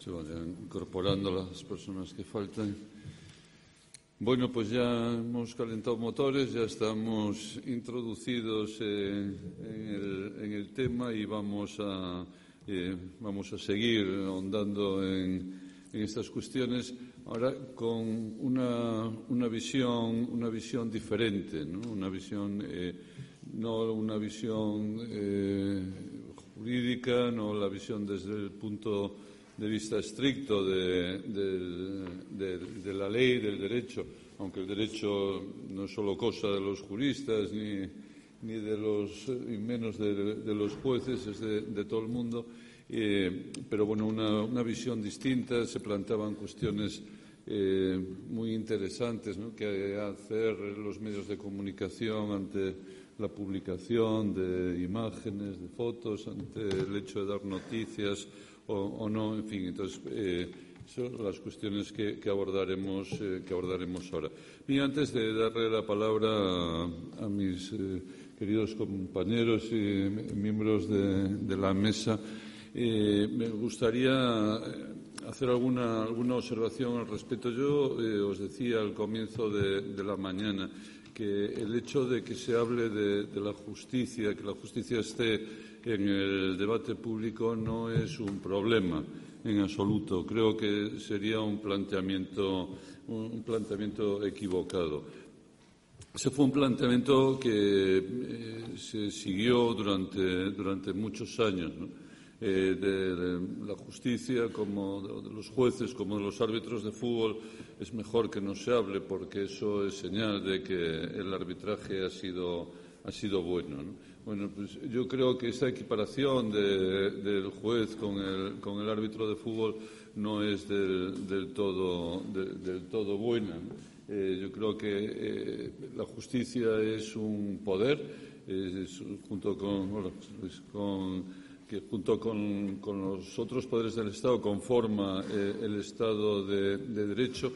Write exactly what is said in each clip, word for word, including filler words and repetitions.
se vayan incorporando las personas que faltan. Bueno, pues ya hemos calentado motores, ya estamos introducidos en, en, el, en el tema y vamos a, eh, vamos a seguir ahondando en, en estas cuestiones, ahora con una, una visión, una visión diferente, ¿no? Una visión, eh, no una visión eh, jurídica, no la visión desde el punto de vista estricto de, de, de, de la ley, del derecho, aunque el derecho no es solo cosa de los juristas ni, ni de los, y menos de, de los jueces, es de, de todo el mundo, eh, pero bueno, una, una visión distinta. Se planteaban cuestiones eh, muy interesantes, ¿no?, que hacer los medios de comunicación ante la publicación de imágenes, de fotos, ante el hecho de dar noticias o, o no, en fin. Entonces, eh, son las cuestiones que, que abordaremos eh, que abordaremos ahora. Y antes de darle la palabra a, a mis eh, queridos compañeros y miembros de, de la mesa, eh, me gustaría hacer alguna, alguna observación al respecto. Yo eh, os decía al comienzo de, de la mañana que el hecho de que se hable de, de la justicia, que la justicia esté en el debate público, no es un problema en absoluto. Creo que sería un planteamiento, un planteamiento equivocado. Ese fue un planteamiento que eh, se siguió durante, durante muchos años, ¿no? eh, de, de la justicia, como de, de los jueces, como de los árbitros de fútbol. Es mejor que no se hable porque eso es señal de que el arbitraje ha sido, ha sido bueno, ¿no? Bueno, pues yo creo que esa equiparación de, del juez con el, con el árbitro de fútbol no es del, del, todo, de, del todo buena, ¿no? Eh, yo creo que eh, la justicia es un poder, eh, es, junto con, bueno, pues con, que junto con, con los otros poderes del Estado conforma eh, el Estado de, de Derecho.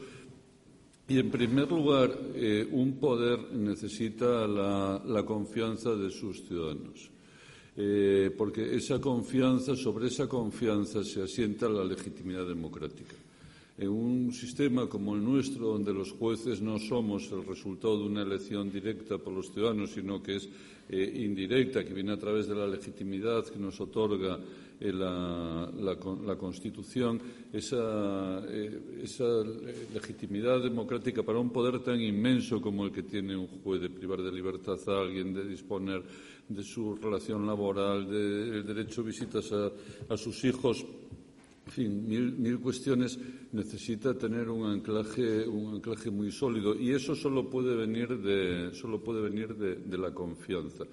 Y, en primer lugar, eh, un poder necesita la, la confianza de sus ciudadanos, eh, porque esa confianza, sobre esa confianza se asienta la legitimidad democrática. En un sistema como el nuestro, donde los jueces no somos el resultado de una elección directa por los ciudadanos, sino que es eh, indirecta, que viene a través de la legitimidad que nos otorga eh, la, la, la Constitución, esa, eh, esa legitimidad democrática para un poder tan inmenso como el que tiene un juez, de privar de libertad a alguien, de disponer de su relación laboral, del derecho a visitas a, a sus hijos. En fin, mil, mil cuestiones, necesita tener un anclaje, un anclaje muy sólido, y eso solo puede venir de, solo puede venir de, de la confianza.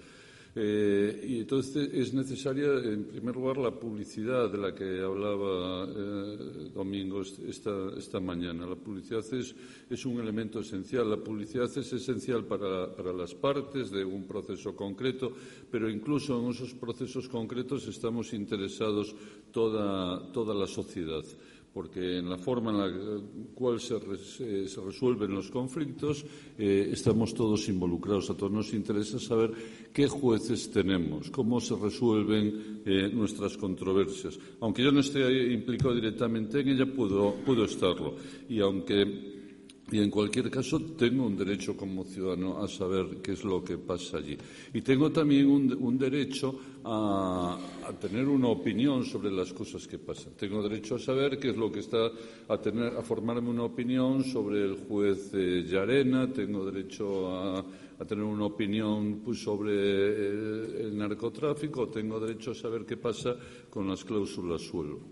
Eh, y entonces es necesaria, en primer lugar, la publicidad de la que hablaba eh, Domingo esta, esta mañana. La publicidad es, es un elemento esencial. La publicidad es esencial para, para las partes de un proceso concreto, pero incluso en esos procesos concretos estamos interesados toda, toda la sociedad, porque en la forma en la cual se, res, eh, se resuelven los conflictos eh, estamos todos involucrados. A todos nos interesa saber qué jueces tenemos, cómo se resuelven eh, nuestras controversias. Aunque yo no esté implicado directamente en ella, puedo, puedo estarlo. Y aunque Y, en cualquier caso, tengo un derecho como ciudadano a saber qué es lo que pasa allí. Y tengo también un, un derecho a, a tener una opinión sobre las cosas que pasan. Tengo derecho a saber qué es lo que está, a, tener, a formarme una opinión sobre el juez eh, Llarena. Tengo derecho a, a tener una opinión pues, sobre el, el narcotráfico. Tengo derecho a saber qué pasa con las cláusulas suelo.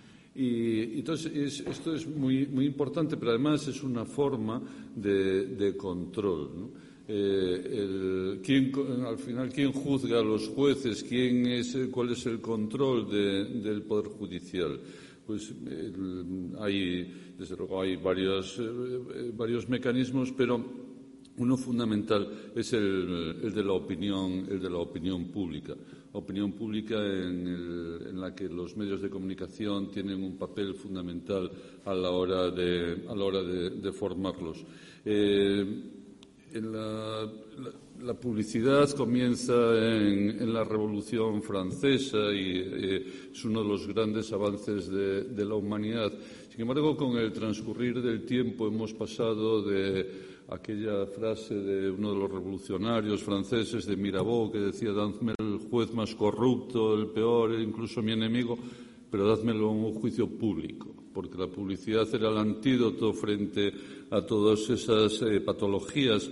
Y entonces es, esto es muy, muy importante, pero además es una forma de, de control, ¿no? Eh, el, ¿quién, al final, ¿quién juzga a los jueces? ¿Quién es, ¿Cuál es el control de, del Poder Judicial? Pues el, hay, desde luego, hay varios, eh, varios mecanismos, pero uno fundamental es el, el de la opinión, el de la opinión pública. Opinión pública en, el, en la que los medios de comunicación tienen un papel fundamental a la hora de, a la hora de, de formarlos. Eh, en la, la, la publicidad comienza en, en la Revolución Francesa y eh, es uno de los grandes avances de, de la humanidad. Sin embargo, con el transcurrir del tiempo hemos pasado de aquella frase de uno de los revolucionarios franceses, de Mirabeau, que decía: dadme el juez más corrupto, el peor, incluso mi enemigo, pero dádmelo en un juicio público, porque la publicidad era el antídoto frente a todas esas eh, patologías,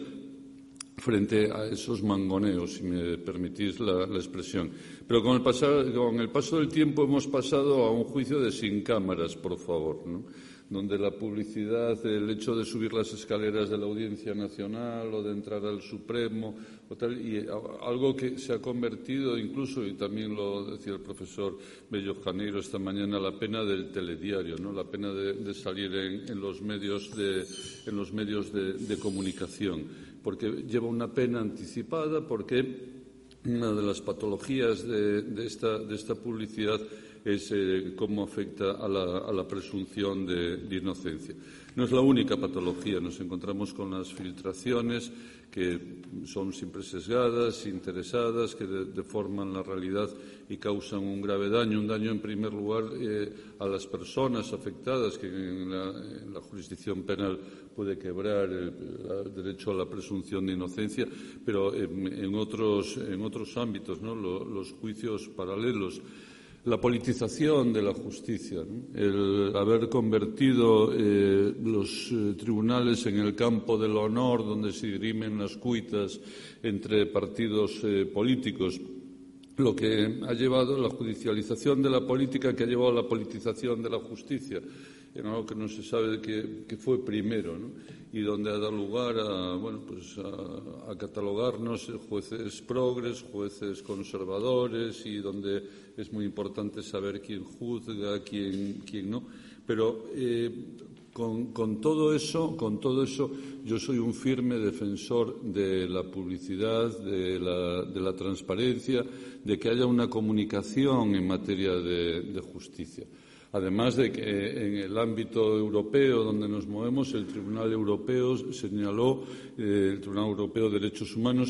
frente a esos mangoneos, si me permitís la, la expresión. Pero con el, pasar, con el paso del tiempo hemos pasado a un juicio de sin cámaras, por favor, ¿no? Donde la publicidad, el hecho de subir las escaleras de la Audiencia Nacional o de entrar al Supremo, o tal, y algo que se ha convertido incluso, y también lo decía el profesor Bello Janeiro esta mañana, la pena del telediario, ¿no? La pena de, de salir en, en los medios de, en los medios de, de comunicación, porque lleva una pena anticipada, porque una de las patologías de, de, esta, de esta publicidad es eh, cómo afecta a la, a la presunción de, de inocencia. No es la única patología, nos encontramos con las filtraciones que son siempre sesgadas, interesadas, que de, deforman la realidad y causan un grave daño. Un daño, en primer lugar, eh, a las personas afectadas, que en la, en la jurisdicción penal puede quebrar el, el derecho a la presunción de inocencia, pero en, en, otros, en otros ámbitos, ¿no? Los, los juicios paralelos. La politización de la justicia, ¿no? El haber convertido eh, los eh, tribunales en el campo del honor, donde se dirimen las cuitas entre partidos eh, políticos, lo que ha llevado la judicialización de la política, que ha llevado a la politización de la justicia, en algo que no se sabe qué, qué fue primero, ¿no? Y donde ha dado lugar a, bueno, pues a, a catalogarnos jueces progres, jueces conservadores, y donde es muy importante saber quién juzga, quién, quién no. Pero eh, con, con todo eso, con todo eso, yo soy un firme defensor de la publicidad, de la, de la transparencia, de que haya una comunicación en materia de, de justicia. Además de que en el ámbito europeo donde nos movemos, el Tribunal Europeo señaló, eh, el Tribunal Europeo de Derechos Humanos,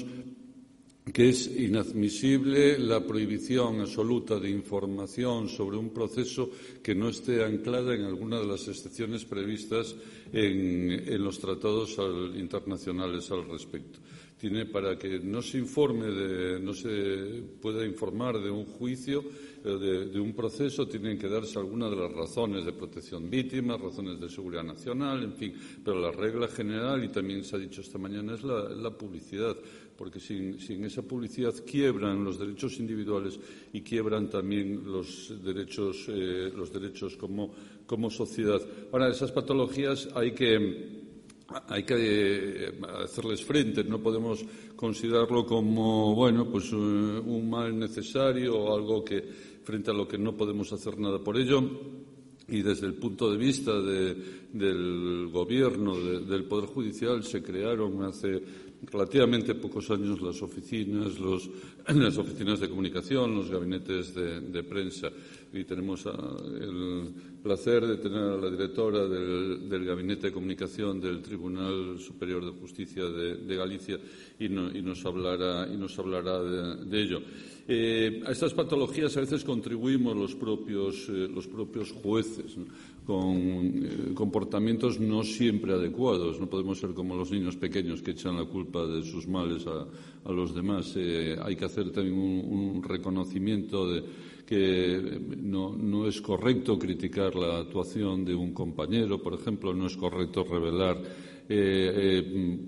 que es inadmisible la prohibición absoluta de información sobre un proceso que no esté anclada en alguna de las excepciones previstas en, en los tratados al, internacionales al respecto. Tiene para que no se informe, de, no se pueda informar de un juicio, de, de un proceso, tienen que darse algunas de las razones de protección víctima, razones de seguridad nacional, en fin. Pero la regla general, y también se ha dicho esta mañana, es la, la publicidad, porque sin, sin esa publicidad quiebran los derechos individuales y quiebran también los derechos, eh, los derechos como, como sociedad. Ahora, esas patologías hay que... Hay que hacerles frente, no podemos considerarlo como, bueno, pues un mal necesario o algo que, frente a lo que no podemos hacer nada por ello. Y desde el punto de vista de, del Gobierno, de, del Poder Judicial, se crearon hace relativamente pocos años las oficinas, los, las oficinas de comunicación, los gabinetes de, de prensa. Y tenemos a, el placer de tener a la directora del, del Gabinete de Comunicación del Tribunal Superior de Justicia de, de Galicia y, no, y nos hablará, y nos hablará de, de ello. Eh, a estas patologías a veces contribuimos los propios, eh, los propios jueces, ¿no? Con eh, comportamientos no siempre adecuados. No podemos ser como los niños pequeños que echan la culpa de sus males a, a los demás. Eh, hay que hacer también un, un reconocimiento de que no, no es correcto criticar la actuación de un compañero, por ejemplo, no es correcto revelar eh, eh,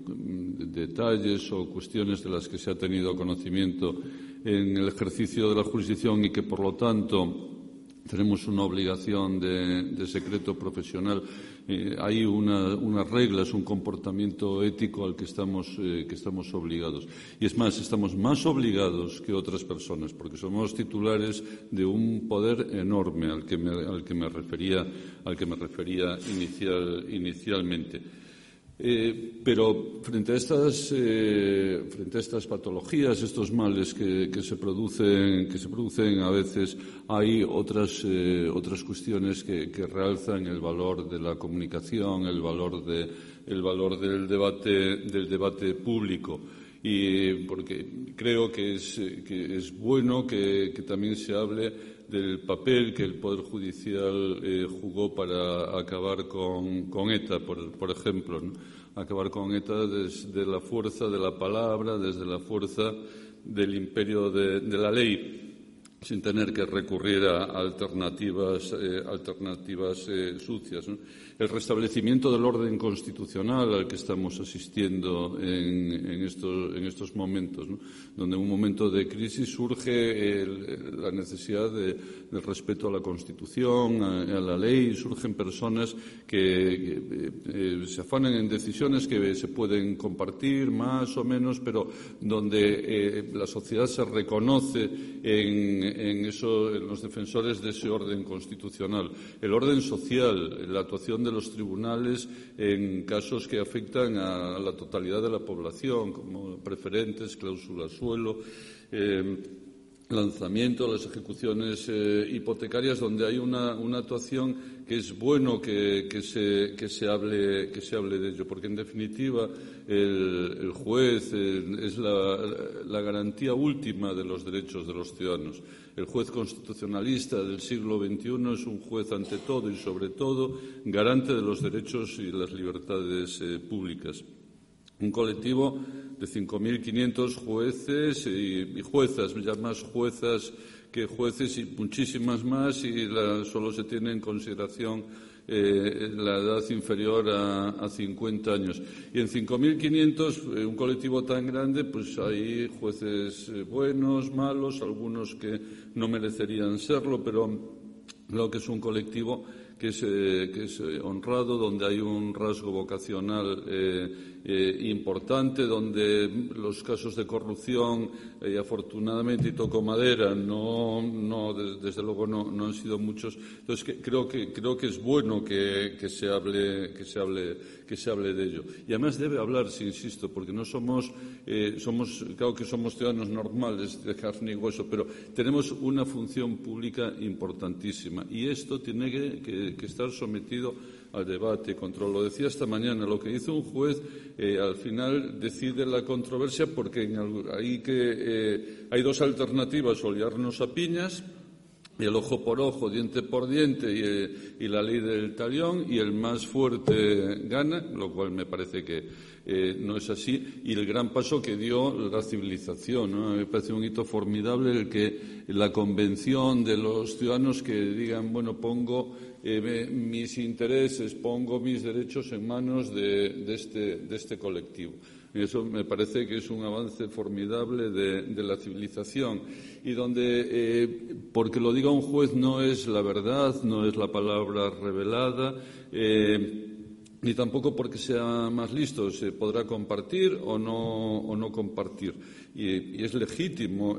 detalles o cuestiones de las que se ha tenido conocimiento en el ejercicio de la jurisdicción y que, por lo tanto, tenemos una obligación de, de secreto profesional. Eh, hay una, unas reglas, un comportamiento ético al que estamos, eh, que estamos obligados. Y es más, estamos más obligados que otras personas, porque somos titulares de un poder enorme al que me, al que me refería, al que me refería inicial, inicialmente. Eh, pero frente a estas eh, frente a estas patologías, estos males que, que se producen que se producen a veces, hay otras eh, otras cuestiones que, que realzan el valor de la comunicación, el valor de el valor del debate del debate público. Y porque creo que es, que es bueno que, que también se hable del papel que el Poder Judicial eh, jugó para acabar con, con ETA, por, por ejemplo, ¿no? Acabar con ETA desde la fuerza de la palabra, desde la fuerza del imperio de, de la ley, sin tener que recurrir a alternativas, eh, alternativas eh, sucias, ¿no? El restablecimiento del orden constitucional al que estamos asistiendo en, en, estos, en estos momentos, ¿no? Donde en un momento de crisis surge el, la necesidad de, del respeto a la Constitución, a, a la ley. Surgen personas que, que eh, se afanan en decisiones que se pueden compartir más o menos, pero donde eh, la sociedad se reconoce en, en, eso, en los defensores de ese orden constitucional. El orden social, la actuación de los tribunales en casos que afectan a la totalidad de la población, como preferentes, cláusulas suelo, eh, lanzamiento, las ejecuciones eh, hipotecarias, donde hay una, una actuación que es bueno que, que, se, que, se hable, que se hable de ello, porque en definitiva el, el juez eh, es la, la garantía última de los derechos de los ciudadanos. El juez constitucionalista del siglo veintiuno es un juez ante todo y sobre todo garante de los derechos y las libertades eh, públicas. Un colectivo de cinco mil quinientos jueces y, y juezas, ya más juezas que jueces y muchísimas más, y la, solo se tiene en consideración eh, la edad inferior a, a cincuenta años. Y en cinco mil quinientos, eh, un colectivo tan grande, pues hay jueces eh, buenos, malos, algunos que no merecerían serlo, pero creo que es un colectivo que es, eh, que es eh, honrado, donde hay un rasgo vocacional eh, eh, importante, donde los casos de corrupción, eh, afortunadamente, y toco madera, no, no desde, desde luego no, no han sido muchos. Entonces que, creo que creo que es bueno que, que se hable que se hable que se hable de ello. Y además debe hablarse, insisto, porque no somos eh, somos claro que somos ciudadanos normales de carne y hueso, pero tenemos una función pública importantísima, y esto tiene que, que que estar sometido al debate, control. Lo decía esta mañana, lo que hizo un juez eh, al final decide la controversia, porque en algo, hay, que, eh, hay dos alternativas: o liarnos a piñas, y el ojo por ojo, diente por diente, y, eh, y la ley del talión, y el más fuerte gana, lo cual me parece que eh, no es así, y el gran paso que dio la civilización, ¿no? Me parece un hito formidable el que la convención de los ciudadanos que digan, bueno, pongo eh, mis intereses, pongo mis derechos en manos de, de, este, de este colectivo. Y eso me parece que es un avance formidable de, de la civilización, y donde, eh, porque lo diga un juez, no es la verdad, no es la palabra revelada, eh, ni tampoco porque sea más listo se podrá compartir o no, o no compartir. Y, y es legítimo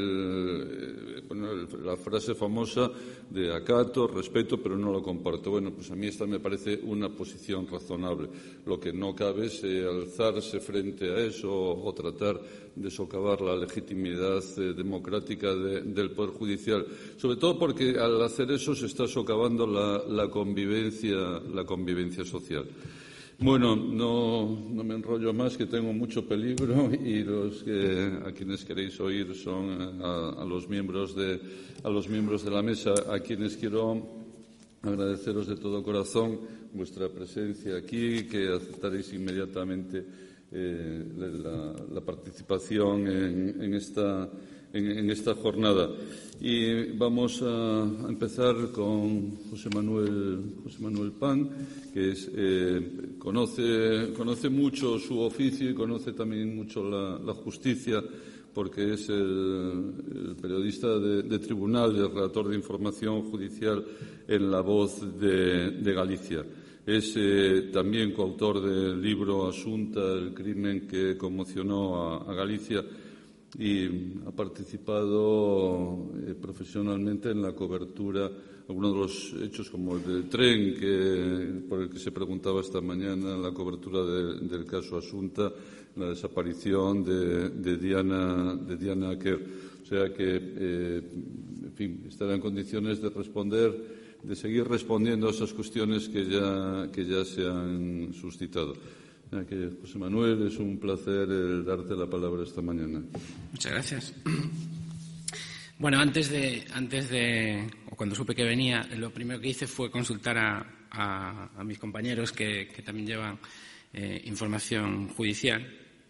el, bueno, el, la frase famosa de acato, respeto, pero no lo comparto. Bueno, pues a mí esta me parece una posición razonable. Lo que no cabe es eh, alzarse frente a eso o, o tratar de socavar la legitimidad eh, democrática de, del Poder Judicial. Sobre todo porque al hacer eso se está socavando la, la convivencia, la convivencia social. Bueno, no, no me enrollo más, que tengo mucho peligro, y los que a quienes queréis oír son a, a los miembros de a los miembros de la mesa, a quienes quiero agradeceros de todo corazón vuestra presencia aquí, que aceptaréis inmediatamente eh, la, la participación en, en esta En, en esta jornada. Y vamos a empezar con José Manuel, José Manuel Pan, que es, eh, conoce, conoce mucho su oficio y conoce también mucho la, la justicia, porque es el, el periodista de, de tribunal y el redactor de información judicial en La Voz de, de Galicia. Es eh, también coautor del libro Asunta, el crimen que conmocionó a, a Galicia, y ha participado eh, profesionalmente en la cobertura de algunos de los hechos, como el del tren que, por el que se preguntaba esta mañana, la cobertura de, del caso Asunta, la desaparición de, de Diana de Diana Quer. O sea que, eh, en fin, estará en condiciones de responder, de seguir respondiendo a esas cuestiones que ya, que ya se han suscitado. O sea que, José Manuel, es un placer el darte la palabra esta mañana. Muchas gracias. Bueno, antes de, antes de, o cuando supe que venía, lo primero que hice fue consultar a, a, a mis compañeros que, que también llevan eh, información judicial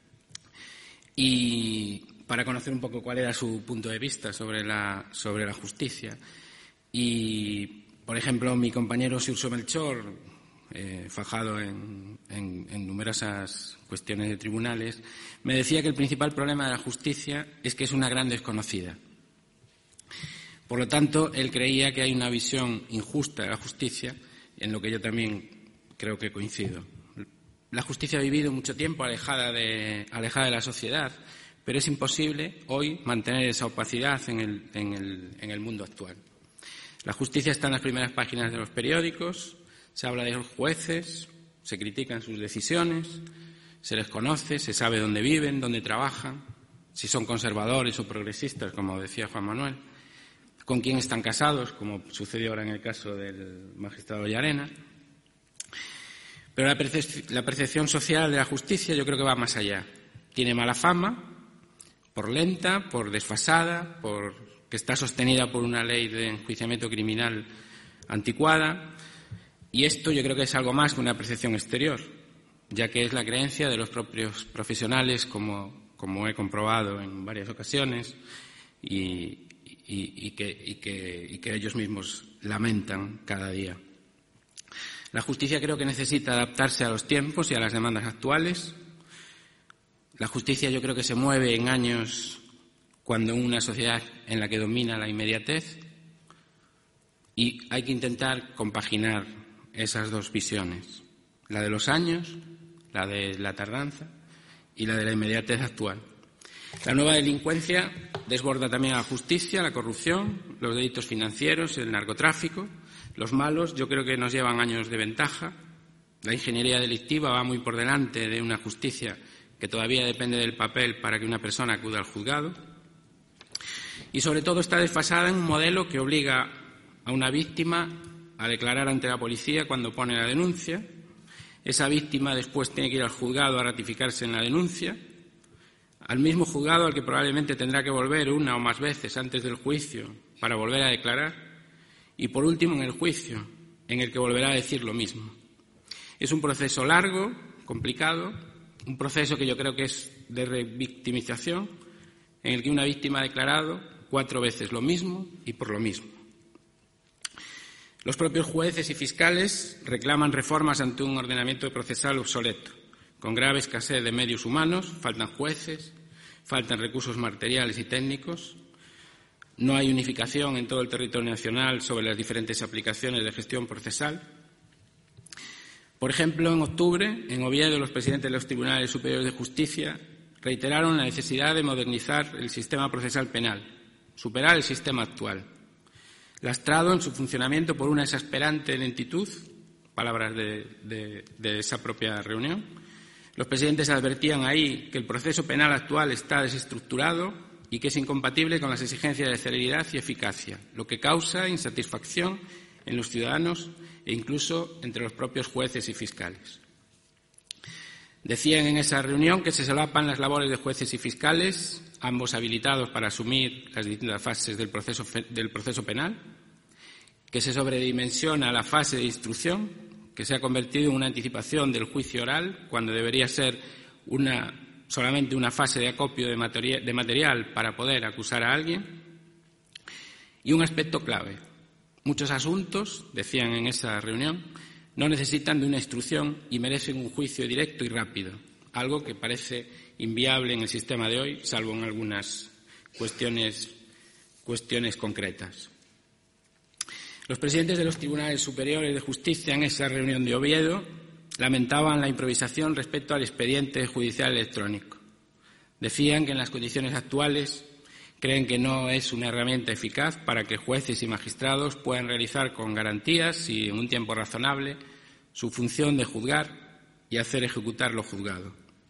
y para conocer un poco cuál era su punto de vista sobre la, sobre la justicia. Y, por ejemplo, mi compañero Xurxo Melchor, eh, fajado en, en, en numerosas cuestiones de tribunales, me decía que el principal problema de la justicia es que es una gran desconocida. Por lo tanto, él creía que hay una visión injusta de la justicia, en lo que yo también creo que coincido. La justicia ha vivido mucho tiempo alejada de, alejada de la sociedad, pero es imposible hoy mantener esa opacidad en el, en el, en el mundo actual. La justicia está en las primeras páginas de los periódicos, se habla de los jueces, se critican sus decisiones, se les conoce, se sabe dónde viven, dónde trabajan, si son conservadores o progresistas, como decía Juan Manuel, con quién están casados, como sucedió ahora en el caso del magistrado Llarena. Pero la, percep- la percepción social de la justicia yo creo que va más allá. Tiene mala fama, por lenta, por desfasada, por que está sostenida por una ley de enjuiciamiento criminal anticuada. Y esto yo creo que es algo más que una percepción exterior, ya que es la creencia de los propios profesionales, como, como he comprobado en varias ocasiones, y Y, y, que, y, que, y que ellos mismos lamentan cada día. La justicia creo que necesita adaptarse a los tiempos y a las demandas actuales. La justicia yo creo que se mueve en años cuando una sociedad en la que domina la inmediatez, y hay que intentar compaginar esas dos visiones, la de los años, la de la tardanza y la de la inmediatez actual. La nueva delincuencia desborda también a la justicia, la corrupción, los delitos financieros, el narcotráfico. Los malos yo creo que nos llevan años de ventaja. La ingeniería delictiva va muy por delante de una justicia que todavía depende del papel para que una persona acuda al juzgado. Y sobre todo está desfasada en un modelo que obliga a una víctima a declarar ante la policía cuando pone la denuncia. Esa víctima después tiene que ir al juzgado a ratificarse en la denuncia, al mismo juzgado al que probablemente tendrá que volver una o más veces antes del juicio para volver a declarar, y por último en el juicio, en el que volverá a decir lo mismo. Es un proceso largo, complicado, un proceso que yo creo que es de revictimización, en el que una víctima ha declarado cuatro veces lo mismo y por lo mismo. Los propios jueces y fiscales reclaman reformas ante un ordenamiento procesal obsoleto, con grave escasez de medios humanos, faltan jueces, faltan recursos materiales y técnicos, no hay unificación en todo el territorio nacional sobre las diferentes aplicaciones de gestión procesal. Por ejemplo, en octubre, en Oviedo, los presidentes de los Tribunales Superiores de Justicia reiteraron la necesidad de modernizar el sistema procesal penal, superar el sistema actual, lastrado en su funcionamiento por una exasperante lentitud, palabras de, de, de esa propia reunión. Los presidentes advertían ahí que el proceso penal actual está desestructurado y que es incompatible con las exigencias de celeridad y eficacia, lo que causa insatisfacción en los ciudadanos e incluso entre los propios jueces y fiscales. Decían en esa reunión que se solapan las labores de jueces y fiscales, ambos habilitados para asumir las distintas fases del proceso, del proceso penal, que se sobredimensiona la fase de instrucción, que se ha convertido en una anticipación del juicio oral, cuando debería ser una, solamente una fase de acopio de material, de material para poder acusar a alguien. Y un aspecto clave. Muchos asuntos, decían en esa reunión, no necesitan de una instrucción y merecen un juicio directo y rápido, algo que parece inviable en el sistema de hoy, salvo en algunas cuestiones, cuestiones concretas. Los presidentes de los Tribunales Superiores de Justicia en esa reunión de Oviedo lamentaban la improvisación respecto al expediente judicial electrónico. Decían que en las condiciones actuales creen que no es una herramienta eficaz para que jueces y magistrados puedan realizar con garantías y en un tiempo razonable su función de juzgar y hacer ejecutar lo juzgado.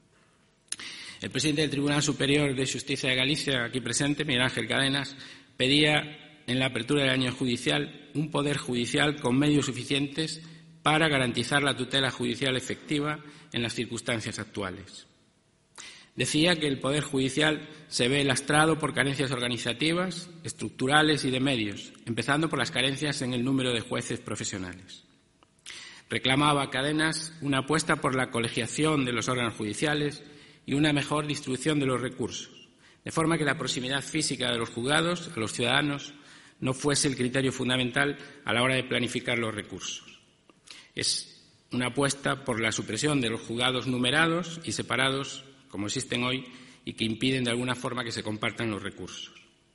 El presidente del Tribunal Superior de Justicia de Galicia, aquí presente, Miguel Ángel Cadenas, pedía en la apertura del año judicial un poder judicial con medios suficientes para garantizar la tutela judicial efectiva en las circunstancias actuales. Decía que el Poder Judicial se ve lastrado por carencias organizativas, estructurales y de medios, empezando por las carencias en el número de jueces profesionales. Reclamaba a Cadenas una apuesta por la colegiación de los órganos judiciales y una mejor distribución de los recursos, de forma que la proximidad física de los juzgados a los ciudadanos no fuese el criterio fundamental a la hora de planificar los recursos. Es una apuesta por la supresión de los juzgados numerados y separados, como existen hoy, y que impiden de alguna forma que se compartan los recursos.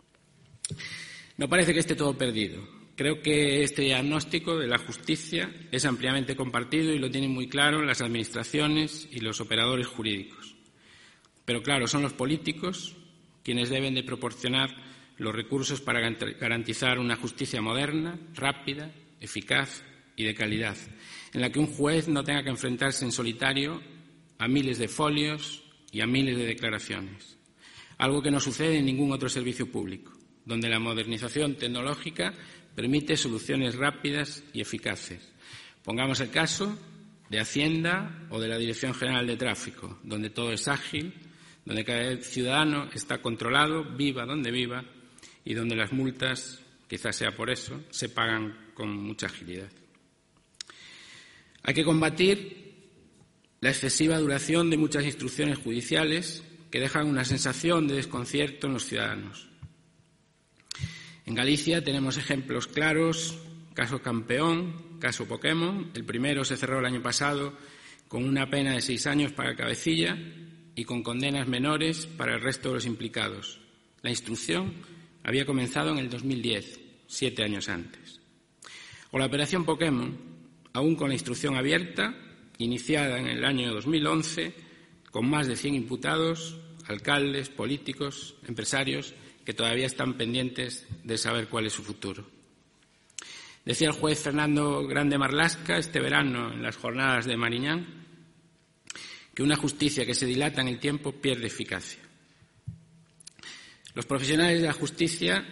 No parece que esté todo perdido. Creo que este diagnóstico de la justicia es ampliamente compartido y lo tienen muy claro las administraciones y los operadores jurídicos. Pero claro, son los políticos quienes deben de proporcionar los recursos para garantizar una justicia moderna, rápida, eficaz y de calidad, en la que un juez no tenga que enfrentarse en solitario a miles de folios y a miles de declaraciones, algo que no sucede en ningún otro servicio público, donde la modernización tecnológica permite soluciones rápidas y eficaces. Pongamos el caso de Hacienda o de la Dirección General de Tráfico, donde todo es ágil, donde cada ciudadano está controlado, viva donde viva, y donde las multas, quizás sea por eso, se pagan con mucha agilidad. Hay que combatir la excesiva duración de muchas instrucciones judiciales que dejan una sensación de desconcierto en los ciudadanos. En Galicia tenemos ejemplos claros, caso Campeón, caso Pokémon. El primero se cerró el año pasado con una pena de seis años para el cabecilla y con condenas menores para el resto de los implicados. La instrucción había comenzado en el dos mil diez, siete años antes. O la operación Pokémon, aún con la instrucción abierta, iniciada en el año dos mil once, con más de cien imputados, alcaldes, políticos, empresarios, que todavía están pendientes de saber cuál es su futuro. Decía el juez Fernando Grande Marlasca este verano en las jornadas de Mariñán que una justicia que se dilata en el tiempo pierde eficacia. Los profesionales de la justicia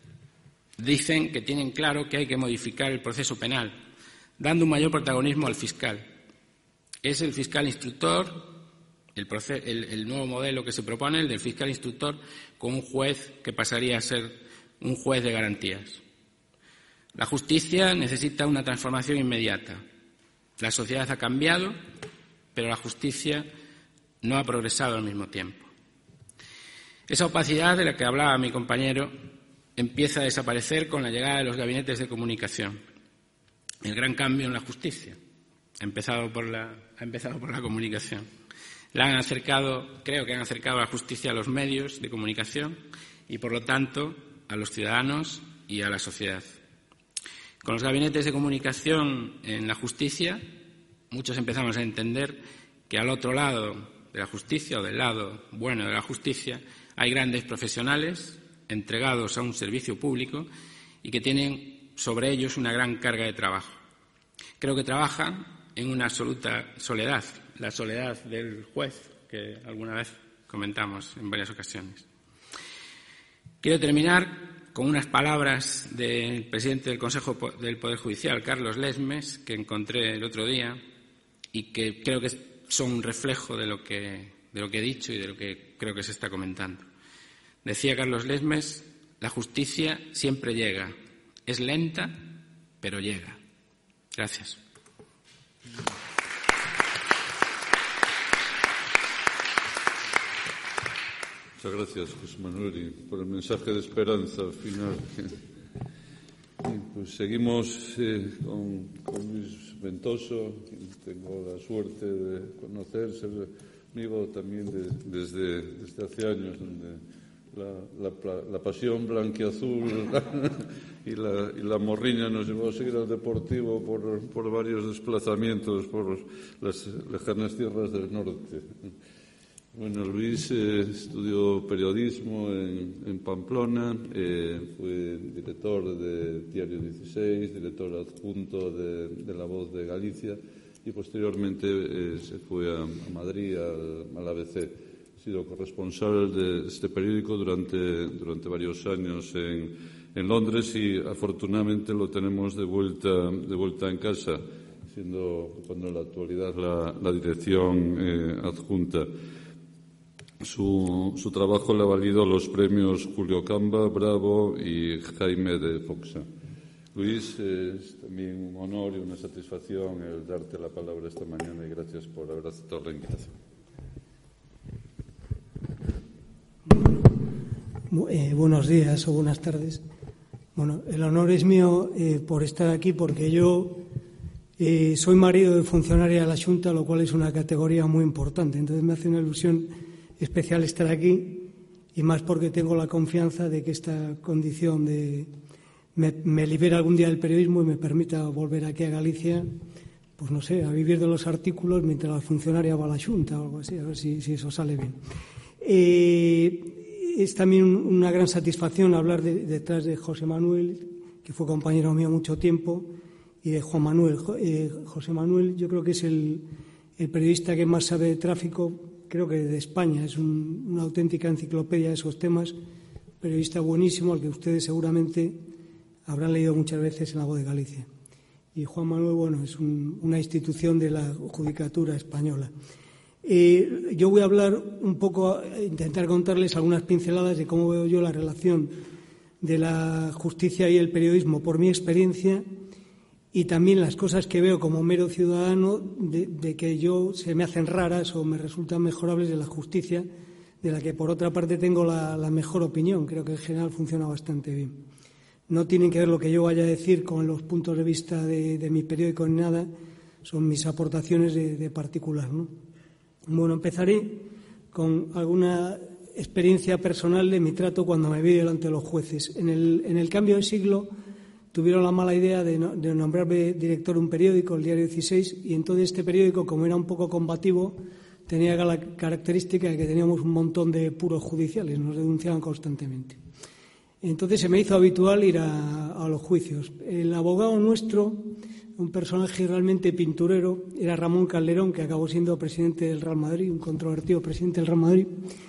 dicen que tienen claro que hay que modificar el proceso penal, dando un mayor protagonismo al fiscal. Es el fiscal instructor, el, proce- el, el nuevo modelo que se propone, el del fiscal instructor, con un juez que pasaría a ser un juez de garantías. La justicia necesita una transformación inmediata. La sociedad ha cambiado, pero la justicia no ha progresado al mismo tiempo. Esa opacidad de la que hablaba mi compañero empieza a desaparecer con la llegada de los gabinetes de comunicación. El gran cambio en la justicia ha empezado por la, ha empezado por la comunicación. La han acercado, creo que han acercado la justicia a los medios de comunicación y, por lo tanto, a los ciudadanos y a la sociedad. Con los gabinetes de comunicación en la justicia, muchos empezamos a entender que al otro lado de la justicia, o del lado bueno de la justicia, hay grandes profesionales entregados a un servicio público y que tienen sobre ellos una gran carga de trabajo. Creo que trabajan en una absoluta soledad, la soledad del juez, que alguna vez comentamos en varias ocasiones. Quiero terminar con unas palabras del presidente del Consejo del Poder Judicial, Carlos Lesmes, que encontré el otro día y que creo que son un reflejo de lo que, de lo que he dicho y de lo que creo que se está comentando. Decía Carlos Lesmes, la justicia siempre llega, es lenta, pero llega. Gracias. Muchas gracias, José Manuel, y por el mensaje de esperanza al final. Y pues seguimos eh, con, con Luis Ventoso, quien tengo la suerte de conocer, ser amigo también de, desde, desde hace años, donde la, la, la pasión blanquiazul y la, y la morriña nos llevó a seguir al Deportivo por, por varios desplazamientos por las lejanas tierras del norte. Bueno, Luis eh, estudió periodismo en, en Pamplona, eh, fue director de Diario dieciséis, director adjunto de, de La Voz de Galicia y posteriormente eh, se fue a, a Madrid, al, al A B C. Ha sido corresponsal de este periódico durante, durante varios años en, en Londres y afortunadamente lo tenemos de vuelta, de vuelta en casa. siendo cuando en la actualidad la, la dirección eh, adjunta. Su, su trabajo le ha valido los premios Julio Camba, Bravo y Jaime de Foxa. Luis, eh, es también un honor y una satisfacción el darte la palabra esta mañana y gracias por haber aceptado la invitación. Eh, buenos días o buenas tardes. Bueno, el honor es mío eh, por estar aquí porque yo eh, soy marido de funcionaria de la Xunta, lo cual es una categoría muy importante. Entonces me hace una ilusión especial estar aquí y más porque tengo la confianza de que esta condición de me, me libere algún día del periodismo y me permita volver aquí a Galicia, pues no sé, a vivir de los artículos mientras la funcionaria va a la Xunta o algo así, a ver si, si eso sale bien. Eh, es también una gran satisfacción hablar de, detrás de José Manuel, que fue compañero mío mucho tiempo, y de Juan Manuel. Eh, José Manuel yo creo que es el, el periodista que más sabe de tráfico, creo que de España, es un, una auténtica enciclopedia de esos temas, periodista buenísimo, al que ustedes seguramente habrán leído muchas veces en La Voz de Galicia. Y Juan Manuel, bueno, es un, una institución de la judicatura española. Eh, yo voy a hablar un poco, intentar contarles algunas pinceladas de cómo veo yo la relación de la justicia y el periodismo por mi experiencia y también las cosas que veo como mero ciudadano de, de que yo se me hacen raras o me resultan mejorables de la justicia, de la que por otra parte tengo la, la mejor opinión. Creo que en general funciona bastante bien. No tienen que ver lo que yo vaya a decir con los puntos de vista de, de mi periódico ni nada, son mis aportaciones de, de particular, ¿no? Bueno, empezaré con alguna experiencia personal de mi trato cuando me vi delante de los jueces. En el, en el cambio de siglo tuvieron la mala idea de, no, de nombrarme director de un periódico, el Diario dieciséis, y entonces este periódico, como era un poco combativo, tenía la característica de que teníamos un montón de puros judiciales, nos denunciaban constantemente. Entonces se me hizo habitual ir a, a los juicios. El abogado nuestro, un personaje realmente pinturero, era Ramón Calderón, que acabó siendo presidente del Real Madrid, un controvertido presidente del Real Madrid.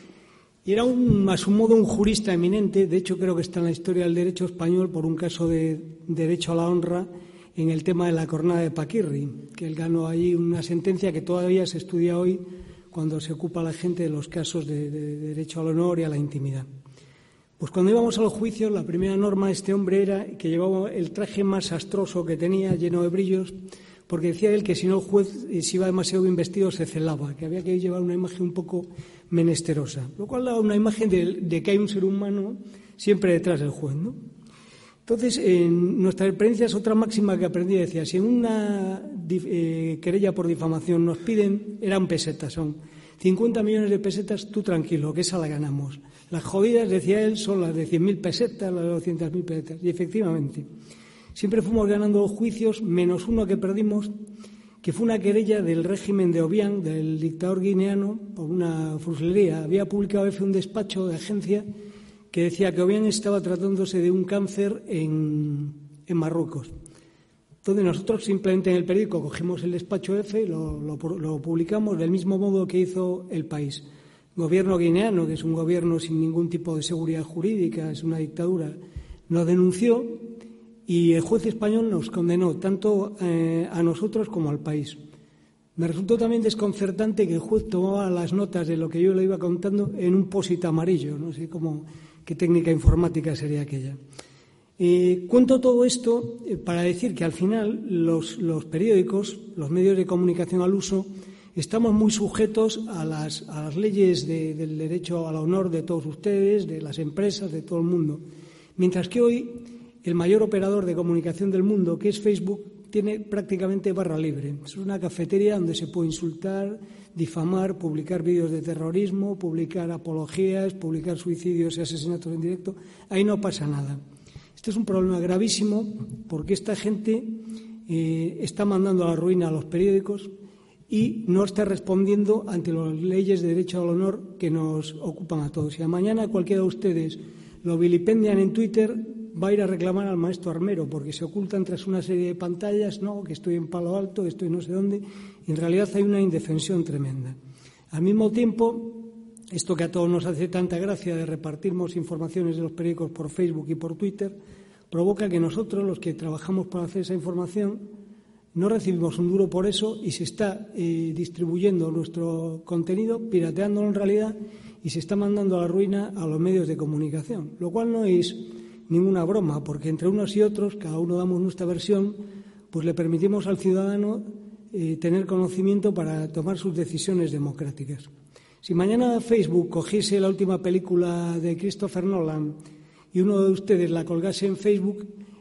Y era un, a su modo un jurista eminente, de hecho creo que está en la historia del derecho español por un caso de derecho a la honra en el tema de la cornada de Paquirri, que él ganó ahí una sentencia que todavía se estudia hoy cuando se ocupa la gente de los casos de, de, de derecho al honor y a la intimidad. Pues cuando íbamos a los juicios, la primera norma de este hombre era que llevaba el traje más astroso que tenía, lleno de brillos, porque decía él que si no el juez, si iba demasiado bien vestido, se celaba, que había que llevar una imagen un poco menesterosa, lo cual da una imagen de, de que hay un ser humano siempre detrás del juez, ¿no? Entonces, en nuestra experiencia es otra máxima que aprendí, decía, si en una eh, querella por difamación nos piden, eran pesetas, son cincuenta millones de pesetas, tú tranquilo, que esa la ganamos. Las jodidas, decía él, son las de cien mil pesetas, las de doscientas mil pesetas. Y efectivamente, siempre fuimos ganando los juicios, menos uno que perdimos, que fue una querella del régimen de Obiang, del dictador guineano, por una fruslería. Había publicado a veces un despacho de agencia que decía que Obiang estaba tratándose de un cáncer en, en Marruecos. Entonces nosotros simplemente en el periódico cogimos el despacho F y lo, lo, lo publicamos del mismo modo que hizo El País. Gobierno guineano, que es un gobierno sin ningún tipo de seguridad jurídica, es una dictadura, nos denunció y el juez español nos condenó tanto eh, a nosotros como al país. Me resultó también desconcertante que el juez tomaba las notas de lo que yo le iba contando en un post-it amarillo, no sé cómo, qué técnica informática sería aquella. Eh, cuento todo esto eh, para decir que al final los, los periódicos, los medios de comunicación al uso, estamos muy sujetos a las, a las leyes de, del derecho al honor de todos ustedes, de las empresas, de todo el mundo. Mientras que hoy el mayor operador de comunicación del mundo, que es Facebook, tiene prácticamente barra libre. Es una cafetería donde se puede insultar, difamar, publicar vídeos de terrorismo, publicar apologías, publicar suicidios y asesinatos en directo. Ahí no pasa nada. Este es un problema gravísimo porque esta gente eh, está mandando a la ruina a los periódicos y no está respondiendo ante las leyes de derecho al honor que nos ocupan a todos. Si a mañana cualquiera de ustedes lo vilipendian en Twitter, va a ir a reclamar al maestro Armero porque se ocultan tras una serie de pantallas, no, que estoy en Palo Alto, que estoy no sé dónde, y en realidad hay una indefensión tremenda. Al mismo tiempo, esto que a todos nos hace tanta gracia de repartirnos informaciones de los periódicos por Facebook y por Twitter, provoca que nosotros, los que trabajamos para hacer esa información, no recibimos un duro por eso y se está eh, distribuyendo nuestro contenido, pirateándolo en realidad, y se está mandando a la ruina a los medios de comunicación, lo cual no es ninguna broma, porque entre unos y otros, cada uno damos nuestra versión, pues le permitimos al ciudadano eh, tener conocimiento para tomar sus decisiones democráticas. Si mañana Facebook cogiese la última película de Christopher Nolan y uno de ustedes la colgase en Facebook,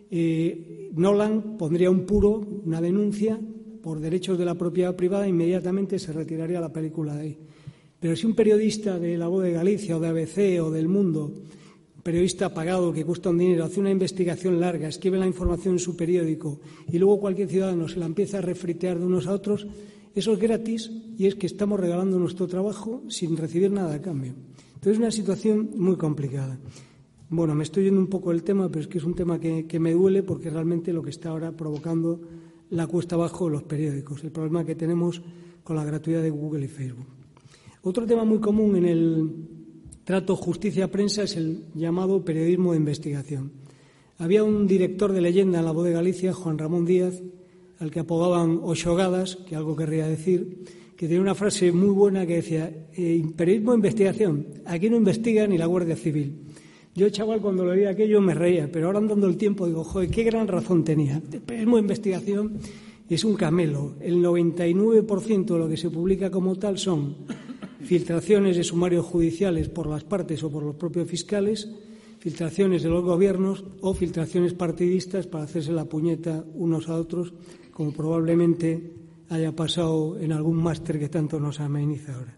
eh, Nolan pondría un puro, una denuncia por derechos de la propiedad privada e inmediatamente se retiraría la película de ahí. Pero si un periodista de La Voz de Galicia o de A B C o del Mundo, un periodista pagado que cuesta un dinero, hace una investigación larga, escribe la información en su periódico y luego cualquier ciudadano se la empieza a refritear de unos a otros, eso es gratis y es que estamos regalando nuestro trabajo sin recibir nada a cambio. Entonces es una situación muy complicada. Bueno, me estoy yendo un poco del tema, pero es que es un tema que, que me duele porque realmente lo que está ahora provocando la cuesta abajo de los periódicos, el problema que tenemos con la gratuidad de Google y Facebook. Otro tema muy común en el trato justicia-prensa es el llamado periodismo de investigación. Había un director de leyenda en La Voz de Galicia, Juan Ramón Díaz, al que apodaban Oxogadas, que algo querría decir, que tenía una frase muy buena que decía eh, periodismo de investigación, aquí no investiga ni la Guardia Civil. Yo, chaval, cuando leía aquello me reía, pero ahora andando el tiempo digo, joder, qué gran razón tenía. El periodismo de investigación es un camelo. El noventa y nueve por ciento de lo que se publica como tal son filtraciones de sumarios judiciales por las partes o por los propios fiscales, filtraciones de los gobiernos o filtraciones partidistas para hacerse la puñeta unos a otros, como probablemente haya pasado en algún máster que tanto nos ameniza ahora.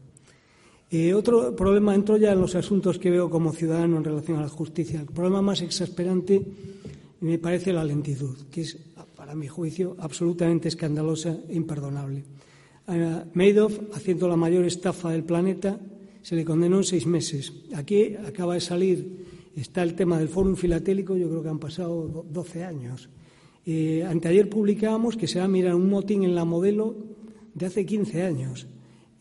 Eh, otro problema, entro ya en los asuntos que veo como ciudadano en relación a la justicia. El problema más exasperante me parece la lentitud, que es, para mi juicio, absolutamente escandalosa e imperdonable. A Madoff, haciendo la mayor estafa del planeta, se le condenó en seis meses. Aquí acaba de salir, está el tema del Fórum Filatélico, yo creo que han pasado doce años. Eh, anteayer publicábamos que se va a mirar un motín en La Modelo de hace quince años.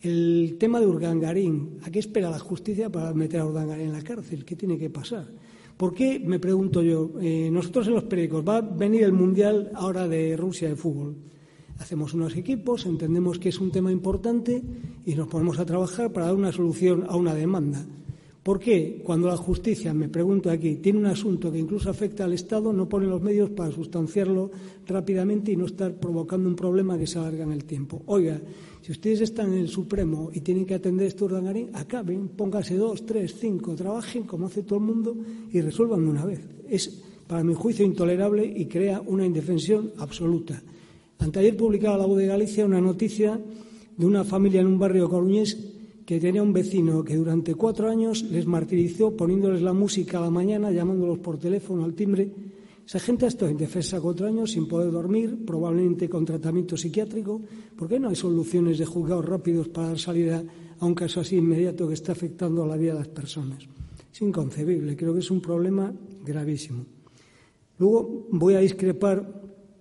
El tema de Urdangarín, ¿a qué espera la justicia para meter a Urdangarín en la cárcel? ¿Qué tiene que pasar? ¿Por qué, me pregunto yo, eh, nosotros en los periódicos, va a venir el Mundial ahora de Rusia de fútbol? Hacemos unos equipos, entendemos que es un tema importante y nos ponemos a trabajar para dar una solución a una demanda. ¿Por qué cuando la justicia, me pregunto aquí, tiene un asunto que incluso afecta al Estado, no pone los medios para sustanciarlo rápidamente y no estar provocando un problema que se alarga en el tiempo? Oiga, si ustedes están en el Supremo y tienen que atender esto de Urdangarín, acaben, póngase dos, tres, cinco, trabajen como hace todo el mundo y resuelvan de una vez. Es, para mi juicio, intolerable y crea una indefensión absoluta. Anteayer publicaba La Voz de Galicia una noticia de una familia en un barrio coruñés que tenía un vecino que durante cuatro años les martirizó poniéndoles la música a la mañana, llamándolos por teléfono al timbre. Esa gente ha estado indefensa cuatro años sin poder dormir, probablemente con tratamiento psiquiátrico. ¿Por qué no hay soluciones de juzgados rápidos para dar salida a un caso así inmediato que está afectando a la vida de las personas? Es inconcebible, creo que es un problema gravísimo. Luego voy a discrepar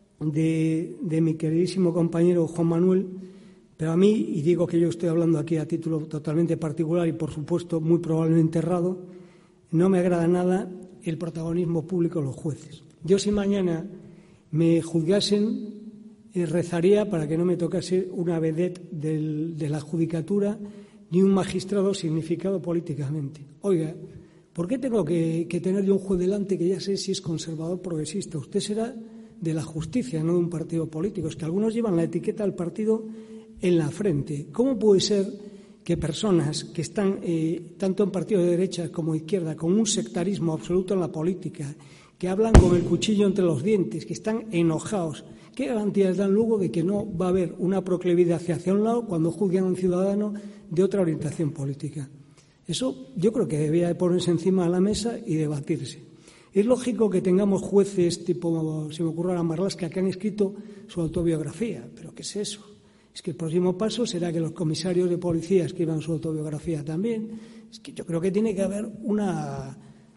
de, de mi queridísimo compañero Juan Manuel, pero a mí, y digo que yo estoy hablando aquí a título totalmente particular y, por supuesto, muy probablemente errado, no me agrada nada el protagonismo público de los jueces. Yo, si mañana me juzgasen, eh, rezaría para que no me tocase una vedette del, de la judicatura ni un magistrado significado políticamente. Oiga, ¿por qué tengo que, que tener yo un juez delante que ya sé si es conservador o progresista? Usted será de la justicia, no de un partido político. Es que algunos llevan la etiqueta del partido en la frente. ¿Cómo puede ser que personas que están eh, tanto en partidos de derecha como de izquierda con un sectarismo absoluto en la política, que hablan con el cuchillo entre los dientes, que están enojados, qué garantías dan luego de que no va a haber una proclividad hacia, hacia un lado cuando juzguen a un ciudadano de otra orientación política? Eso yo creo que debía de ponerse encima de la mesa y debatirse. Es lógico que tengamos jueces tipo, se me ocurre a Marlaska, que han escrito su autobiografía, pero ¿qué es eso? Es que el próximo paso será que los comisarios de policía escriban su autobiografía también. Es que yo creo que tiene que haber una,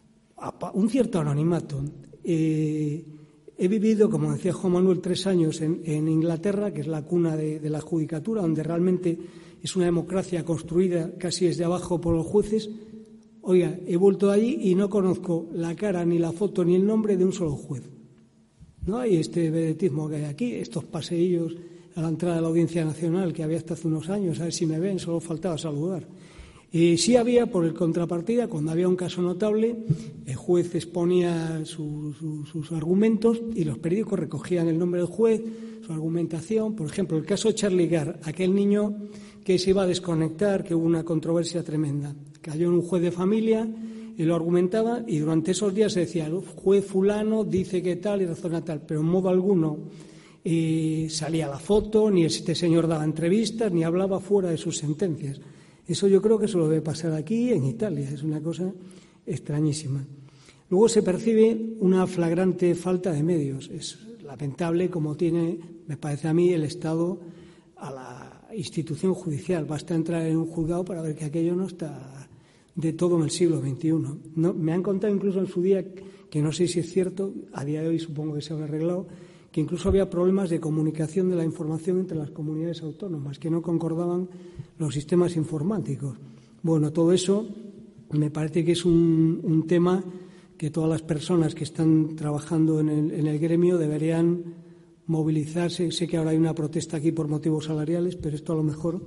un cierto anonimato. Eh, he vivido, como decía Juan Manuel, tres años en, en Inglaterra, que es la cuna de, de la judicatura, donde realmente es una democracia construida casi desde abajo por los jueces. Oiga, he vuelto de allí y no conozco la cara, ni la foto, ni el nombre de un solo juez. No hay este vedetismo que hay aquí, estos paseillos a la entrada de la Audiencia Nacional que había hasta hace unos años, a ver si me ven, solo faltaba saludar. Y sí había, por el contrapartida, cuando había un caso notable, el juez exponía su, su, sus argumentos y los periódicos recogían el nombre del juez, su argumentación. Por ejemplo, el caso de Charlie Gard, aquel niño que se iba a desconectar, que hubo una controversia tremenda. Cayó en un juez de familia y lo argumentaba, y durante esos días se decía, el juez fulano dice que tal y razona tal, pero en modo alguno eh, salía la foto, ni este señor daba entrevistas, ni hablaba fuera de sus sentencias. Eso yo creo que se lo debe pasar aquí en Italia, es una cosa extrañísima. Luego se percibe una flagrante falta de medios. Es lamentable como tiene, me parece a mí, el Estado a la institución judicial. Basta entrar en un juzgado para ver que aquello no está de todo en el siglo veintiuno. No, me han contado incluso en su día, que no sé si es cierto, a día de hoy supongo que se habrá arreglado, que incluso había problemas de comunicación de la información entre las comunidades autónomas, que no concordaban los sistemas informáticos. Bueno, todo eso me parece que es un, un tema que todas las personas que están trabajando en el, en el gremio deberían movilizarse. Sé que ahora hay una protesta aquí por motivos salariales, pero esto a lo mejor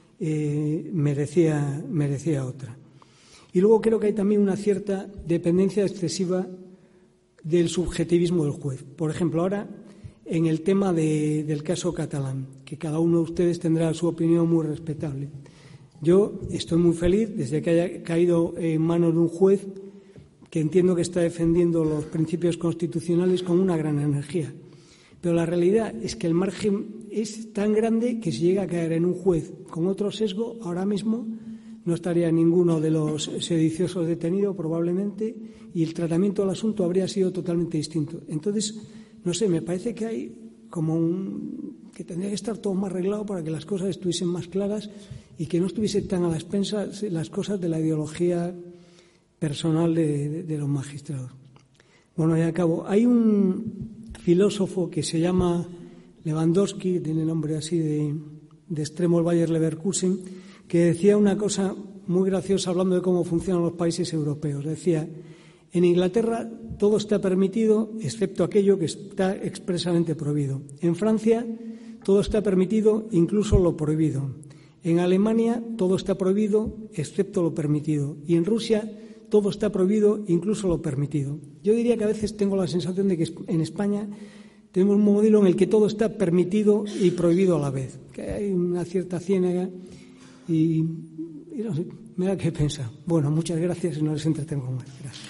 eh, merecía, merecía otra. Y luego creo que hay también una cierta dependencia excesiva del subjetivismo del juez. Por ejemplo, ahora en el tema de, del caso catalán, que cada uno de ustedes tendrá su opinión muy respetable. Yo estoy muy feliz desde que haya caído en manos de un juez que entiendo que está defendiendo los principios constitucionales con una gran energía. Pero la realidad es que el margen es tan grande que si llega a caer en un juez con otro sesgo, ahora mismo no estaría ninguno de los sediciosos detenido probablemente, y el tratamiento del asunto habría sido totalmente distinto. Entonces, no sé, me parece que hay como un, que tendría que estar todo más arreglado para que las cosas estuviesen más claras y que no estuviese tan a la expensa las cosas de la ideología personal de, de, de los magistrados. Bueno, ya acabo. Hay un filósofo que se llama Lewandowski, tiene nombre así de, de extremo el Bayer Leverkusen, que decía una cosa muy graciosa hablando de cómo funcionan los países europeos. Decía, en Inglaterra todo está permitido excepto aquello que está expresamente prohibido. En Francia todo está permitido, incluso lo prohibido. En Alemania todo está prohibido excepto lo permitido. Y en Rusia todo está prohibido, incluso lo permitido. Yo diría que a veces tengo la sensación de que en España tenemos un modelo en el que todo está permitido y prohibido a la vez. Que hay una cierta ciénaga y, y no sé, me da que pensar. Bueno, muchas gracias y no les entretengo más. Gracias.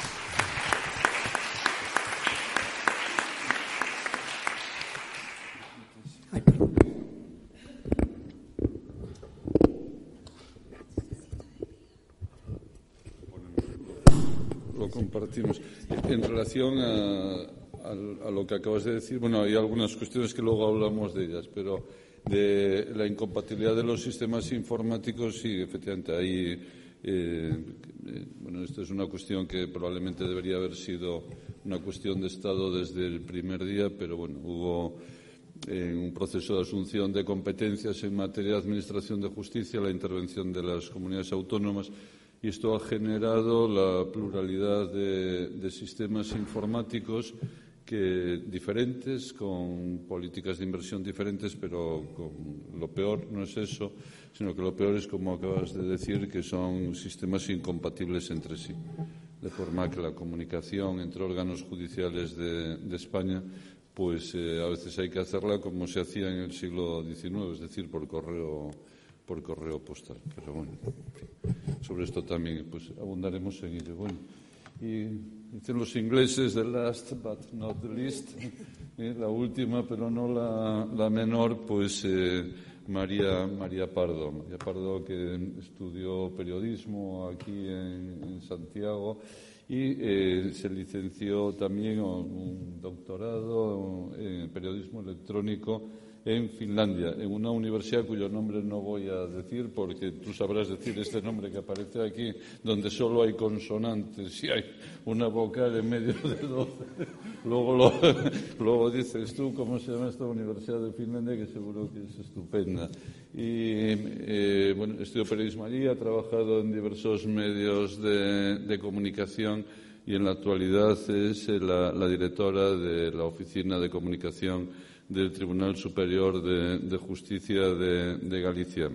Ay, perdón. Lo compartimos. En relación a, a, a lo que acabas de decir, bueno, hay algunas cuestiones que luego hablamos de ellas, pero de la incompatibilidad de los sistemas informáticos, sí, efectivamente, hay. Eh, eh, bueno, esto es una cuestión que probablemente debería haber sido una cuestión de Estado desde el primer día, pero bueno, hubo en un proceso de asunción de competencias en materia de administración de justicia la intervención de las comunidades autónomas, y esto ha generado la pluralidad de, de sistemas informáticos que diferentes, con políticas de inversión diferentes, pero con, lo peor no es eso, sino que lo peor es, como acabas de decir, que son sistemas incompatibles entre sí, de forma que la comunicación entre órganos judiciales de, de España, pues eh, a veces hay que hacerla como se hacía en el siglo diecinueve, es decir, por correo, por correo postal. Pero bueno, sobre esto también pues abundaremos en ello. Bueno, y dicen los ingleses, the last but not the least, eh, la última pero no la, la menor, pues eh, María, María Pardo. María Pardo, que estudió periodismo aquí en, en Santiago y eh, se licenció también en un doctorado en periodismo electrónico en Finlandia, en una universidad cuyo nombre no voy a decir porque tú sabrás decir este nombre que aparece aquí, donde solo hay consonantes y hay una vocal en medio de doce. Luego, lo, luego dices tú cómo se llama esta universidad de Finlandia, que seguro que es estupenda. Y eh, bueno, estudió periodismo allí, ha trabajado en diversos medios de, de comunicación y en la actualidad es la, la directora de la Oficina de Comunicación del Tribunal Superior de, de Justicia de, de Galicia.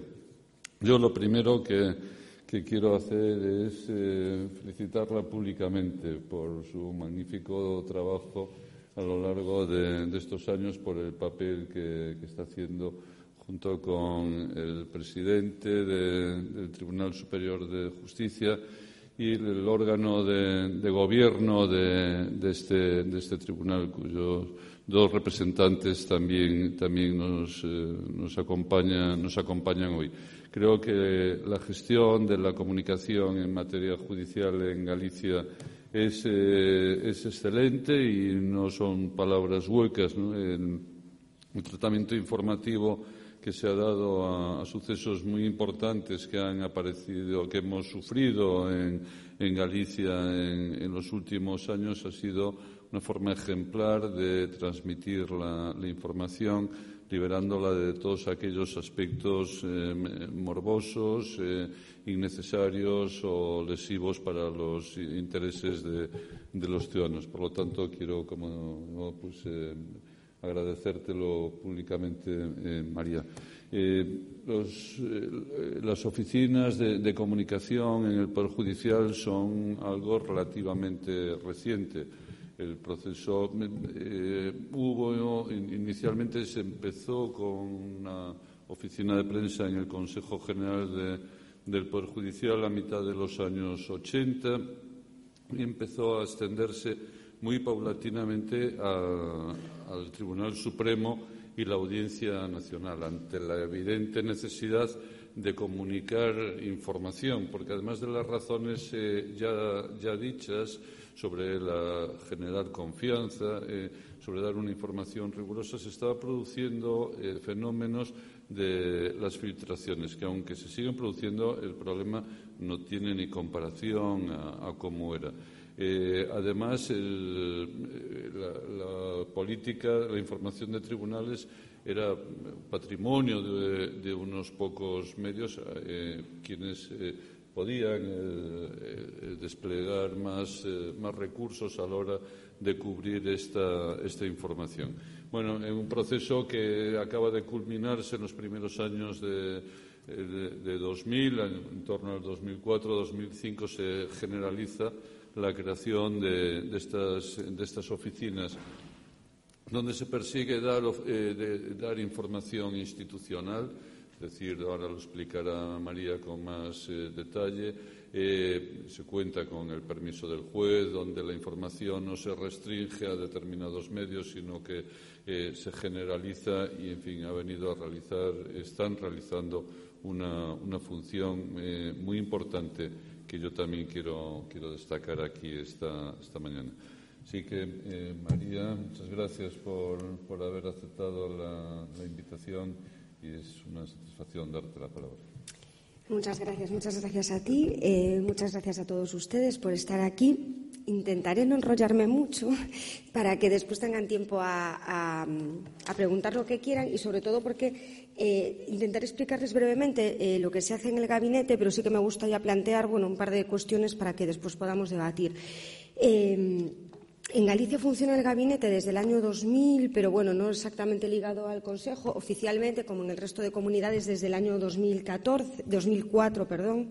Yo lo primero que, que quiero hacer es eh, felicitarla públicamente por su magnífico trabajo a lo largo de, de estos años, por el papel que, que está haciendo junto con el presidente de, del Tribunal Superior de Justicia y el órgano de, de gobierno de, de, este, de este tribunal, cuyos dos representantes también, también nos, eh, nos, acompañan, nos acompañan hoy. Creo que la gestión de la comunicación en materia judicial en Galicia es, eh, es excelente y no son palabras huecas, ¿no? El, el tratamiento informativo que se ha dado a, a sucesos muy importantes que han aparecido, que hemos sufrido en, en Galicia en, en los últimos años, ha sido una forma ejemplar de transmitir la, la información, liberándola de todos aquellos aspectos eh, morbosos, eh, innecesarios o lesivos para los intereses de, de los ciudadanos. Por lo tanto, quiero, como no, pues, eh, agradecértelo públicamente, eh, María. Eh, los, eh, las oficinas de, de comunicación en el Poder Judicial son algo relativamente reciente. El proceso eh, hubo inicialmente se empezó con una oficina de prensa en el Consejo General de, del Poder Judicial a mitad de los años ochenta y empezó a extenderse muy paulatinamente a, al Tribunal Supremo y la Audiencia Nacional, ante la evidente necesidad de comunicar información, porque además de las razones eh, ya, ya dichas sobre la generar confianza, eh, sobre dar una información rigurosa, se estaba produciendo eh, fenómenos de las filtraciones, que aunque se siguen produciendo, el problema no tiene ni comparación a, a cómo era. Eh, además, el, la, la política, la información de tribunales era patrimonio de, de unos pocos medios, eh, quienes eh, podían eh, eh, desplegar más, eh, más recursos a la hora de cubrir esta, esta información. Bueno, en un proceso que acaba de culminarse en los primeros años de, de, de dos mil, en torno al dos mil cuatro dos mil cinco, se generaliza la creación de, de, estas, de estas oficinas, donde se persigue dar, eh, de, dar información institucional, es decir, ahora lo explicará María con más eh, detalle, eh, se cuenta con el permiso del juez, donde la información no se restringe a determinados medios, sino que eh, se generaliza y, en fin, ha venido a realizar, están realizando una, una función eh, muy importante que yo también quiero, quiero destacar aquí esta, esta mañana. Así que, eh, María, muchas gracias por, por haber aceptado la, la invitación y es una satisfacción darte la palabra. Muchas gracias, muchas gracias a ti, eh, muchas gracias a todos ustedes por estar aquí. Intentaré no enrollarme mucho para que después tengan tiempo a, a, a preguntar lo que quieran y, sobre todo, porque eh, intentaré explicarles brevemente eh, lo que se hace en el gabinete, pero sí que me gustaría plantear bueno, un par de cuestiones para que después podamos debatir. Eh, En Galicia funciona el gabinete desde el año dos mil, pero bueno, no exactamente ligado al Consejo, oficialmente, como en el resto de comunidades, desde el año dos mil catorce, dos mil cuatro, perdón.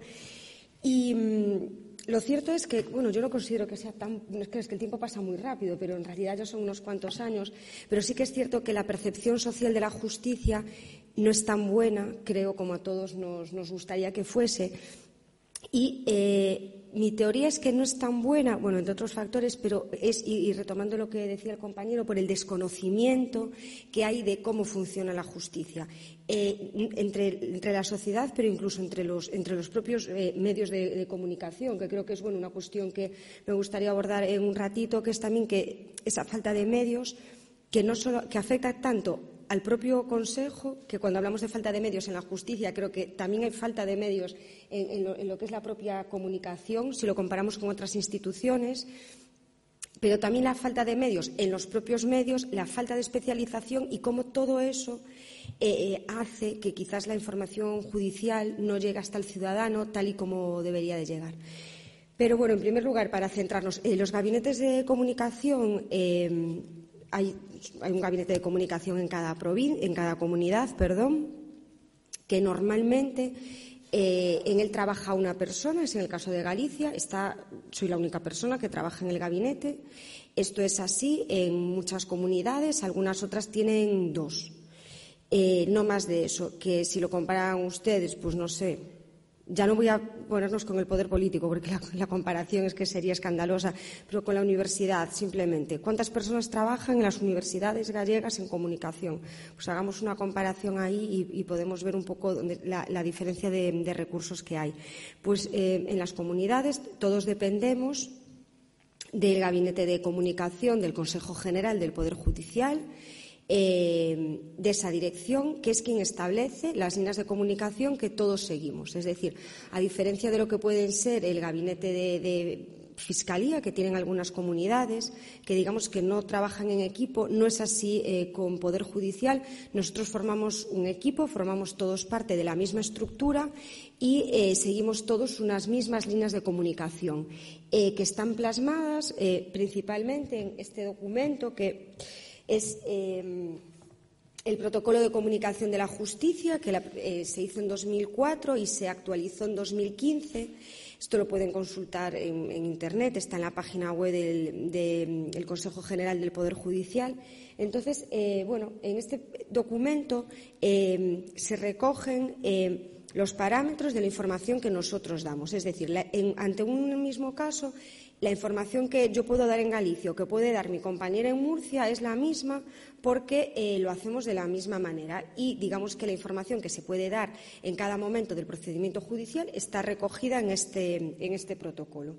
Y mmm, lo cierto es que, bueno, yo no considero que sea tan, es que, es que el tiempo pasa muy rápido, pero en realidad ya son unos cuantos años. Pero sí que es cierto que la percepción social de la justicia no es tan buena, creo, como a todos nos, nos gustaría que fuese. Y eh, mi teoría es que no es tan buena, bueno, entre otros factores, pero es, y, y retomando lo que decía el compañero, por el desconocimiento que hay de cómo funciona la justicia eh, entre, entre la sociedad, pero incluso entre los, entre los propios eh, medios de, de comunicación, que creo que es bueno, una cuestión que me gustaría abordar en un ratito, que es también que esa falta de medios que, no solo, que afecta tanto al propio Consejo, que cuando hablamos de falta de medios en la justicia, creo que también hay falta de medios en, en, lo, en lo que es la propia comunicación, si lo comparamos con otras instituciones, pero también la falta de medios en los propios medios, la falta de especialización y cómo todo eso eh, hace que quizás la información judicial no llegue hasta el ciudadano tal y como debería de llegar. Pero, bueno, en primer lugar, para centrarnos, eh, los gabinetes de comunicación, eh, hay, hay un gabinete de comunicación en cada, provin- en cada comunidad, perdón, que normalmente eh, en él trabaja una persona, es en el caso de Galicia, está, soy la única persona que trabaja en el gabinete. Esto es así en muchas comunidades, algunas otras tienen dos. Eh, no más de eso, que si lo comparan ustedes, pues no sé. Ya no voy a ponernos con el poder político, porque la, la comparación es que sería escandalosa, pero con la universidad, simplemente. ¿Cuántas personas trabajan en las universidades gallegas en comunicación? Pues hagamos una comparación ahí y, y podemos ver un poco donde, la, la diferencia de, de recursos que hay. Pues eh, en las comunidades todos dependemos del Gabinete de Comunicación del Consejo General del Poder Judicial, Eh, de esa dirección, que es quien establece las líneas de comunicación que todos seguimos. Es decir, a diferencia de lo que pueden ser el gabinete de, de Fiscalía, que tienen algunas comunidades, que digamos que no trabajan en equipo, no es así eh, con Poder Judicial. Nosotros formamos un equipo, formamos todos parte de la misma estructura y eh, seguimos todos unas mismas líneas de comunicación eh, que están plasmadas eh, principalmente en este documento que es eh, el Protocolo de Comunicación de la Justicia, que la, eh, se hizo en dos mil cuatro y se actualizó en dos mil quince. Esto lo pueden consultar en, en Internet, está en la página web del, de, del Consejo General del Poder Judicial. Entonces, eh, bueno, en este documento eh, se recogen eh, los parámetros de la información que nosotros damos. Es decir, la, en, ante un mismo caso, la información que yo puedo dar en Galicia o que puede dar mi compañera en Murcia es la misma porque eh, lo hacemos de la misma manera y digamos que la información que se puede dar en cada momento del procedimiento judicial está recogida en este, en este protocolo.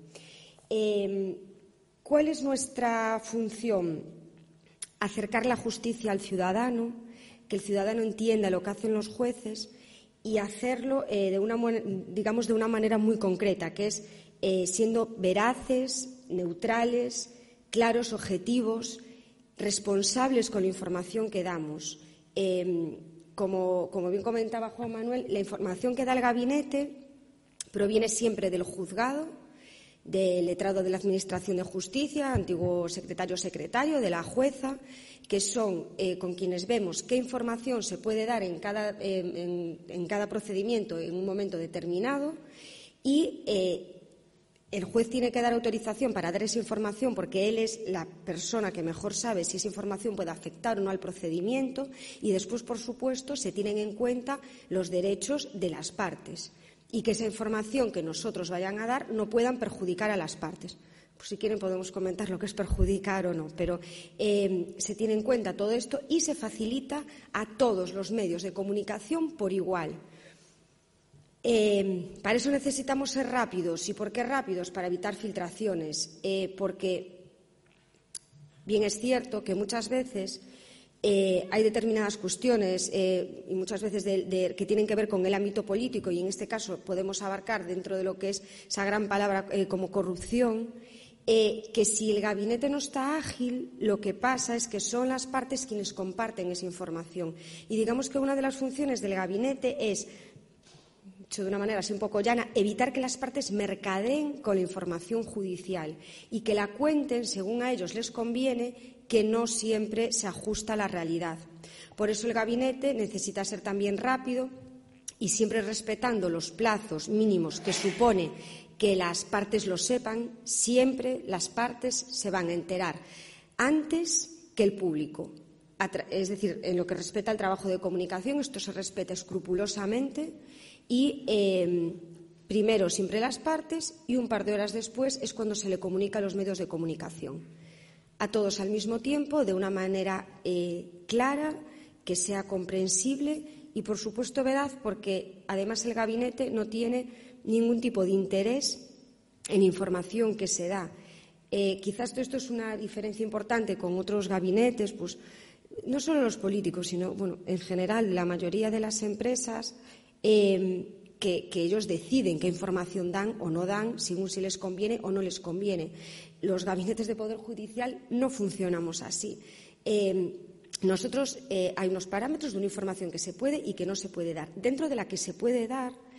Eh, ¿Cuál es nuestra función? Acercar la justicia al ciudadano, que el ciudadano entienda lo que hacen los jueces y hacerlo eh, de una, digamos, de una manera muy concreta, que es Eh, siendo veraces, neutrales, claros, objetivos, responsables con la información que damos. Eh, como, como bien comentaba Juan Manuel, la información que da el gabinete proviene siempre del juzgado, del letrado de la Administración de Justicia, antiguo secretario o secretario, de la jueza, que son eh, con quienes vemos qué información se puede dar en cada, eh, en, en cada procedimiento en un momento determinado y eh, el juez tiene que dar autorización para dar esa información porque él es la persona que mejor sabe si esa información puede afectar o no al procedimiento y después, por supuesto, se tienen en cuenta los derechos de las partes y que esa información que nosotros vayan a dar no puedan perjudicar a las partes. Pues si quieren podemos comentar lo que es perjudicar o no, pero eh, se tiene en cuenta todo esto y se facilita a todos los medios de comunicación por igual. Eh, para eso necesitamos ser rápidos. ¿Y por qué rápidos? Para evitar filtraciones. Eh, porque bien es cierto que muchas veces eh, hay determinadas cuestiones eh, y muchas veces de, de, que tienen que ver con el ámbito político y en este caso podemos abarcar dentro de lo que es esa gran palabra eh, como corrupción, eh, que si el gabinete no está ágil, lo que pasa es que son las partes quienes comparten esa información. Y digamos que una de las funciones del gabinete es, dicho de una manera así un poco llana, evitar que las partes mercadeen con la información judicial y que la cuenten según a ellos les conviene, que no siempre se ajusta a la realidad. Por eso el gabinete necesita ser también rápido y siempre respetando los plazos mínimos que supone que las partes lo sepan. Siempre las partes se van a enterar antes que el público. Es decir, en lo que respecta al trabajo de comunicación, esto se respeta escrupulosamente y eh, primero siempre las partes y un par de horas después es cuando se le comunica a los medios de comunicación. A todos al mismo tiempo, de una manera eh, clara, que sea comprensible y, por supuesto, veraz, porque además el gabinete no tiene ningún tipo de interés en información que se da. Eh, quizás esto es una diferencia importante con otros gabinetes, pues no solo los políticos, sino, bueno, en general, la mayoría de las empresas eh, que, que ellos deciden qué información dan o no dan, según si les conviene o no les conviene. Los gabinetes de Poder Judicial no funcionamos así. Eh, nosotros eh, hay unos parámetros de una información que se puede y que no se puede dar. Dentro de la que se puede dar,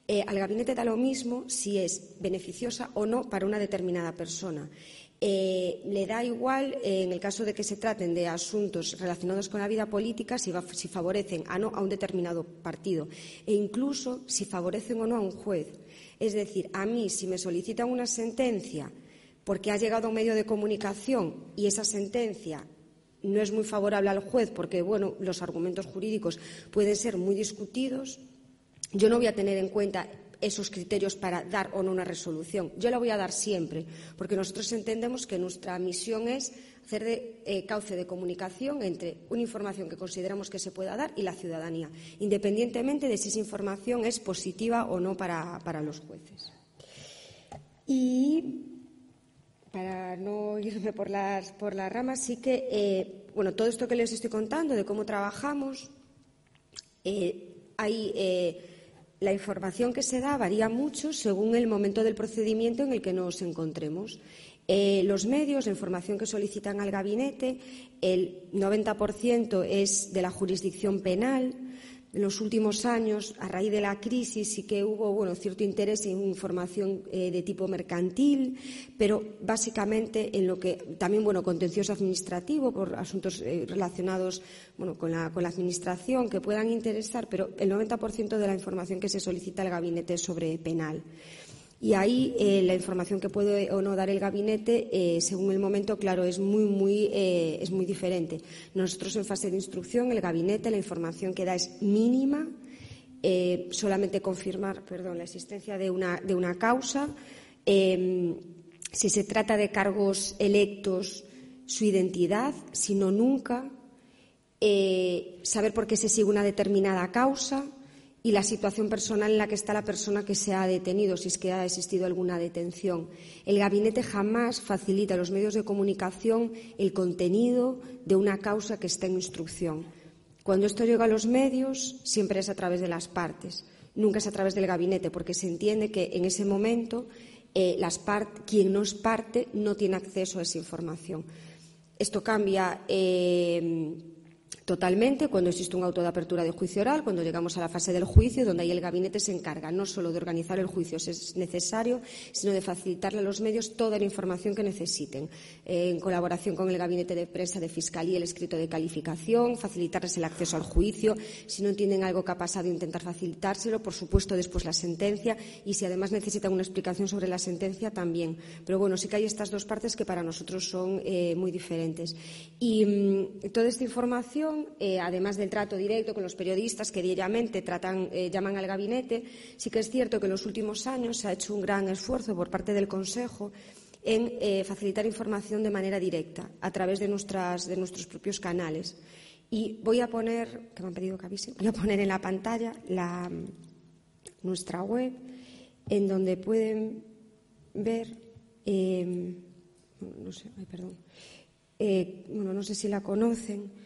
Eh, al gabinete da lo mismo si es beneficiosa o no para una determinada persona. Eh, le da igual, eh, en el caso de que se traten de asuntos relacionados con la vida política, si, va, si favorecen a no a un determinado partido e incluso si favorecen o no a un juez. Es decir, a mí, si me solicitan una sentencia porque ha llegado a un medio de comunicación y esa sentencia no es muy favorable al juez porque, bueno, los argumentos jurídicos pueden ser muy discutidos, yo no voy a tener en cuenta esos criterios para dar o no una resolución. Yo la voy a dar siempre, porque nosotros entendemos que nuestra misión es hacer de eh, cauce de comunicación entre una información que consideramos que se pueda dar y la ciudadanía, independientemente de si esa información es positiva o no para, para los jueces. Y para no irme por las, por las ramas, sí que, eh, bueno, todo esto que les estoy contando de cómo trabajamos, eh, hay... Eh, La información que se da varía mucho según el momento del procedimiento en el que nos encontremos. Eh, los medios, la información que solicitan al gabinete, el noventa por ciento es de la jurisdicción penal. En los últimos años, a raíz de la crisis, sí que hubo bueno, cierto interés en información eh, de tipo mercantil, pero básicamente en lo que también bueno, contencioso administrativo por asuntos eh, relacionados bueno, con, la, con la administración que puedan interesar, pero el noventa por ciento de la información que se solicita al gabinete es sobre penal. Y ahí eh, la información que puede o no dar el gabinete, eh, según el momento, claro, es muy, muy, eh, es muy diferente. Nosotros en fase de instrucción, el gabinete, la información que da es mínima, eh, solamente confirmar, perdón, la existencia de una, de una causa. Eh, si se trata de cargos electos, su identidad, si no nunca, eh, saber por qué se sigue una determinada causa y la situación personal en la que está la persona que se ha detenido, si es que ha existido alguna detención. El gabinete jamás facilita a los medios de comunicación el contenido de una causa que está en instrucción. Cuando esto llega a los medios, siempre es a través de las partes, nunca es a través del gabinete, porque se entiende que en ese momento eh, las part- quien no es parte no tiene acceso a esa información. Esto cambia Eh, totalmente cuando existe un auto de apertura de juicio oral, cuando llegamos a la fase del juicio, donde ahí el gabinete se encarga no solo de organizar el juicio si es necesario, sino de facilitarle a los medios toda la información que necesiten, eh, en colaboración con el gabinete de prensa de fiscalía, el escrito de calificación, facilitarles el acceso al juicio, si no entienden algo que ha pasado, intentar facilitárselo, por supuesto después la sentencia y si además necesitan una explicación sobre la sentencia también. Pero bueno, sí que hay estas dos partes que para nosotros son eh, muy diferentes. Y mmm, toda esta información, Eh, además del trato directo con los periodistas que diariamente tratan, eh, llaman al gabinete, sí que es cierto que en los últimos años se ha hecho un gran esfuerzo por parte del Consejo en eh, facilitar información de manera directa a través de, nuestras, de nuestros propios canales. Y voy a poner, que me han pedido que avise, voy a poner en la pantalla la, nuestra web, en donde pueden ver, eh, no sé, ay, perdón, eh, bueno, no sé si la conocen.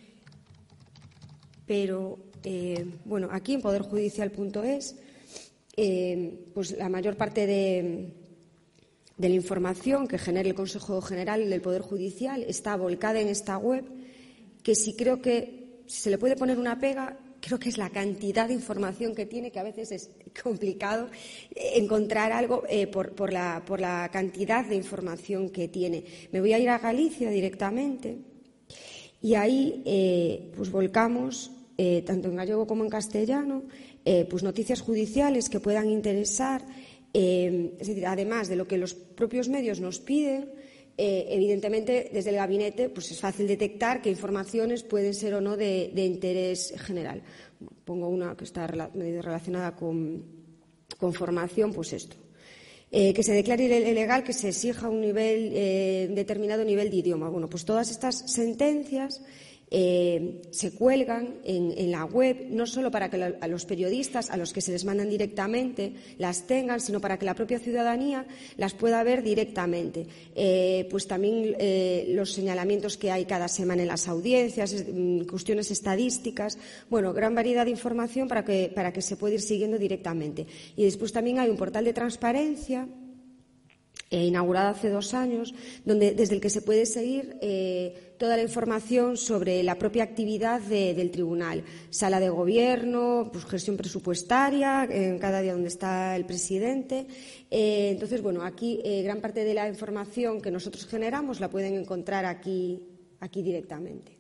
Pero, eh, bueno, aquí en poder judicial punto es, eh, pues la mayor parte de, de la información que genera el Consejo General del Poder Judicial está volcada en esta web, que si creo que si se le puede poner una pega, creo que es la cantidad de información que tiene, que a veces es complicado encontrar algo eh, por, por, la, por la cantidad de información que tiene. Me voy a ir a Galicia directamente y ahí eh, pues volcamos, Eh, tanto en gallego como en castellano, eh, pues noticias judiciales que puedan interesar, eh, es decir, además de lo que los propios medios nos piden, eh, evidentemente desde el gabinete pues es fácil detectar qué informaciones pueden ser o no de, de interés general. Pongo una que está relacionada con, con formación, pues esto. Eh, que se declare ilegal que se exija un nivel, eh, determinado nivel de idioma. Bueno, pues todas estas sentencias Eh, se cuelgan en, en la web, no solo para que la, a los periodistas, a los que se les mandan directamente, las tengan, sino para que la propia ciudadanía las pueda ver directamente. Eh, pues también eh, los señalamientos que hay cada semana en las audiencias, es, cuestiones estadísticas, bueno, gran variedad de información para que, para que se pueda ir siguiendo directamente. Y después también hay un portal de transparencia eh, inaugurado hace dos años, donde, desde el que se puede seguir eh, toda la información sobre la propia actividad de, del tribunal. Sala de gobierno, pues, gestión presupuestaria, en cada día donde está el presidente. Eh, entonces, bueno, aquí eh, gran parte de la información que nosotros generamos la pueden encontrar aquí, aquí directamente.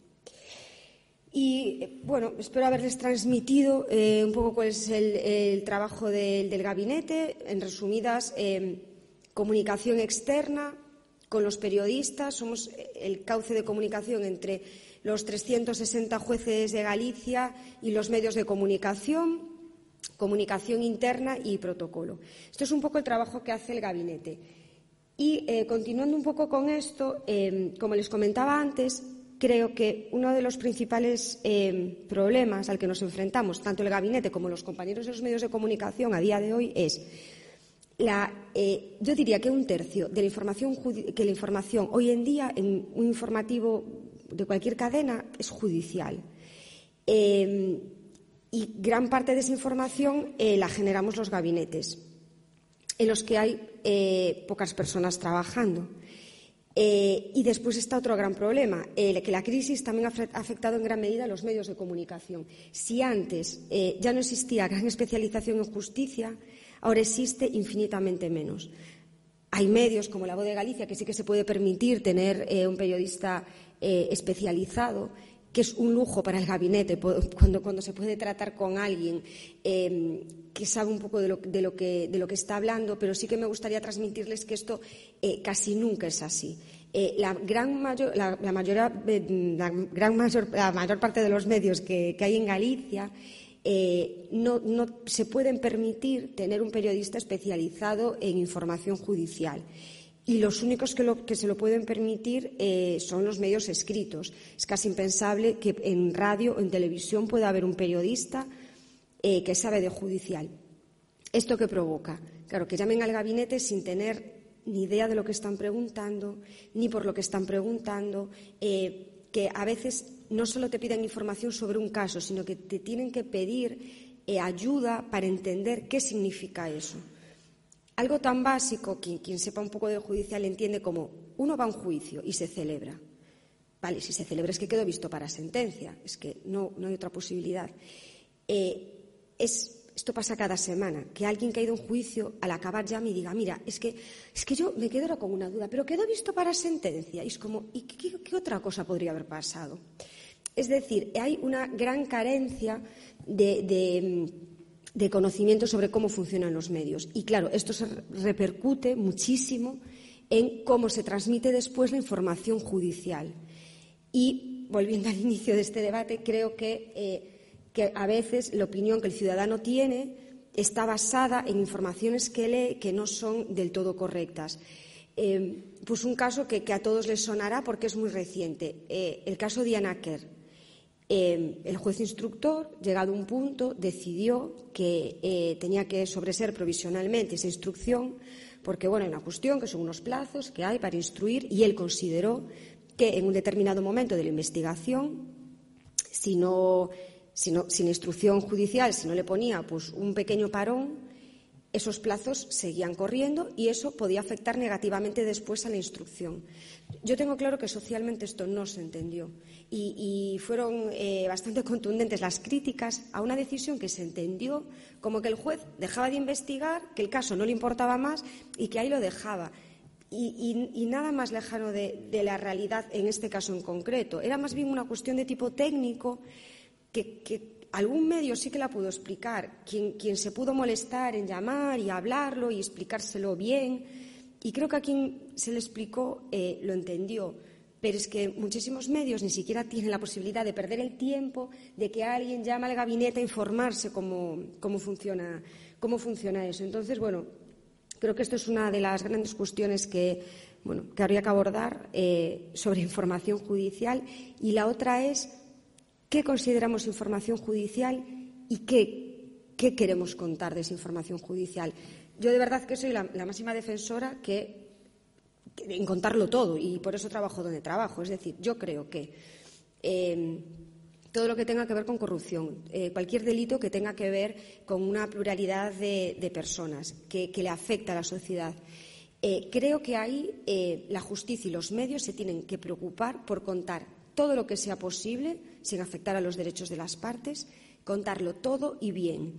Y, bueno, espero haberles transmitido eh, un poco cuál es el, el trabajo del, del gabinete. En resumidas, eh, comunicación externa con los periodistas. Somos el cauce de comunicación entre los trescientos sesenta jueces de Galicia y los medios de comunicación, comunicación interna y protocolo. Esto es un poco el trabajo que hace el gabinete. Y, eh, continuando un poco con esto, eh, como les comentaba antes, creo que uno de los principales eh, problemas al que nos enfrentamos, tanto el gabinete como los compañeros de los medios de comunicación a día de hoy, es la, eh, yo diría que un tercio de la información, que la información hoy en día en un informativo de cualquier cadena es judicial. Eh, y gran parte de esa información eh, la generamos los gabinetes, en los que hay eh, pocas personas trabajando. Eh, y después está otro gran problema, eh, que la crisis también ha afectado en gran medida a los medios de comunicación. Si antes eh, ya no existía gran especialización en justicia, ahora existe infinitamente menos. Hay medios como La Voz de Galicia que sí que se puede permitir tener eh, un periodista eh, especializado, que es un lujo para el gabinete cuando, cuando se puede tratar con alguien eh, que sabe un poco de lo, de, lo que, de lo que está hablando, pero sí que me gustaría transmitirles que esto eh, casi nunca es así. Eh, la, gran mayor, la, la, mayor, la, gran mayor, la mayor parte de los medios que, que hay en Galicia eh, no, no se pueden permitir tener un periodista especializado en información judicial. Y los únicos que, lo, que se lo pueden permitir eh, son los medios escritos. Es casi impensable que en radio o en televisión pueda haber un periodista eh, que sabe de judicial. ¿Esto qué provoca? Claro, que llamen al gabinete sin tener ni idea de lo que están preguntando, ni por lo que están preguntando, eh, que a veces no solo te piden información sobre un caso, sino que te tienen que pedir eh, ayuda para entender qué significa eso. Algo tan básico, quien, quien sepa un poco de judicial entiende como uno va a un juicio y se celebra. Vale, si se celebra es que quedó visto para sentencia, es que no, no hay otra posibilidad. Eh, es, esto pasa cada semana, que alguien que ha ido a un juicio al acabar llame y diga, mira, es que, es que yo me quedo ahora con una duda, pero quedó visto para sentencia. Y es como, ¿y qué, qué otra cosa podría haber pasado? Es decir, hay una gran carencia de... de de conocimiento sobre cómo funcionan los medios. Y, claro, esto se repercute muchísimo en cómo se transmite después la información judicial. Y, volviendo al inicio de este debate, creo que, eh, que a veces la opinión que el ciudadano tiene está basada en informaciones que lee que no son del todo correctas. Eh, pues un caso que, que a todos les sonará porque es muy reciente, eh, el caso de Ana Kerr. Eh, el juez instructor, llegado a un punto, decidió que eh, tenía que sobreseer provisionalmente esa instrucción porque, bueno, hay una cuestión que son unos plazos que hay para instruir y él consideró que en un determinado momento de la investigación, si no, si no, sin instrucción judicial, si no le ponía pues, un pequeño parón, esos plazos seguían corriendo y eso podía afectar negativamente después a la instrucción. Yo tengo claro que socialmente esto no se entendió y, y fueron eh, bastante contundentes las críticas a una decisión que se entendió como que el juez dejaba de investigar, que el caso no le importaba más y que ahí lo dejaba. Y, y, y nada más lejano de, de la realidad en este caso en concreto. Era más bien una cuestión de tipo técnico que, que algún medio sí que la pudo explicar. Quien, quien se pudo molestar en llamar y hablarlo y explicárselo bien. Y creo que a quien se le explicó eh, lo entendió. Pero es que muchísimos medios ni siquiera tienen la posibilidad de perder el tiempo de que alguien llame al gabinete a informarse cómo, cómo, funciona, cómo funciona eso. Entonces, bueno, creo que esto es una de las grandes cuestiones que, bueno, que habría que abordar eh, sobre información judicial. Y la otra es qué consideramos información judicial y qué, qué queremos contar de esa información judicial. Yo de verdad que soy la, la máxima defensora que, que, en contarlo todo y por eso trabajo donde trabajo. Es decir, yo creo que eh, todo lo que tenga que ver con corrupción, eh, cualquier delito que tenga que ver con una pluralidad de, de personas que, que le afecta a la sociedad Eh, creo que ahí eh, la justicia y los medios se tienen que preocupar por contar todo lo que sea posible, sin afectar a los derechos de las partes, contarlo todo y bien.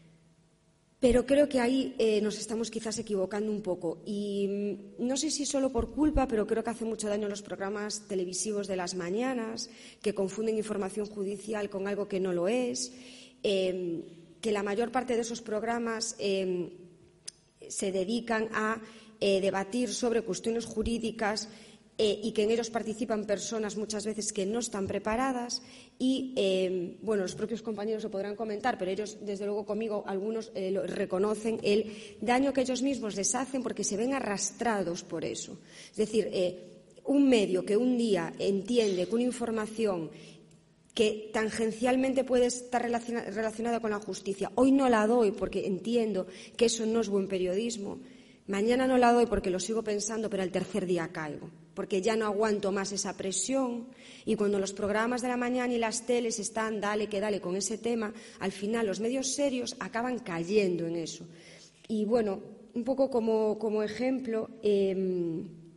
Pero creo que ahí eh, nos estamos quizás equivocando un poco. Y mmm, no sé si solo por culpa, pero creo que hace mucho daño los programas televisivos de las mañanas, que confunden información judicial con algo que no lo es, eh, que la mayor parte de esos programas eh, se dedican a eh, debatir sobre cuestiones jurídicas eh, y que en ellos participan personas muchas veces que no están preparadas y, eh, bueno, los propios compañeros lo podrán comentar, pero ellos, desde luego conmigo, algunos eh, lo reconocen el daño que ellos mismos les hacen porque se ven arrastrados por eso. Es decir, eh, un medio que un día entiende que una información que tangencialmente puede estar relacionada con la justicia, hoy no la doy porque entiendo que eso no es buen periodismo, mañana no la doy porque lo sigo pensando, pero al tercer día caigo, porque ya no aguanto más esa presión y cuando los programas de la mañana y las teles están dale que dale con ese tema, al final los medios serios acaban cayendo en eso. Y bueno, un poco como, como ejemplo, eh,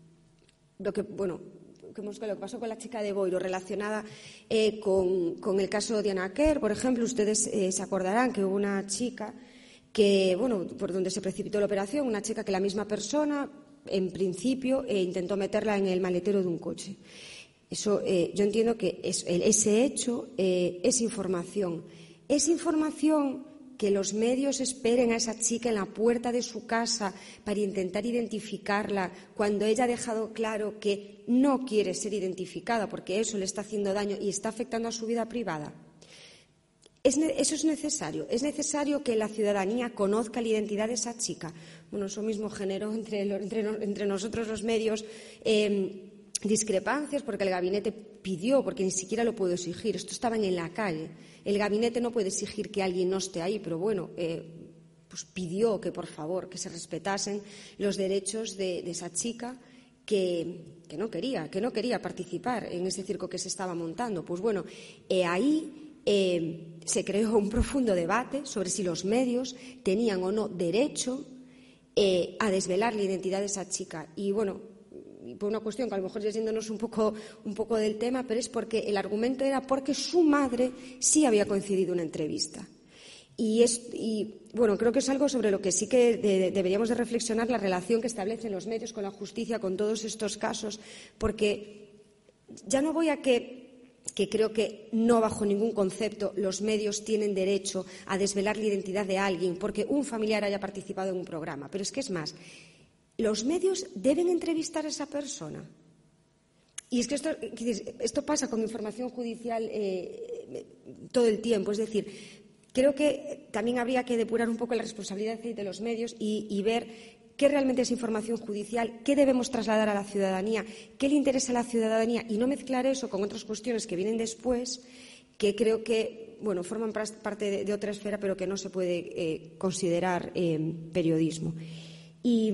lo que, bueno, lo que pasó con la chica de Boiro relacionada eh, con, con el caso de Ana Quer, por ejemplo, ustedes eh, se acordarán que hubo una chica que, bueno, por donde se precipitó la operación, una chica que la misma persona, en principio, eh, intentó meterla en el maletero de un coche. Eso, eh, yo entiendo que es, ese hecho eh, es información. Es información que los medios esperen a esa chica en la puerta de su casa para intentar identificarla cuando ella ha dejado claro que no quiere ser identificada porque eso le está haciendo daño y está afectando a su vida privada. Es, eso es necesario. Es necesario que la ciudadanía conozca la identidad de esa chica. Bueno, eso mismo generó entre, entre, entre nosotros los medios eh, discrepancias porque el gabinete pidió, porque ni siquiera lo puedo exigir. Esto estaba en la calle. El gabinete no puede exigir que alguien no esté ahí, pero bueno, eh, pues pidió que, por favor, que se respetasen los derechos de, de esa chica que, que no quería, que no quería participar en ese circo que se estaba montando. Pues bueno, eh, ahí eh, se creó un profundo debate sobre si los medios tenían o no derecho eh, a desvelar la identidad de esa chica. Y bueno, por una cuestión que a lo mejor ya yéndonos un poco, un poco del tema, pero es porque el argumento era porque su madre sí había concedido una entrevista. Y, es, y bueno, creo que es algo sobre lo que sí que de, deberíamos de reflexionar la relación que establecen los medios con la justicia, con todos estos casos, porque ya no voy a que, que creo que no bajo ningún concepto los medios tienen derecho a desvelar la identidad de alguien porque un familiar haya participado en un programa, pero es que es más, los medios deben entrevistar a esa persona. Y es que esto, esto pasa con información judicial eh, todo el tiempo. Es decir, creo que también habría que depurar un poco la responsabilidad de los medios y, y ver qué realmente es información judicial, qué debemos trasladar a la ciudadanía, qué le interesa a la ciudadanía y no mezclar eso con otras cuestiones que vienen después, que creo que bueno, forman parte de, de otra esfera, pero que no se puede eh, considerar eh, periodismo. Y,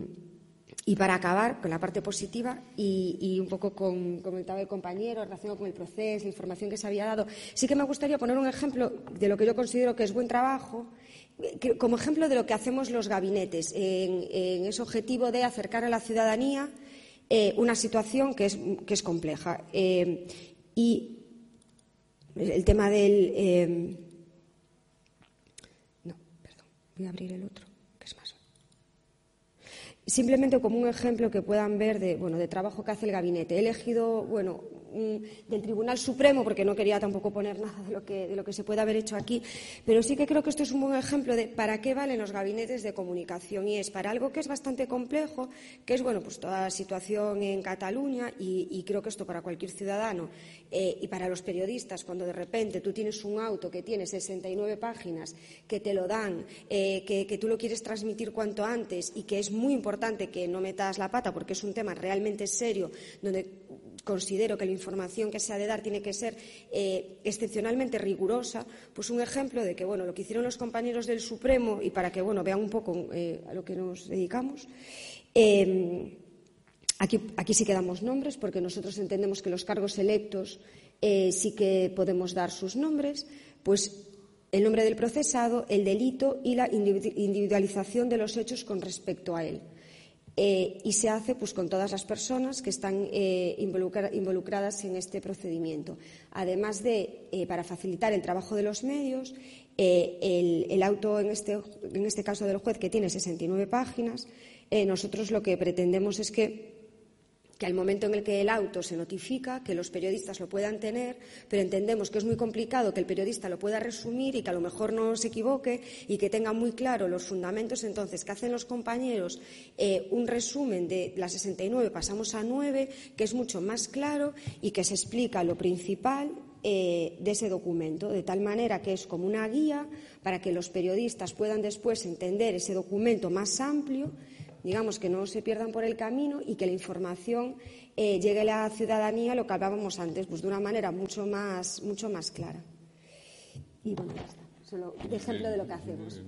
y para acabar con la parte positiva y, y un poco con, comentaba el compañero, relacionado con el proceso, la información que se había dado, sí que me gustaría poner un ejemplo de lo que yo considero que es buen trabajo, que, como ejemplo de lo que hacemos los gabinetes, en, en ese objetivo de acercar a la ciudadanía eh, una situación que es, que es compleja. Eh, y el tema del... Eh, no, perdón, voy a abrir el otro. Simplemente como un ejemplo que puedan ver de, bueno, de trabajo que hace el gabinete. He elegido, bueno, del Tribunal Supremo, porque no quería tampoco poner nada de lo que, de lo que se puede haber hecho aquí, pero sí que creo que esto es un buen ejemplo de para qué valen los gabinetes de comunicación, y es para algo que es bastante complejo, que es, bueno, pues toda la situación en Cataluña, y, y creo que esto para cualquier ciudadano eh, y para los periodistas, cuando de repente tú tienes un auto que tiene sesenta y nueve páginas, que te lo dan, eh, que, que tú lo quieres transmitir cuanto antes y que es muy importante que no metas la pata porque es un tema realmente serio, donde considero que la información que se ha de dar tiene que ser eh, excepcionalmente rigurosa, pues un ejemplo de que, bueno, lo que hicieron los compañeros del Supremo, y para que, bueno, vean un poco eh, a lo que nos dedicamos, eh, aquí, aquí sí que damos nombres, porque nosotros entendemos que los cargos electos eh, sí que podemos dar sus nombres, pues el nombre del procesado, el delito y la individualización de los hechos con respecto a él. Eh, y se hace pues, con todas las personas que están eh, involucra, involucradas en este procedimiento. Además de, eh, para facilitar el trabajo de los medios, eh, el, el auto, en este, en este caso del juez, que tiene sesenta y nueve páginas, eh, nosotros lo que pretendemos es que que al momento en el que el auto se notifica, que los periodistas lo puedan tener, pero entendemos que es muy complicado que el periodista lo pueda resumir y que a lo mejor no se equivoque y que tenga muy claro los fundamentos. Entonces, ¿qué hacen los compañeros? Eh, un resumen de las sesenta y nueve, pasamos a nueve, que es mucho más claro y que se explica lo principal eh, de ese documento, de tal manera que es como una guía para que los periodistas puedan después entender ese documento más amplio, digamos, que no se pierdan por el camino y que la información eh, llegue a la ciudadanía, lo que hablábamos antes, pues de una manera mucho más, mucho más clara. Y bueno, ya está. Solo de ejemplo de lo que hacemos.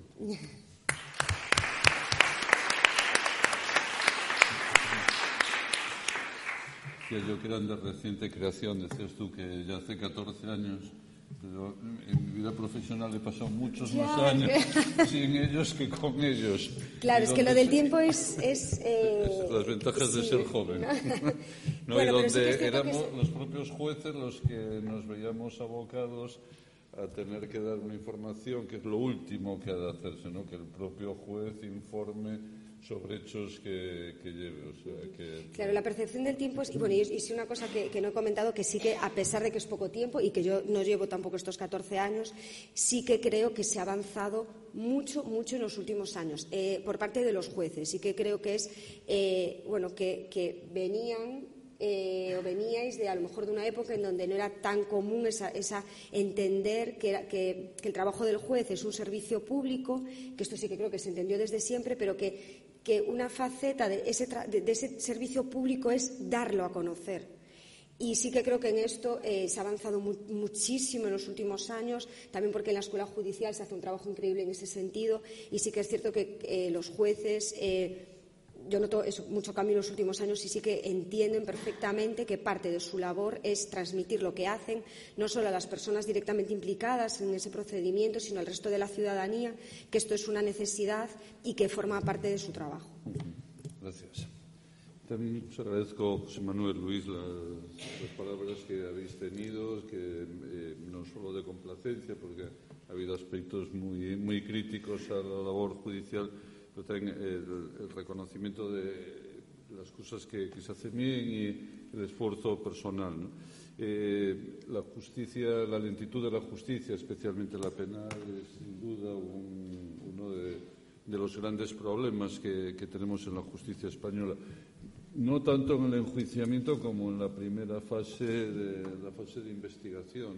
Decía yo que eran de reciente creación, decías tú que ya hace catorce años. Pero en mi vida profesional he pasado muchos ya, más años sin ellos que con ellos. Claro, es que lo del tiempo es... es, eh, es las ventajas sí, de ser joven. ¿No? Bueno, y donde sí es éramos que... los propios jueces los que nos veíamos abocados a tener que dar una información que es lo último que ha de hacerse, ¿no? Que el propio juez informe sobre hechos que, que lleve. O sea, que... Claro, la percepción del tiempo es... Y bueno, y, y sí una cosa que, que no he comentado, que sí que, a pesar de que es poco tiempo y que yo no llevo tampoco estos catorce años, sí que creo que se ha avanzado mucho, mucho en los últimos años eh, por parte de los jueces. Sí que creo que es, eh, bueno, que, que venían... Eh, o veníais de a lo mejor de una época en donde no era tan común esa, esa entender que, era, que, que el trabajo del juez es un servicio público, que esto sí que creo que se entendió desde siempre, pero que, que una faceta de ese, de, de ese servicio público es darlo a conocer. Y sí que creo que en esto eh, se ha avanzado mu muchísimo en los últimos años, también porque en la Escuela Judicial se hace un trabajo increíble en ese sentido, y sí que es cierto que eh, los jueces... Eh, Yo noto eso, mucho cambio en los últimos años y sí que entienden perfectamente que parte de su labor es transmitir lo que hacen, no solo a las personas directamente implicadas en ese procedimiento, sino al resto de la ciudadanía, que esto es una necesidad y que forma parte de su trabajo. Gracias. También os agradezco, José Manuel, Luis, las, las palabras que habéis tenido, que eh, no solo de complacencia, porque ha habido aspectos muy, muy críticos a la labor judicial, pero también el, el reconocimiento de las cosas que, que se hacen bien y el esfuerzo personal, ¿no? Eh, la justicia, la lentitud de la justicia, especialmente la penal, es sin duda un, uno de, de los grandes problemas que, que tenemos en la justicia española. No tanto en el enjuiciamiento como en la primera fase de la fase de investigación,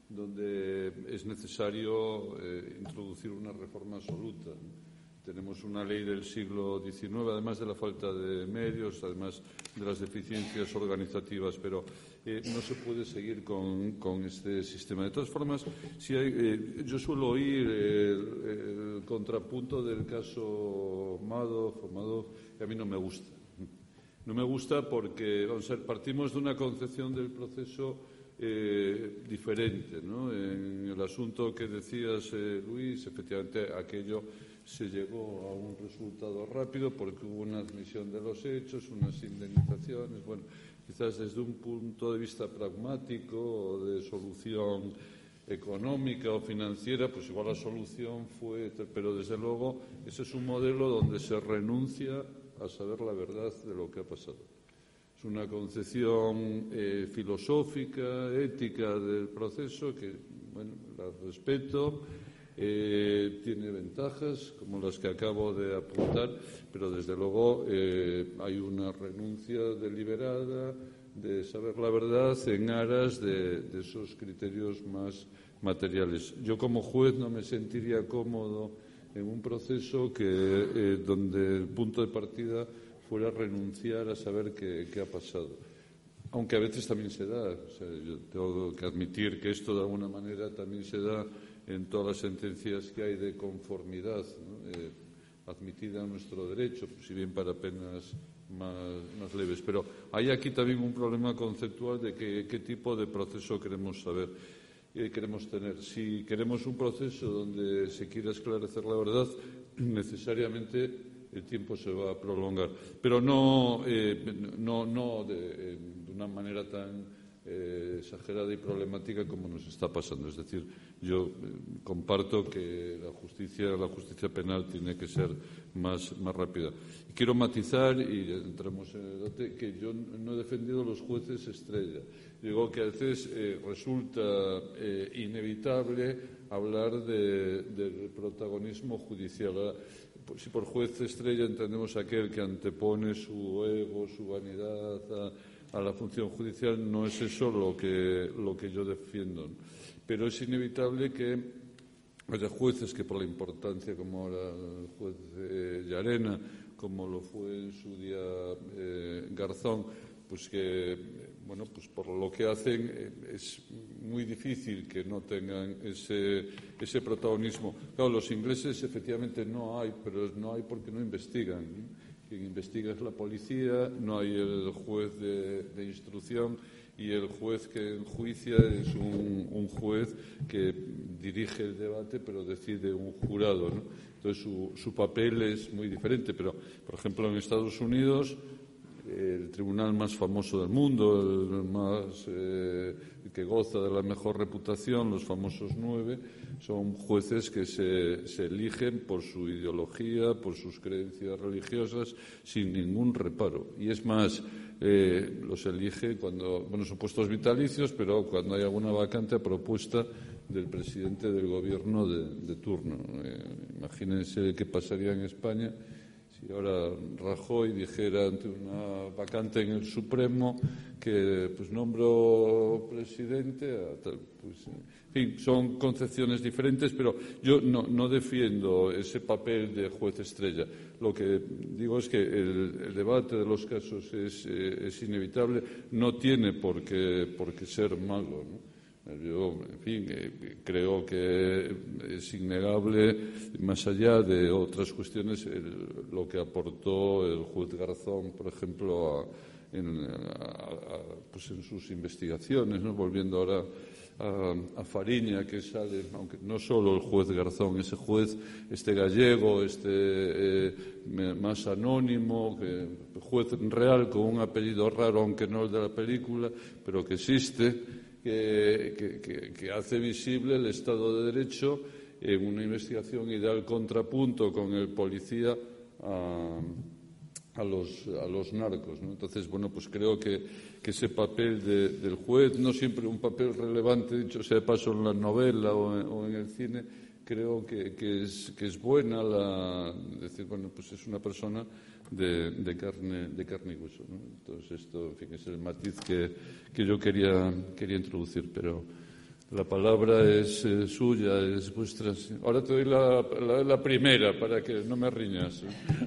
donde es necesario eh, introducir una reforma absoluta, ¿no? Tenemos una ley del siglo diecinueve, además de la falta de medios, además de las deficiencias organizativas, pero eh, no se puede seguir con, con este sistema. De todas formas, si hay, eh, yo suelo oír el, el contrapunto del caso Madoff, Madoff, que a mí no me gusta. No me gusta porque, vamos a ver, partimos de una concepción del proceso eh, diferente, ¿no? En el asunto que decías, eh, Luis, efectivamente aquello se llegó a un resultado rápido porque hubo una admisión de los hechos, unas indemnizaciones, bueno, quizás desde un punto de vista pragmático o de solución económica o financiera, pues igual la solución fue, pero desde luego ese es un modelo donde se renuncia a saber la verdad de lo que ha pasado. Es una concepción eh, filosófica, ética del proceso que, bueno, la respeto. Eh, tiene ventajas como las que acabo de apuntar, pero desde luego eh, hay una renuncia deliberada de saber la verdad en aras de, de esos criterios más materiales. Yo como juez no me sentiría cómodo en un proceso que, eh, donde el punto de partida fuera renunciar a saber qué, qué ha pasado. Aunque a veces también se da. O sea, yo tengo que admitir que esto de alguna manera también se da en todas las sentencias que hay de conformidad, ¿no? eh, admitida a nuestro derecho, pues, si bien para penas más, más leves. Pero hay aquí también un problema conceptual de que, qué tipo de proceso queremos saber, eh, queremos tener. Si queremos un proceso donde se quiera esclarecer la verdad, necesariamente el tiempo se va a prolongar. Pero no, eh, no, no de, eh, de una manera tan Eh, exagerada y problemática como nos está pasando. Es decir, yo eh, comparto que la justicia, la justicia penal tiene que ser más, más rápida. Y quiero matizar, y entramos en el debate, que yo no he defendido los jueces estrella. Digo que a veces eh, resulta eh, inevitable hablar de, del protagonismo judicial. Ahora, si por juez estrella entendemos aquel que antepone su ego, su vanidad a a la función judicial, no es eso lo que, lo que yo defiendo. Pero es inevitable que haya jueces que, por la importancia, como ahora el juez eh, Llarena, como lo fue en su día eh, Garzón, pues que, bueno, pues por lo que hacen eh, es muy difícil que no tengan ese, ese protagonismo. Claro, los ingleses efectivamente no hay, pero no hay porque no investigan, ¿no? Quien investiga es la policía, no hay el juez de, de instrucción, y el juez que enjuicia es un, un juez que dirige el debate, pero decide un jurado, ¿no? Entonces su, su papel es muy diferente. Pero, por ejemplo, en Estados Unidos, el tribunal más famoso del mundo, el más eh, que goza de la mejor reputación, los famosos nueve, son jueces que se, se eligen por su ideología, por sus creencias religiosas, sin ningún reparo. Y es más, eh, los elige cuando, bueno, son puestos vitalicios, pero cuando hay alguna vacante a propuesta del presidente del gobierno de, de turno. Eh, imagínense qué pasaría en España si ahora Rajoy dijera ante una vacante en el Supremo que pues nombro presidente a tal, pues, en fin, son concepciones diferentes, pero yo no, no defiendo ese papel de juez estrella. Lo que digo es que el, el debate de los casos es, eh, es inevitable, no tiene por qué, por qué ser malo, ¿no? Yo, en fin, eh, creo que es innegable, más allá de otras cuestiones, el, lo que aportó el juez Garzón, por ejemplo, a, en, a, a, pues en sus investigaciones, ¿no? Volviendo ahora a, a Fariña, que sale, aunque no solo el juez Garzón, ese juez, este gallego, este eh, más anónimo, que, juez real con un apellido raro, aunque no el de la película, pero que existe. Que, que, que hace visible el Estado de Derecho en una investigación y da el contrapunto con el policía a, a, los, a los narcos, ¿no? Entonces, bueno, pues creo que, que ese papel de, del juez, no siempre un papel relevante, dicho sea de paso en la novela o en, o en el cine, creo que, que, es, que es buena la decir, bueno, pues es una persona de, de carne de carne y hueso, ¿no? Entonces esto, en fin, es el matiz que, que yo quería quería introducir, pero la palabra es eh, suya, es vuestra. Ahora te doy la, la, la primera para que no me riñas.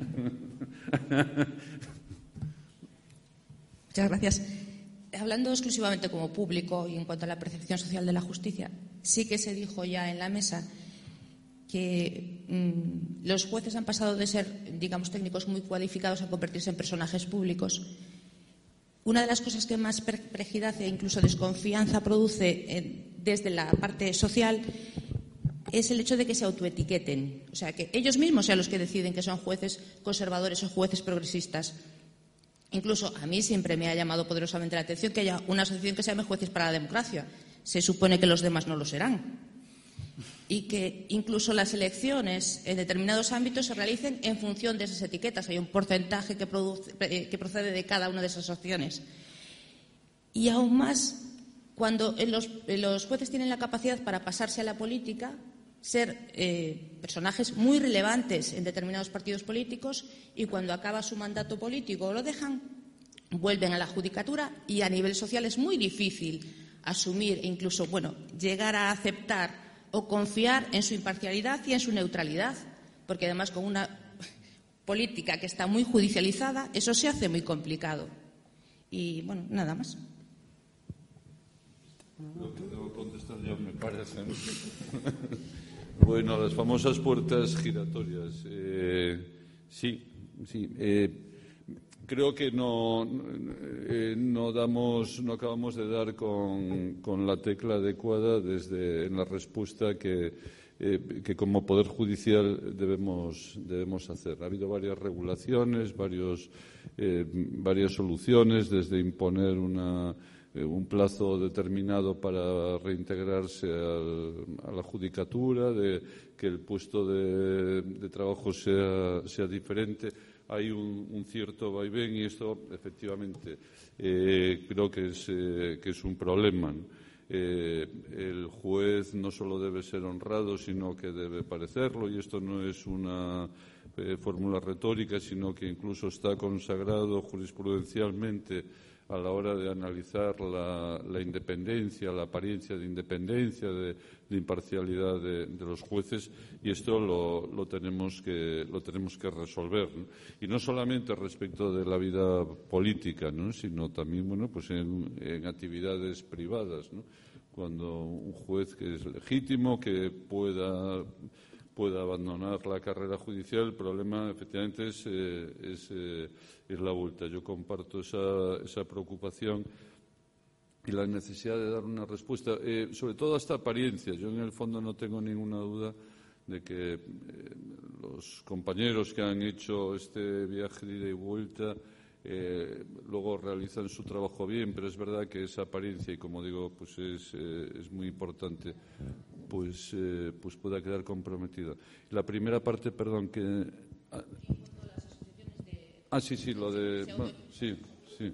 Muchas gracias. Hablando exclusivamente como público y en cuanto a la percepción social de la justicia, sí que se dijo ya en la mesa que mmm, los jueces han pasado de ser, digamos, técnicos muy cualificados a convertirse en personajes públicos. Una de las cosas que más perplejidad e incluso desconfianza produce eh, desde la parte social es el hecho de que se autoetiqueten. O sea, que ellos mismos sean los que deciden que son jueces conservadores o jueces progresistas. Incluso a mí siempre me ha llamado poderosamente la atención que haya una asociación que se llame Jueces para la Democracia. Se supone que los demás no lo serán. Y que incluso las elecciones en determinados ámbitos se realicen en función de esas etiquetas. Hay un porcentaje que, produce, que procede de cada una de esas opciones. Y aún más, cuando los, los jueces tienen la capacidad para pasarse a la política, ser eh, personajes muy relevantes en determinados partidos políticos, y cuando acaba su mandato político o lo dejan, vuelven a la judicatura, y a nivel social es muy difícil asumir e incluso, bueno, llegar a aceptar o confiar en su imparcialidad y en su neutralidad, porque además con una política que está muy judicializada, eso se hace muy complicado. Y bueno, nada más. Lo que debo contestar yo me parece. Bueno, las famosas puertas giratorias. Eh, sí, sí. Eh, creo que no, eh, no, damos, no acabamos de dar con, con la tecla adecuada desde en la respuesta que, eh, que como Poder Judicial debemos, debemos hacer. Ha habido varias regulaciones, varios, eh, varias soluciones, desde imponer una, eh, un plazo determinado para reintegrarse al, a la judicatura, de que el puesto de, de trabajo sea, sea diferente. Hay un, un cierto vaivén y esto, efectivamente, eh, creo que es, eh, que es un problema, ¿no? Eh, el juez no solo debe ser honrado, sino que debe parecerlo, y esto no es una eh, fórmula retórica, sino que incluso está consagrado jurisprudencialmente a la hora de analizar la, la independencia, la apariencia de independencia, de, de imparcialidad de, de los jueces, y esto lo, lo, tenemos, que, lo tenemos que resolver, ¿no? Y no solamente respecto de la vida política, ¿no? Sino también, bueno, pues en, en actividades privadas, ¿no? Cuando un juez que es legítimo, que pueda pueda abandonar la carrera judicial, el problema efectivamente es, eh, es, eh, es la multa. Yo comparto esa, esa preocupación y la necesidad de dar una respuesta, eh, sobre todo a esta apariencia. Yo en el fondo no tengo ninguna duda de que eh, los compañeros que han hecho este viaje de ida y vuelta eh, luego realizan su trabajo bien, pero es verdad que esa apariencia, y como digo, pues es, eh, es muy importante, pues, eh, pues pueda quedar comprometida. La primera parte, perdón, que... Ah, ah sí, sí, lo de... Bueno, sí, sí.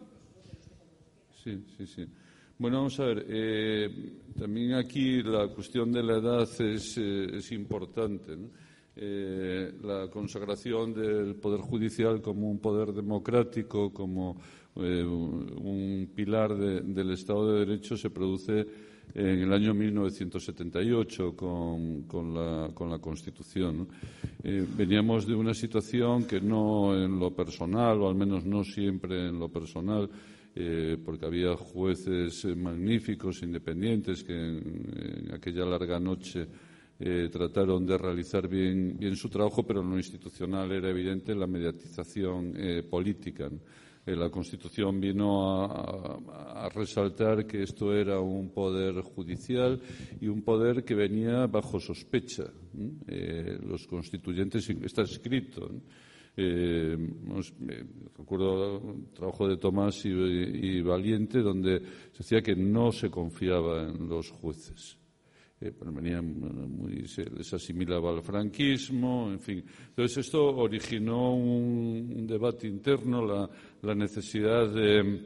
Sí, sí, sí. Bueno, vamos a ver, eh, también aquí la cuestión de la edad es, eh, es importante, ¿no? Eh, la consagración del Poder Judicial como un poder democrático, como eh, un pilar de, del Estado de Derecho, se produce en el año mil novecientos setenta y ocho con, con, la, con la Constitución, ¿no? Eh, veníamos de una situación que no en lo personal, o al menos no siempre en lo personal, eh, porque había jueces magníficos, independientes, que en, en aquella larga noche Eh, trataron de realizar bien, bien su trabajo, pero en lo institucional era evidente la mediatización eh, política, ¿no? Eh, la Constitución vino a, a, a resaltar que esto era un poder judicial y un poder que venía bajo sospecha, ¿no? Eh, los constituyentes, está escrito, ¿no? Eh, eh, recuerdo un trabajo de Tomás y, y Valiente, donde se decía que no se confiaba en los jueces. Eh, pero venían muy, se les asimilaba al franquismo, en fin. Entonces esto originó un, un debate interno, la, la necesidad de,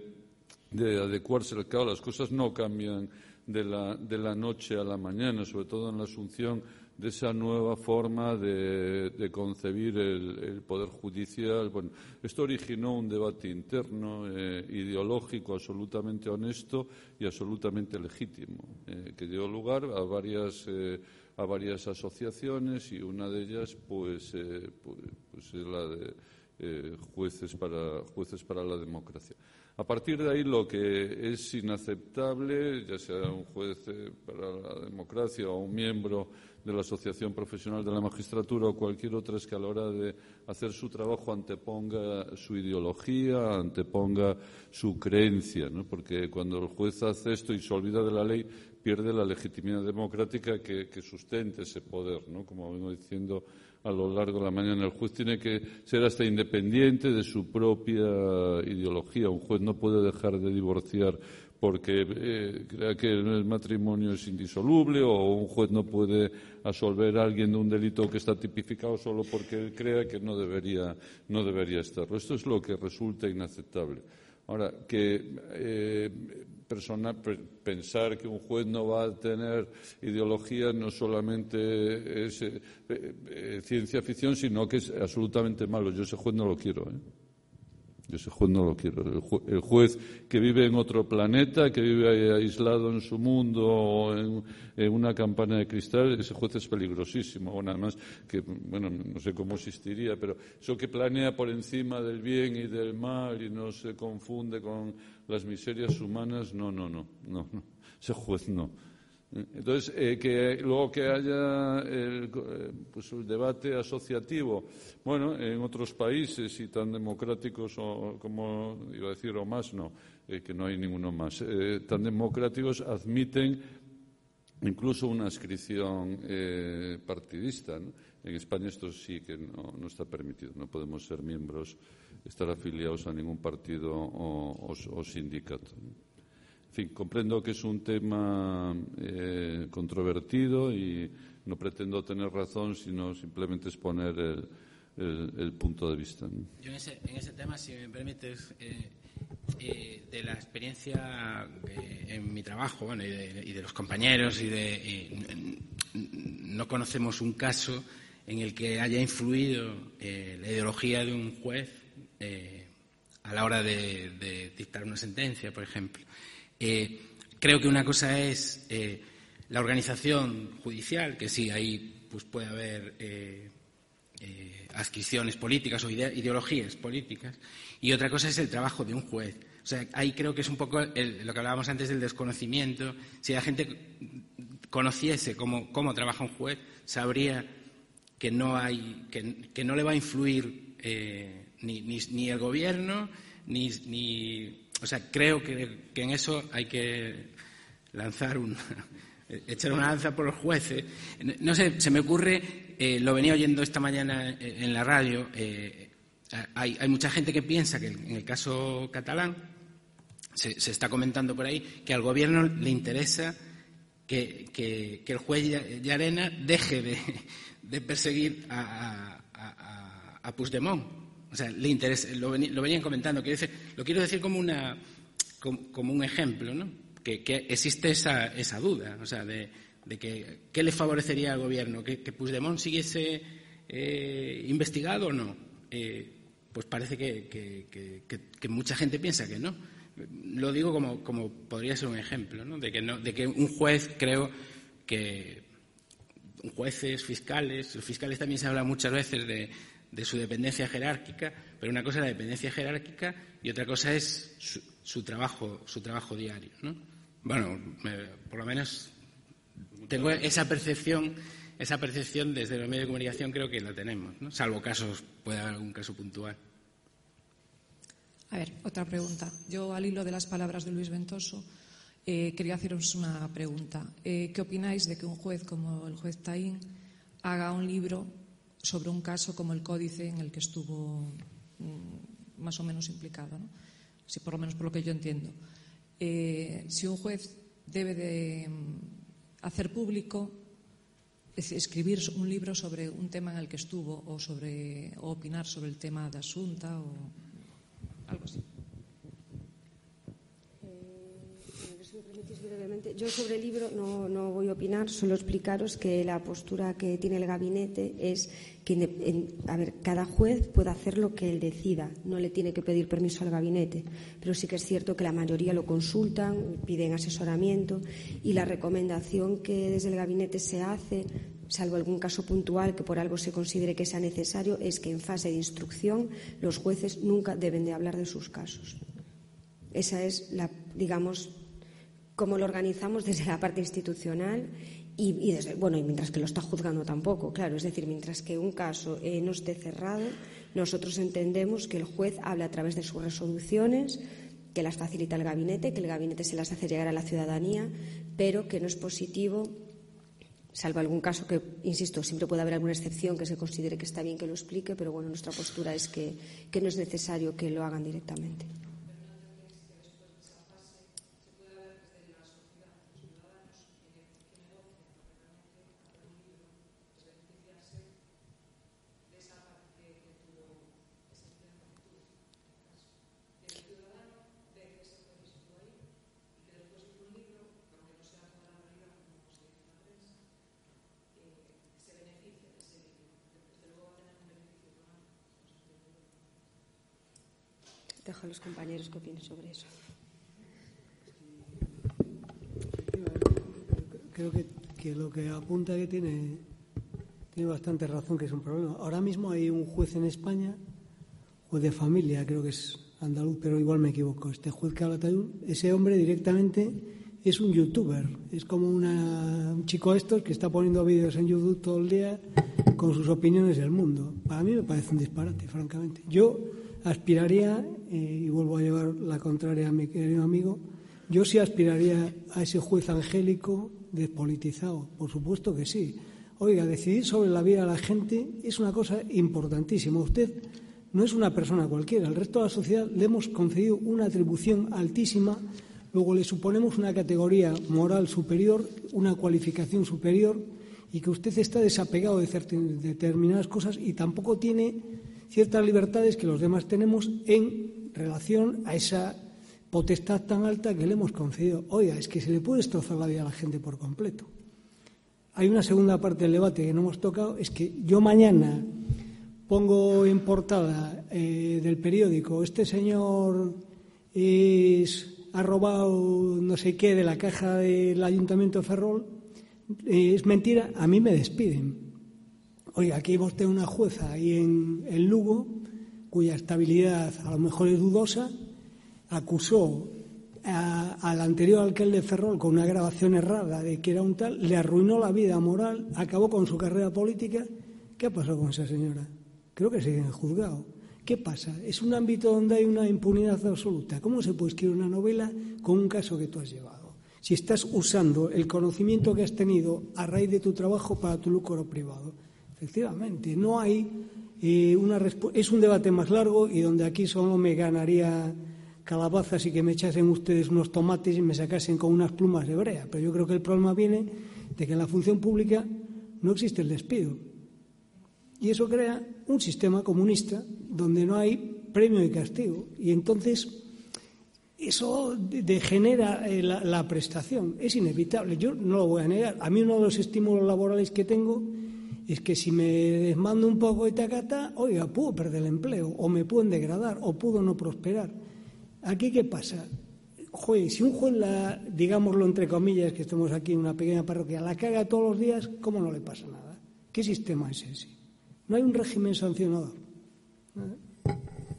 de adecuarse. Claro, las cosas no cambian de la, de la noche a la mañana, sobre todo en la asunción de esa nueva forma de, de concebir el, el Poder Judicial. Bueno, esto originó un debate interno, eh, ideológico, absolutamente honesto y absolutamente legítimo, eh, que dio lugar a varias, eh, a varias asociaciones, y una de ellas pues, eh, pues, pues es la de eh, jueces para, jueces para la democracia. A partir de ahí, lo que es inaceptable, ya sea un juez eh, para la democracia o un miembro de la Asociación Profesional de la Magistratura o cualquier otra, es que a la hora de hacer su trabajo anteponga su ideología, anteponga su creencia, ¿no? Porque cuando el juez hace esto y se olvida de la ley, pierde la legitimidad democrática que, que sustente ese poder, ¿no? Como vengo diciendo a lo largo de la mañana, el juez tiene que ser hasta independiente de su propia ideología. Un juez no puede dejar de divorciar porque eh, crea que el matrimonio es indisoluble, o un juez no puede absolver a alguien de un delito que está tipificado solo porque él crea que no debería, no debería estarlo. Esto es lo que resulta inaceptable. Ahora, que eh, persona, pensar que un juez no va a tener ideología no solamente es eh, eh, ciencia ficción, sino que es absolutamente malo. Yo ese juez no lo quiero, ¿eh? Yo ese juez no lo quiero. El, ju el juez que vive en otro planeta, que vive aislado en su mundo o en, en una campana de cristal, ese juez es peligrosísimo. Bueno, además, que, bueno, no sé cómo existiría, pero eso que planea por encima del bien y del mal y no se confunde con las miserias humanas, no, no, no, no, no. Ese juez no. Entonces, eh, que luego que haya el, eh, pues el debate asociativo, bueno, en otros países y tan democráticos o, como iba a decir, o más, no, eh, que no hay ninguno más, eh, tan democráticos admiten incluso una adscripción eh, partidista, ¿no? En España esto sí que no, no está permitido, no podemos ser miembros, estar afiliados a ningún partido o, o, o sindicato, ¿no? En fin, comprendo que es un tema eh, controvertido y no pretendo tener razón, sino simplemente exponer el, el, el punto de vista, ¿no? Yo en ese, en ese tema, si me permites, eh, eh, de la experiencia eh, en mi trabajo, bueno, y de, y de los compañeros, y de y, no conocemos un caso en el que haya influido eh, la ideología de un juez eh, a la hora de, de dictar una sentencia, por ejemplo. Eh, creo que una cosa es eh, la organización judicial, que sí, ahí pues puede haber eh, eh, adscripciones políticas o ide- ideologías políticas, y otra cosa es el trabajo de un juez. O sea, ahí creo que es un poco el, lo que hablábamos antes del desconocimiento. Si la gente conociese cómo, cómo trabaja un juez, sabría que no hay, que, que no le va a influir eh, ni, ni, ni el gobierno, ni, ni o sea, creo que, que en eso hay que lanzar un echar una lanza por los jueces. No sé, se me ocurre, eh, lo venía oyendo esta mañana en la radio, eh, hay, hay mucha gente que piensa que en el caso catalán se, se está comentando por ahí que al gobierno le interesa que, que, que el juez Llarena deje de, de perseguir a, a, a, a Puigdemont. O sea, le interesa, lo, ven, lo venían comentando. Quiero decir, lo quiero decir como, una, como, como un ejemplo, ¿no? Que, que existe esa, esa duda, o sea, de, de que qué le favorecería al gobierno, que, que Puigdemont siguiese eh, investigado o no. Eh, pues parece que, que, que, que, que mucha gente piensa que no. Lo digo como, como podría ser un ejemplo, ¿no? De que no, de que un juez, creo que jueces, fiscales, los fiscales también se habla muchas veces de de su dependencia jerárquica, pero una cosa es la dependencia jerárquica y otra cosa es su, su trabajo su trabajo diario, ¿no? Bueno, me, por lo menos tengo esa percepción esa percepción desde los medios de comunicación, creo que la tenemos, ¿no? Salvo casos, puede haber algún caso puntual. A ver, otra pregunta. Yo, al hilo de las palabras de Luis Ventoso, eh, quería haceros una pregunta. Eh, ¿Qué opináis de que un juez como el juez Taín haga un libro sobre un caso como el Códice en el que estuvo mmm, más o menos implicado, ¿no? Sí, por lo menos por lo que yo entiendo. Eh, si un juez debe de mm, hacer público, es escribir un libro sobre un tema en el que estuvo o, sobre, o opinar sobre el tema de Asunta o algo así. Yo sobre el libro no, no voy a opinar, solo explicaros que la postura que tiene el gabinete es que en, a ver, cada juez puede hacer lo que él decida, no le tiene que pedir permiso al gabinete, pero sí que es cierto que la mayoría lo consultan, piden asesoramiento y la recomendación que desde el gabinete se hace, salvo algún caso puntual que por algo se considere que sea necesario, es que en fase de instrucción los jueces nunca deben de hablar de sus casos. Esa es la, digamos, cómo lo organizamos desde la parte institucional y, y desde, bueno, y mientras que lo está juzgando tampoco, claro, es decir, mientras que un caso eh, no esté cerrado, nosotros entendemos que el juez habla a través de sus resoluciones, que las facilita el gabinete, que el gabinete se las hace llegar a la ciudadanía, pero que no es positivo, salvo algún caso que, insisto, siempre puede haber alguna excepción que se considere que está bien que lo explique, pero bueno, nuestra postura es que, que no es necesario que lo hagan directamente. Dejo a los compañeros que opinen sobre eso. Creo que, que lo que apunta que tiene, tiene bastante razón, que es un problema. Ahora mismo hay un juez en España, juez de familia, creo que es andaluz, pero igual me equivoco. Este juez que habla, ese hombre directamente es un youtuber, es como una, un chico estos que está poniendo vídeos en YouTube todo el día con sus opiniones del mundo. Para mí me parece un disparate, francamente. Yo aspiraría, eh, y vuelvo a llevar la contraria a mi querido amigo, yo sí aspiraría a ese juez angélico despolitizado, por supuesto que sí. Oiga, decidir sobre la vida de la gente es una cosa importantísima. Usted no es una persona cualquiera. Al resto de la sociedad le hemos concedido una atribución altísima, luego le suponemos una categoría moral superior, una cualificación superior, y que usted está desapegado de determinadas cosas y tampoco tiene ciertas libertades que los demás tenemos en relación a esa potestad tan alta que le hemos concedido. Oiga, es que se le puede destrozar la vida a la gente por completo. Hay una segunda parte del debate que no hemos tocado, es que yo mañana pongo en portada eh, del periódico, este señor es, ha robado no sé qué de la caja del Ayuntamiento de Ferrol, eh, es mentira, a mí me despiden. Oiga, aquí hemos tenido una jueza ahí en, en Lugo, cuya estabilidad a lo mejor es dudosa, acusó a, al anterior alcalde de Ferrol con una grabación errada de que era un tal, le arruinó la vida moral, acabó con su carrera política. ¿Qué ha pasado con esa señora? Creo que sigue en juzgado. ¿Qué pasa? Es un ámbito donde hay una impunidad absoluta. ¿Cómo se puede escribir una novela con un caso que tú has llevado? Si estás usando el conocimiento que has tenido a raíz de tu trabajo para tu lucro privado. Efectivamente, no hay eh, una respuesta. Es un debate más largo y donde aquí solo me ganaría calabazas y que me echasen ustedes unos tomates y me sacasen con unas plumas de brea. Pero yo creo que el problema viene de que en la función pública no existe el despido. Y eso crea un sistema comunista donde no hay premio y castigo. Y entonces eso degenera eh, la, la prestación. Es inevitable. Yo no lo voy a negar. A mí uno de los estímulos laborales que tengo es que si me desmando un poco de tacata, oiga, puedo perder el empleo, o me pueden degradar, o puedo no prosperar. ¿Aquí qué pasa? Joder, si un juez, la, digámoslo entre comillas, que estamos aquí en una pequeña parroquia, la caga todos los días, ¿cómo no le pasa nada? ¿Qué sistema es ese? No hay un régimen sancionador. Eh,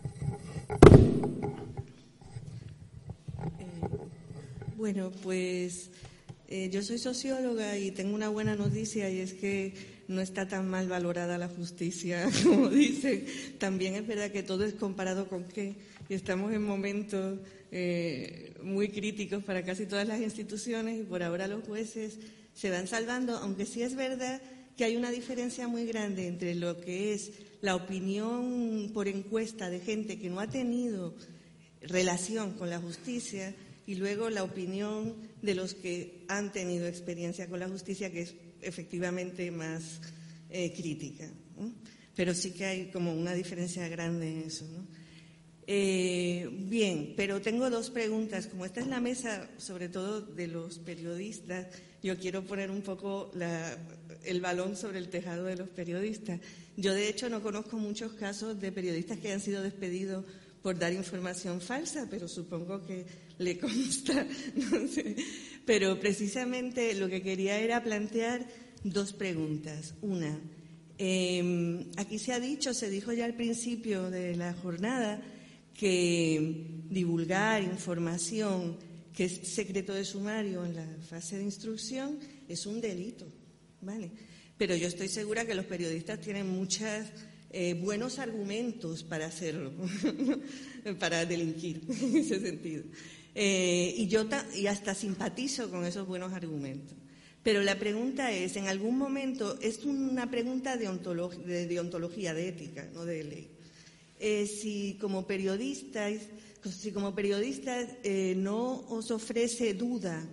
bueno, pues eh, yo soy socióloga y tengo una buena noticia, y es que no está tan mal valorada la justicia como dicen. También es verdad que todo es comparado con qué, y estamos en momentos eh, muy críticos para casi todas las instituciones, y por ahora los jueces se van salvando, aunque sí es verdad que hay una diferencia muy grande entre lo que es la opinión por encuesta de gente que no ha tenido relación con la justicia y luego la opinión de los que han tenido experiencia con la justicia, que es efectivamente más eh, crítica, ¿no? Pero sí que hay como una diferencia grande en eso, ¿no? Eh, bien, pero tengo dos preguntas. Como esta es la mesa, sobre todo de los periodistas, yo quiero poner un poco la, el balón sobre el tejado de los periodistas. Yo, de hecho, no conozco muchos casos de periodistas que hayan sido despedidos por dar información falsa, pero supongo que le consta, no sé. Pero precisamente lo que quería era plantear dos preguntas. Una, eh, aquí se ha dicho, se dijo ya al principio de la jornada, que divulgar información que es secreto de sumario en la fase de instrucción es un delito, ¿vale? Pero yo estoy segura que los periodistas tienen muchos eh, buenos argumentos para hacerlo, para delinquir en ese sentido. Eh, y yo ta- y hasta simpatizo con esos buenos argumentos. Pero la pregunta es, en algún momento, es una pregunta de, ontolo- de, de ontología, de ética, no de ley. Eh, si como periodistas, si como periodistas eh, no os ofrece duda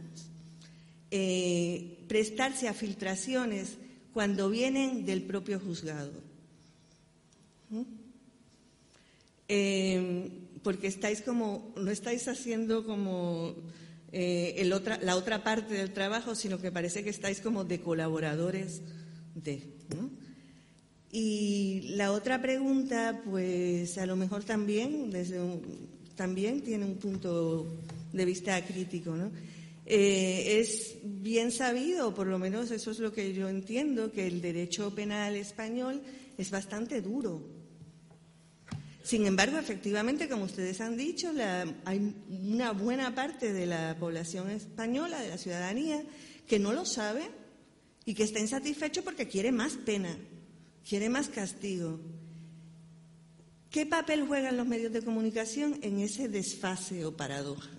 eh, prestarse a filtraciones cuando vienen del propio juzgado. ¿Mm? Eh, porque estáis como, no estáis haciendo como eh, el otra, la otra parte del trabajo, sino que parece que estáis como de colaboradores de, ¿no? Y la otra pregunta, pues a lo mejor también, desde un, también tiene un punto de vista crítico, ¿no? Eh, es bien sabido, por lo menos eso es lo que yo entiendo, que el derecho penal español es bastante duro. Sin embargo, efectivamente, como ustedes han dicho, la, hay una buena parte de la población española, de la ciudadanía, que no lo sabe y que está insatisfecho porque quiere más pena, quiere más castigo. ¿Qué papel juegan los medios de comunicación en ese desfase o paradoja?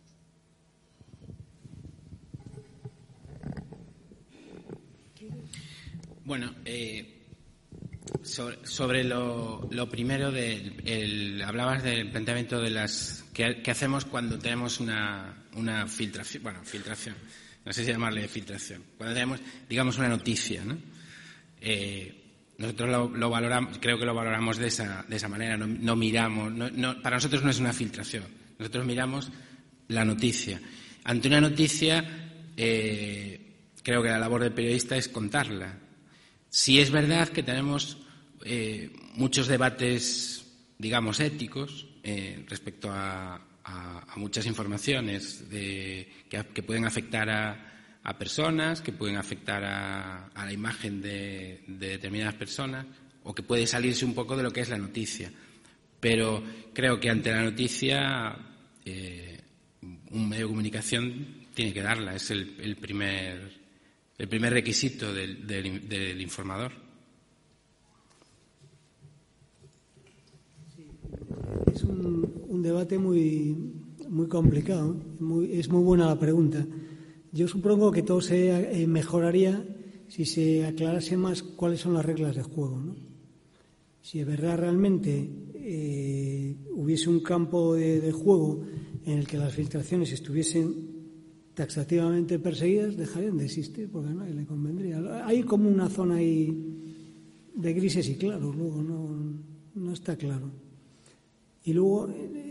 Bueno, eh, sobre, sobre lo, lo primero, de, el, hablabas del planteamiento de las que, que hacemos cuando tenemos una, una filtración, bueno, filtración, no sé si llamarle filtración, cuando tenemos, digamos, una noticia, ¿no? Eh, nosotros lo, lo valoramos, creo que lo valoramos de esa, de esa manera, no, no miramos, no, no, para nosotros no es una filtración, nosotros miramos la noticia. Ante una noticia, eh, creo que la labor del periodista es contarla. Sí es verdad que tenemos eh, muchos debates, digamos, éticos eh, respecto a, a, a muchas informaciones de, que, que pueden afectar a, a personas, que pueden afectar a, a la imagen de, de determinadas personas o que puede salirse un poco de lo que es la noticia. Pero creo que ante la noticia eh, un medio de comunicación tiene que darla, es el, el primer... el primer requisito del, del, del informador. Es un, un debate muy, muy complicado. Muy, es muy buena la pregunta. Yo supongo que todo se eh, mejoraría si se aclarase más cuáles son las reglas de juego, ¿no? Si de verdad realmente eh, hubiese un campo de, de juego en el que las filtraciones estuviesen taxativamente perseguidas, dejarían de existir porque a nadie le convendría. Hay como una zona ahí de grises y claros, luego no, no está claro. Y luego,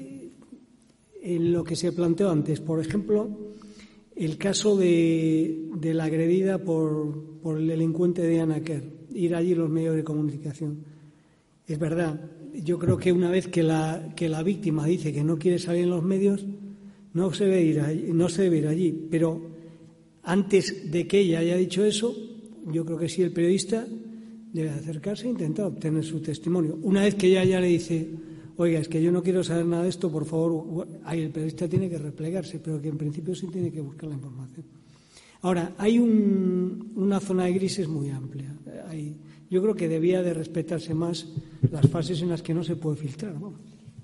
en lo que se planteó antes, por ejemplo, el caso de, de la agredida por, por el delincuente de Diana Kerr, ir allí los medios de comunicación. Es verdad, yo creo que una vez que la, que la víctima dice que no quiere salir en los medios, No se debe ir allí, no se debe ir allí, pero antes de que ella haya dicho eso, yo creo que sí el periodista debe acercarse e intentar obtener su testimonio. Una vez que ella ya le dice, oiga, es que yo no quiero saber nada de esto, por favor, ahí el periodista tiene que replegarse, pero que en principio sí tiene que buscar la información. Ahora, hay un, una zona de grises muy amplia. Hay, yo creo que debía de respetarse más las fases en las que no se puede filtrar. Vamos.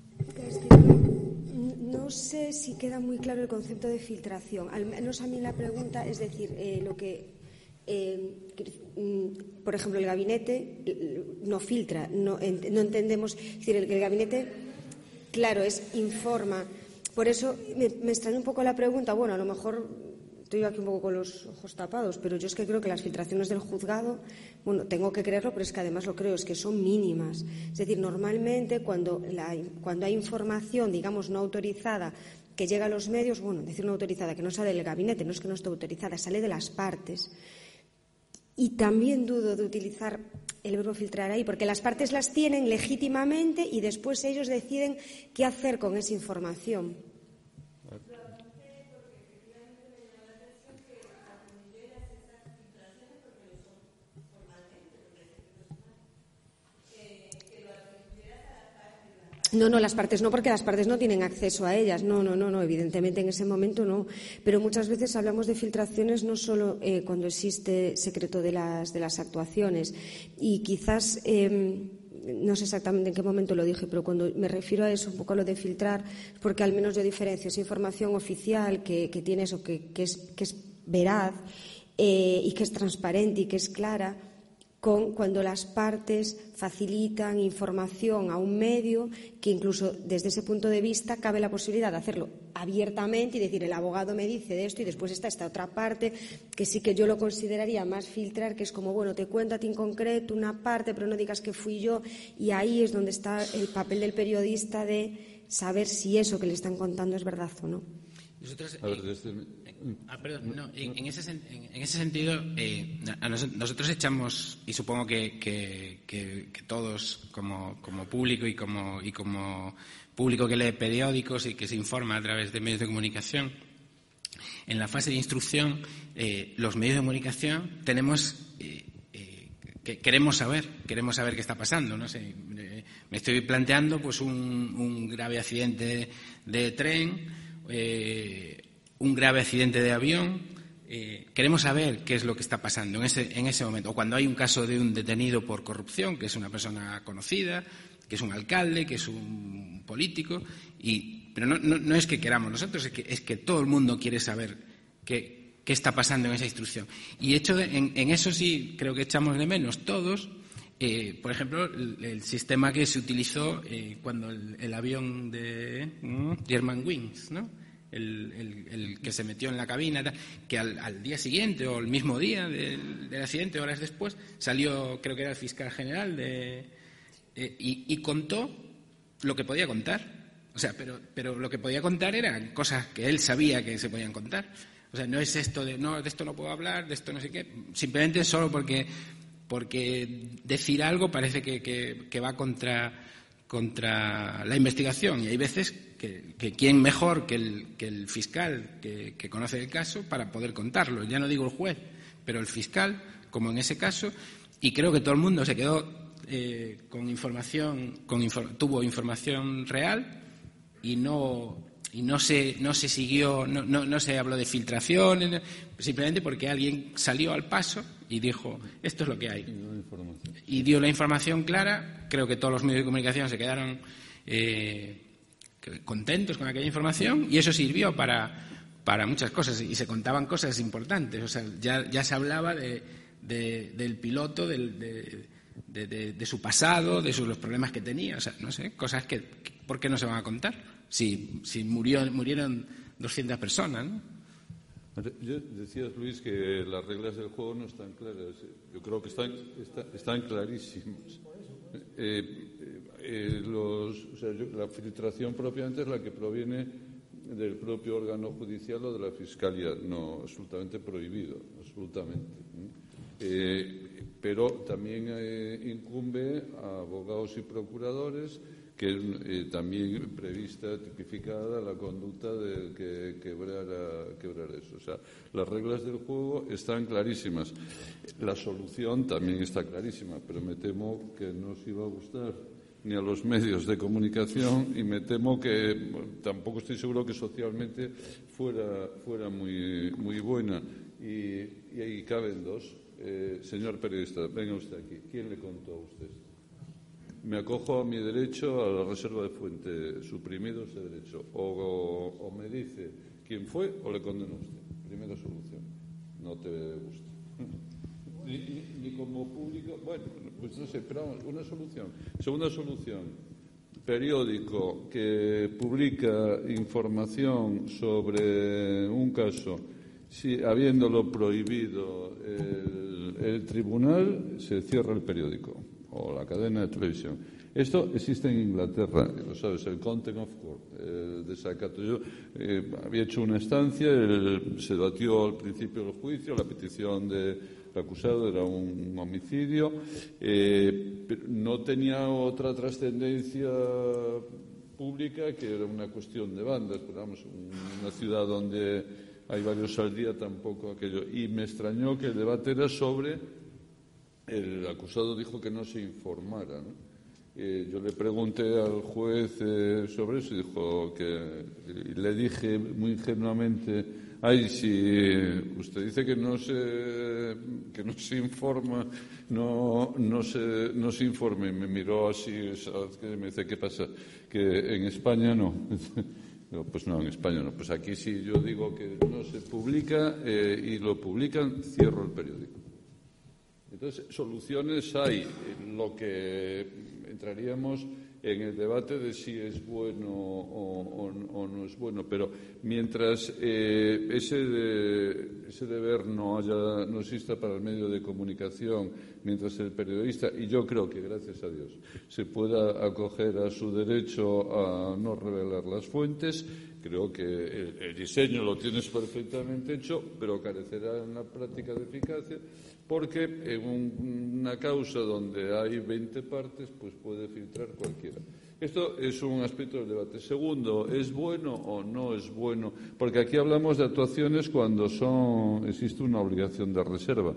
No sé si queda muy claro el concepto de filtración. Al menos a mí la pregunta es decir, eh, lo que, eh, por ejemplo, el gabinete no filtra, no, ent- no entendemos, es decir, el, el gabinete, claro, es informa. Por eso me, me extraña un poco la pregunta. Bueno, a lo mejor estoy aquí un poco con los ojos tapados, pero yo es que creo que las filtraciones del juzgado, bueno, tengo que creerlo, pero es que además lo creo, es que son mínimas. Es decir, normalmente cuando, la, cuando hay información, digamos, no autorizada que llega a los medios, bueno, decir no autorizada, que no sale del gabinete, no es que no esté autorizada, sale de las partes. Y también dudo de utilizar el verbo filtrar ahí, porque las partes las tienen legítimamente y después ellos deciden qué hacer con esa información. No, no, las partes no, porque las partes no tienen acceso a ellas. No, no, no, no, evidentemente en ese momento no. Pero muchas veces hablamos de filtraciones no solo eh, cuando existe secreto de las, de las actuaciones. Y quizás, eh, no sé exactamente en qué momento lo dije, pero cuando me refiero a eso, un poco a lo de filtrar, es porque al menos yo diferencio esa información oficial que, que tiene eso, que, que, es, que es veraz eh, y que es transparente y que es clara, con cuando las partes facilitan información a un medio que incluso desde ese punto de vista cabe la posibilidad de hacerlo abiertamente y decir el abogado me dice de esto y después está esta otra parte que sí que yo lo consideraría más filtrar, que es como, bueno, te cuento a ti en concreto una parte pero no digas que fui yo, y ahí es donde está el papel del periodista de saber si eso que le están contando es verdad o no. Nosotros, a ver, desde... ah, perdón, no, en, en, ese, en, en ese sentido, eh, a nos, nosotros echamos, y supongo que, que, que, que todos, como, como público y como, y como público que lee periódicos y que se informa a través de medios de comunicación, en la fase de instrucción, eh, los medios de comunicación tenemos, eh, eh, que queremos saber, queremos saber qué está pasando, no sé. Eh, Me estoy planteando pues un, un grave accidente de, de tren, eh, un grave accidente de avión. Eh, queremos saber qué es lo que está pasando en ese, en ese momento. O cuando hay un caso de un detenido por corrupción, que es una persona conocida, que es un alcalde, que es un político. Y, pero no, no, no es que queramos nosotros, es que, es que todo el mundo quiere saber qué, qué está pasando en esa instrucción. Y hecho de, en, en eso sí creo que echamos de menos todos. Eh, por ejemplo, el, el sistema que se utilizó eh, cuando el, el avión de ¿no? Germanwings, ¿no? El, el, el que se metió en la cabina, que al, al día siguiente o el mismo día del, del accidente, horas después, salió, creo que era el fiscal general, de, eh, y, y contó lo que podía contar. O sea, pero, pero lo que podía contar eran cosas que él sabía que se podían contar. O sea, no es esto de, no, de esto no puedo hablar, de esto no sé qué, simplemente solo porque... porque decir algo parece que, que, que va contra, contra la investigación. Y hay veces que, que quién mejor que el, que el fiscal que, que conoce el caso para poder contarlo. Ya no digo el juez, pero el fiscal, como en ese caso, y creo que todo el mundo se quedó eh, con información, con infor- tuvo información real y no... y no se no se siguió, no, no, no se habló de filtraciones, simplemente porque alguien salió al paso y dijo, esto es lo que hay. Y dio la información clara. Creo que todos los medios de comunicación se quedaron eh, contentos con aquella información y eso sirvió para, para muchas cosas y se contaban cosas importantes. O sea, ya, ya se hablaba de, de, del piloto, del, de, de, de, de su pasado, de sus, los problemas que tenía. O sea, no sé, cosas que, que ¿por qué no se van a contar? Si, si murió, murieron doscientas personas, ¿no? Yo, decías, Luis, que las reglas del juego no están claras. Yo creo que están, está, están clarísimas. Eh, eh, los, o sea, yo, la filtración propiamente es la que proviene del propio órgano judicial o de la Fiscalía. No, absolutamente prohibido, absolutamente. Eh, pero también eh, incumbe a abogados y procuradores que eh, también prevista, tipificada la conducta de que quebrara, quebrar eso. O sea, las reglas del juego están clarísimas. La solución también está clarísima, pero me temo que no os iba a gustar ni a los medios de comunicación y me temo que bueno, tampoco estoy seguro que socialmente fuera, fuera muy, muy buena. Y, y ahí caben dos. Eh, señor periodista, venga usted aquí. ¿Quién le contó a usted? Me acojo a mi derecho a la reserva de fuente, suprimido ese derecho. O, o, o me dice quién fue o le condeno a usted. Primera solución. No te gusta. Ni, ni, ni como público. Bueno, pues no sé, pero una solución. Segunda solución. Periódico que publica información sobre un caso, si habiéndolo prohibido el, el tribunal, se cierra el periódico o la cadena de televisión. Esto existe en Inglaterra, lo sabes, el contempt of court, el desacato. Yo eh, había hecho una estancia, el, se debatió al principio del juicio, la petición del acusado era un homicidio, eh, pero no tenía otra trascendencia pública que era una cuestión de bandas, pero vamos, una ciudad donde hay varios al día tampoco aquello. Y me extrañó que el debate era sobre... El acusado dijo que no se informara, ¿no? Eh, yo le pregunté al juez eh, sobre eso y dijo que y le dije muy ingenuamente, ay, si usted dice que no se que no se informa, no no se no se informe. Y me miró así, ¿sabes? Que me dice, ¿qué pasa? Que en España no. Digo, pues no, en España no. Pues aquí sí yo digo que no se publica eh, y lo publican, cierro el periódico. Entonces, soluciones hay. Lo que entraríamos en el debate de si es bueno o, o, o no es bueno, pero mientras eh, ese, de, ese deber no haya, no exista para el medio de comunicación, mientras el periodista, y yo creo que gracias a Dios, se pueda acoger a su derecho a no revelar las fuentes, creo que el, el diseño lo tienes perfectamente hecho, pero carecerá en la práctica de eficacia, porque en un, una causa donde hay veinte partes, pues puede filtrar cualquiera. Esto es un aspecto del debate. Segundo, ¿es bueno o no es bueno? Porque aquí hablamos de actuaciones cuando son, existe una obligación de reserva.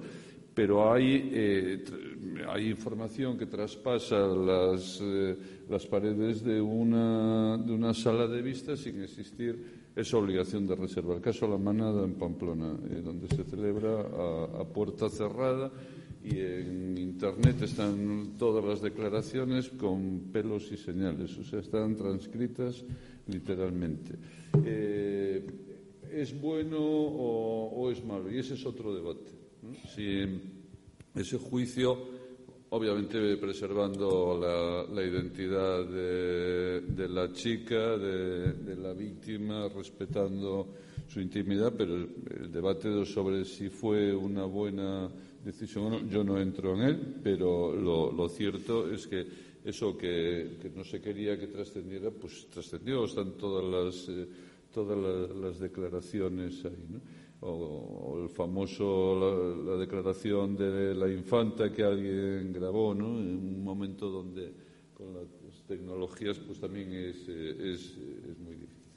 pero hay, eh, hay información que traspasa las, eh, las paredes de una, de una sala de vista sin existir esa obligación de reserva. El caso de la manada en Pamplona, eh, donde se celebra a, a puerta cerrada, y en Internet están todas las declaraciones con pelos y señales, o sea, están transcritas literalmente. Eh, ¿Es bueno o, o es malo? Y ese es otro debate, ¿no? Si ese juicio, obviamente preservando la, la identidad de, de la chica, de, de la víctima, respetando su intimidad, pero el, el debate sobre si fue una buena decisión o no, yo no entro en él, pero lo, lo cierto es que eso que, que no se quería que trascendiera, pues trascendió, están todas las, eh, todas las, las declaraciones ahí, ¿no? O, o el famoso, la, la declaración de la infanta que alguien grabó, ¿no? En un momento donde con las tecnologías pues también es, es, es muy difícil.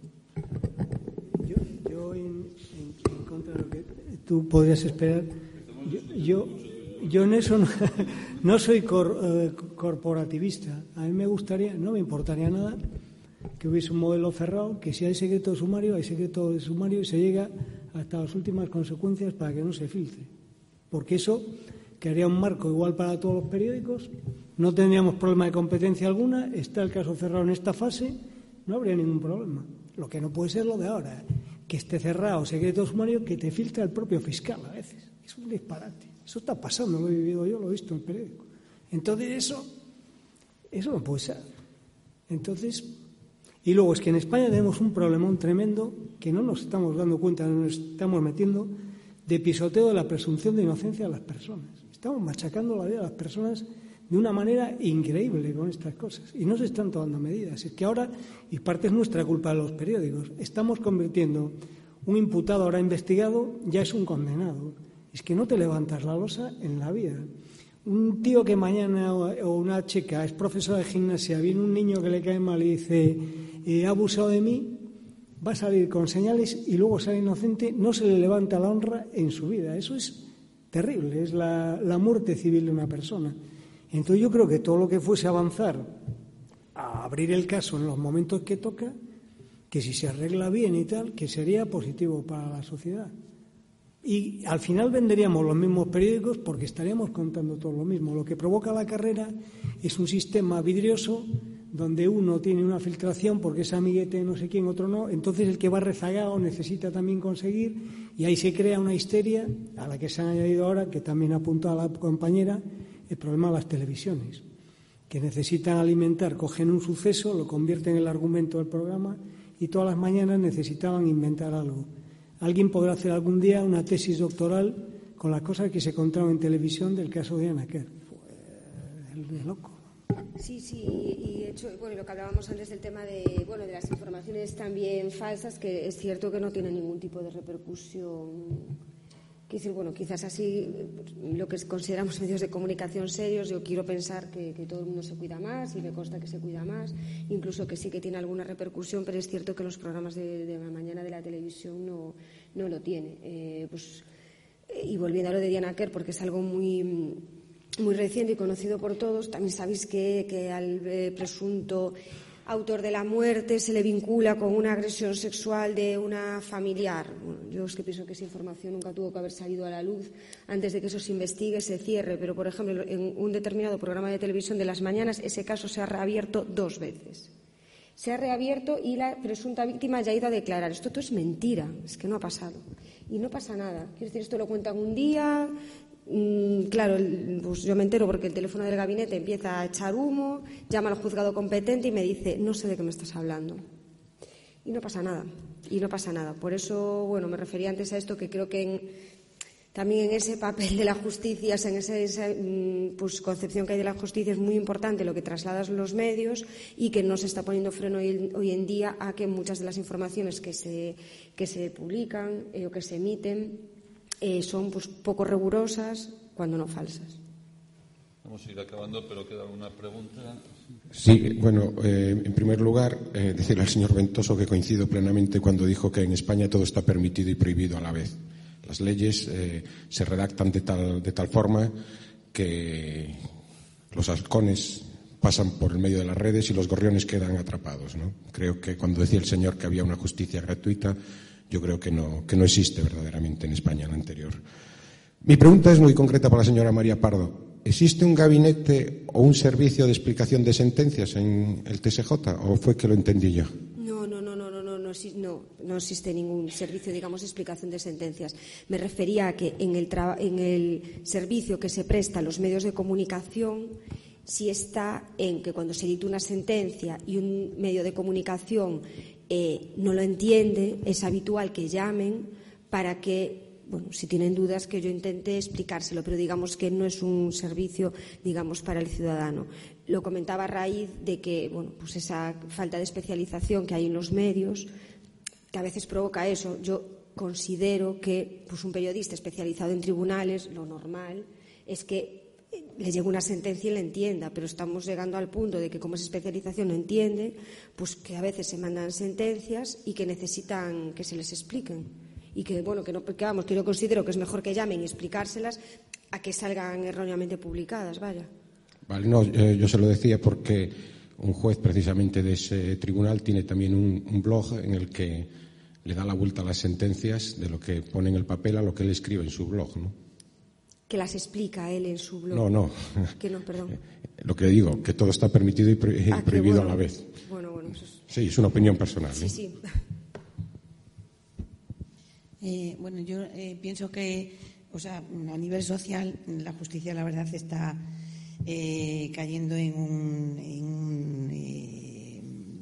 Pero bueno. Yo, yo en, en, en contra de lo que tú podrías esperar, yo, yo, yo en eso no, no soy cor, eh, corporativista. A mí me gustaría, no me importaría nada que hubiese un modelo cerrado, que si hay secreto de sumario, hay secreto de sumario y se llega hasta las últimas consecuencias para que no se filtre. Porque eso crearía un marco igual para todos los periódicos, no tendríamos problema de competencia alguna, está el caso cerrado en esta fase, no habría ningún problema. Lo que no puede ser lo de ahora, que esté cerrado secreto de sumario que te filtra el propio fiscal a veces. Es un disparate. Eso está pasando, lo he vivido yo, lo he visto en el periódico. Entonces eso, eso no puede ser. Entonces... Y luego es que en España tenemos un problemón tremendo que no nos estamos dando cuenta, no nos estamos metiendo, de pisoteo de la presunción de inocencia de las personas. Estamos machacando la vida de las personas de una manera increíble con estas cosas. Y no se están tomando medidas. Es que ahora, y parte es nuestra culpa de los periódicos, estamos convirtiendo un imputado ahora investigado ya es un condenado. Es que no te levantas la losa en la vida. Un tío que mañana, o una chica, es profesora de gimnasia, viene un niño que le cae mal y dice, eh, ha abusado de mí, va a salir con señales y luego sale inocente, no se le levanta la honra en su vida. Eso es terrible, es la, la muerte civil de una persona. Entonces yo creo que todo lo que fuese avanzar a abrir el caso en los momentos que toca, que si se arregla bien y tal, que sería positivo para la sociedad. Y al final venderíamos los mismos periódicos porque estaríamos contando todo lo mismo. Lo que provoca la carrera es un sistema vidrioso donde uno tiene una filtración porque es amiguete de no sé quién, otro no. Entonces el que va rezagado necesita también conseguir y ahí se crea una histeria a la que se han añadido ahora, que también ha apuntado la compañera, el problema de las televisiones, que necesitan alimentar, cogen un suceso, lo convierten en el argumento del programa y todas las mañanas necesitaban inventar algo. Alguien podrá hacer algún día una tesis doctoral con las cosas que se contaron en televisión del caso de Diana Kerr. Pues, es loco. Sí, sí, y de hecho, bueno, lo que hablábamos antes del tema de, bueno, de las informaciones también falsas, que es cierto que no tienen ningún tipo de repercusión. Quiero decir, bueno, quizás así, lo que consideramos medios de comunicación serios, yo quiero pensar que, que todo el mundo se cuida más y me consta que se cuida más, incluso que sí que tiene alguna repercusión, pero es cierto que los programas de, de la mañana de la televisión no, no lo tiene. Eh, pues, y volviendo a lo de Diana Kerr, porque es algo muy, muy reciente y conocido por todos, también sabéis que, que al eh, presunto autor de la muerte se le vincula con una agresión sexual de una familiar. Bueno, yo es que pienso que esa información nunca tuvo que haber salido a la luz antes de que eso se investigue, se cierre. Pero, por ejemplo, en un determinado programa de televisión de las mañanas, ese caso se ha reabierto dos veces. Se ha reabierto y la presunta víctima ya ha ido a declarar. Esto todo es mentira, es que no ha pasado. Y no pasa nada. Quiero decir, esto lo cuentan un día. Claro, pues yo me entero porque el teléfono del gabinete empieza a echar humo, llama al juzgado competente y me dice, no sé de qué me estás hablando. Y no pasa nada, y no pasa nada. Por eso, bueno, me refería antes a esto, que creo que en, también en ese papel de la justicia, en esa, esa pues, concepción que hay de la justicia, es muy importante lo que trasladas los medios y que no se está poniendo freno hoy, hoy en día a que muchas de las informaciones que se, que se publican eh, o que se emiten Eh, son pues, poco rigurosas, cuando no falsas. Vamos a ir acabando, pero queda alguna pregunta. Sí, bueno, eh, en primer lugar, eh, decirle al señor Ventoso que coincido plenamente cuando dijo que en España todo está permitido y prohibido a la vez. Las leyes eh, se redactan de tal, de tal forma que los halcones pasan por el medio de las redes y los gorriones quedan atrapados, ¿no? Creo que cuando decía el señor que había una justicia gratuita, yo creo que no, que no existe verdaderamente en España la anterior. Mi pregunta es muy concreta para la señora María Pardo. ¿Existe un gabinete o un servicio de explicación de sentencias en el T S J o fue que lo entendí yo? No, no, no, no, no, no, no, no, no existe ningún servicio, digamos, de explicación de sentencias. Me refería a que en el, en el servicio que se presta a los medios de comunicación sí está en que cuando se dicta una sentencia y un medio de comunicación eh, no lo entiende, es habitual que llamen para que, bueno, si tienen dudas, que yo intente explicárselo, pero digamos que no es un servicio, digamos, para el ciudadano. Lo comentaba a raíz de que, bueno, pues esa falta de especialización que hay en los medios, que a veces provoca eso. Yo considero que, pues, un periodista especializado en tribunales, lo normal es que le llegue una sentencia y la entienda, pero estamos llegando al punto de que, como esa especialización no entiende, pues que a veces se mandan sentencias y que necesitan que se les expliquen. Y que, bueno, que no, que vamos, que yo considero que es mejor que llamen y explicárselas a que salgan erróneamente publicadas, vaya. Vale, no, eh, yo se lo decía porque un juez precisamente de ese tribunal tiene también un, un blog en el que le da la vuelta a las sentencias de lo que pone en el papel a lo que él escribe en su blog, ¿no? Que las explica él en su blog. No, no. Que no, perdón. Lo que digo, que todo está permitido y, pro y ah, prohibido bueno, a la vez. Bueno, bueno, eso es... Sí, es una opinión personal. Sí, ¿eh? sí. Eh, bueno, yo eh, pienso que, o sea, a nivel social, la justicia, la verdad, está eh, cayendo en un, en un eh,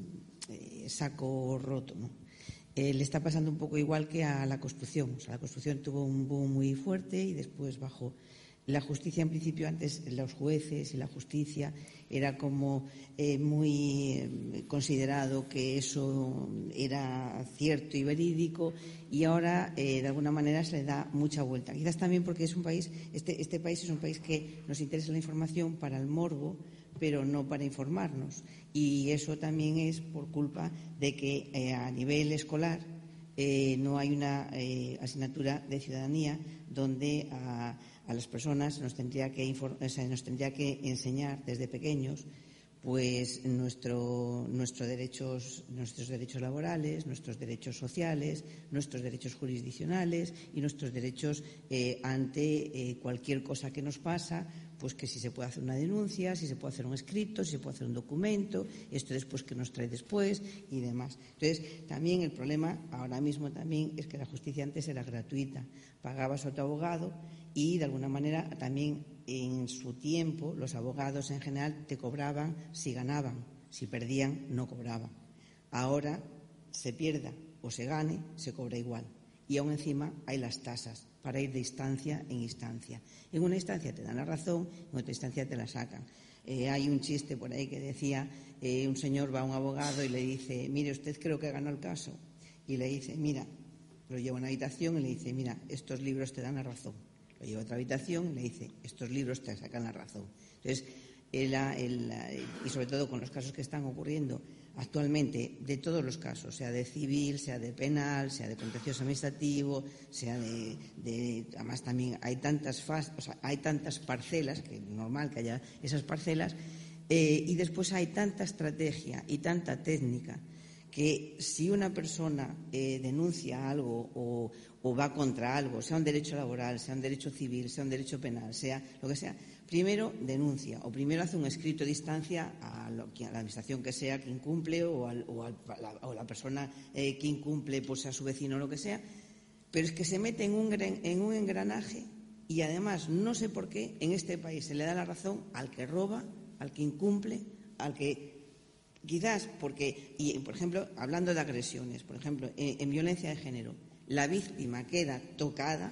eh, saco roto, ¿no? Eh, le está pasando un poco igual que a la construcción. O sea, la construcción tuvo un boom muy fuerte y después bajó. La justicia, en principio, antes los jueces y la justicia era como eh, muy eh, considerado que eso era cierto y verídico, y ahora eh, de alguna manera se le da mucha vuelta. Quizás también porque es un país, este, este país es un país que nos interesa la información para el morbo, pero no para informarnos. Y eso también es por culpa de que eh, a nivel escolar eh, no hay una eh, asignatura de ciudadanía donde a, a las personas nos tendría que o sea, nos tendría que enseñar desde pequeños pues nuestro, nuestros derechos, nuestros derechos laborales, nuestros derechos sociales, nuestros derechos jurisdiccionales y nuestros derechos eh, ante eh, cualquier cosa que nos pasa, pues que si se puede hacer una denuncia, si se puede hacer un escrito, si se puede hacer un documento, esto después que nos trae después y demás. Entonces, también el problema ahora mismo también es que la justicia antes era gratuita, pagabas a tu abogado y de alguna manera también en su tiempo los abogados en general te cobraban si ganaban, si perdían no cobraban. Ahora se pierda o se gane, se cobra igual. Y aún encima hay las tasas para ir de instancia en instancia. En una instancia te dan la razón, en otra instancia te la sacan. Eh, hay un chiste por ahí que decía, eh, un señor va a un abogado y le dice, mire, usted creo que ganó el caso. Y le dice, mira, lo lleva a una habitación y le dice, mira, estos libros te dan la razón. Lo lleva a otra habitación y le dice, estos libros te sacan la razón. Entonces, el, el, y sobre todo con los casos que están ocurriendo actualmente, de todos los casos, sea de civil, sea de penal, sea de contencioso administrativo, sea de, de además también hay tantas fas, o sea, hay tantas parcelas, que es normal que haya esas parcelas, eh, y después hay tanta estrategia y tanta técnica que si una persona eh, denuncia algo o, o va contra algo, sea un derecho laboral, sea un derecho civil, sea un derecho penal, sea lo que sea, primero denuncia o primero hace un escrito de instancia a, lo, a la administración que sea que incumple o, al, o, al, la, o la persona eh, que incumple, pues a su vecino o lo que sea, pero es que se mete en un, en un engranaje y además no sé por qué en este país se le da la razón al que roba, al que incumple, al que... Quizás porque, y por ejemplo, hablando de agresiones, por ejemplo, en, en violencia de género, la víctima queda tocada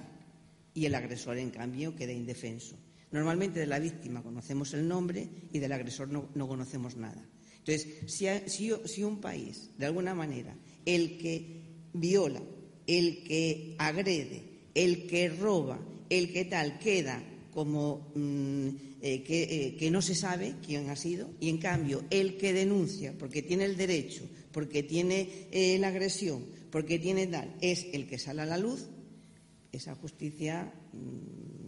y el agresor, en cambio, queda indefenso. Normalmente de la víctima conocemos el nombre y del agresor no, no conocemos nada. Entonces, si, si, si un país, de alguna manera, el que viola, el que agrede, el que roba, el que tal, queda como mmm, eh, que, eh, que no se sabe quién ha sido, y en cambio el que denuncia porque tiene el derecho, porque tiene eh, la agresión, porque tiene tal, es el que sale a la luz, esa justicia mmm,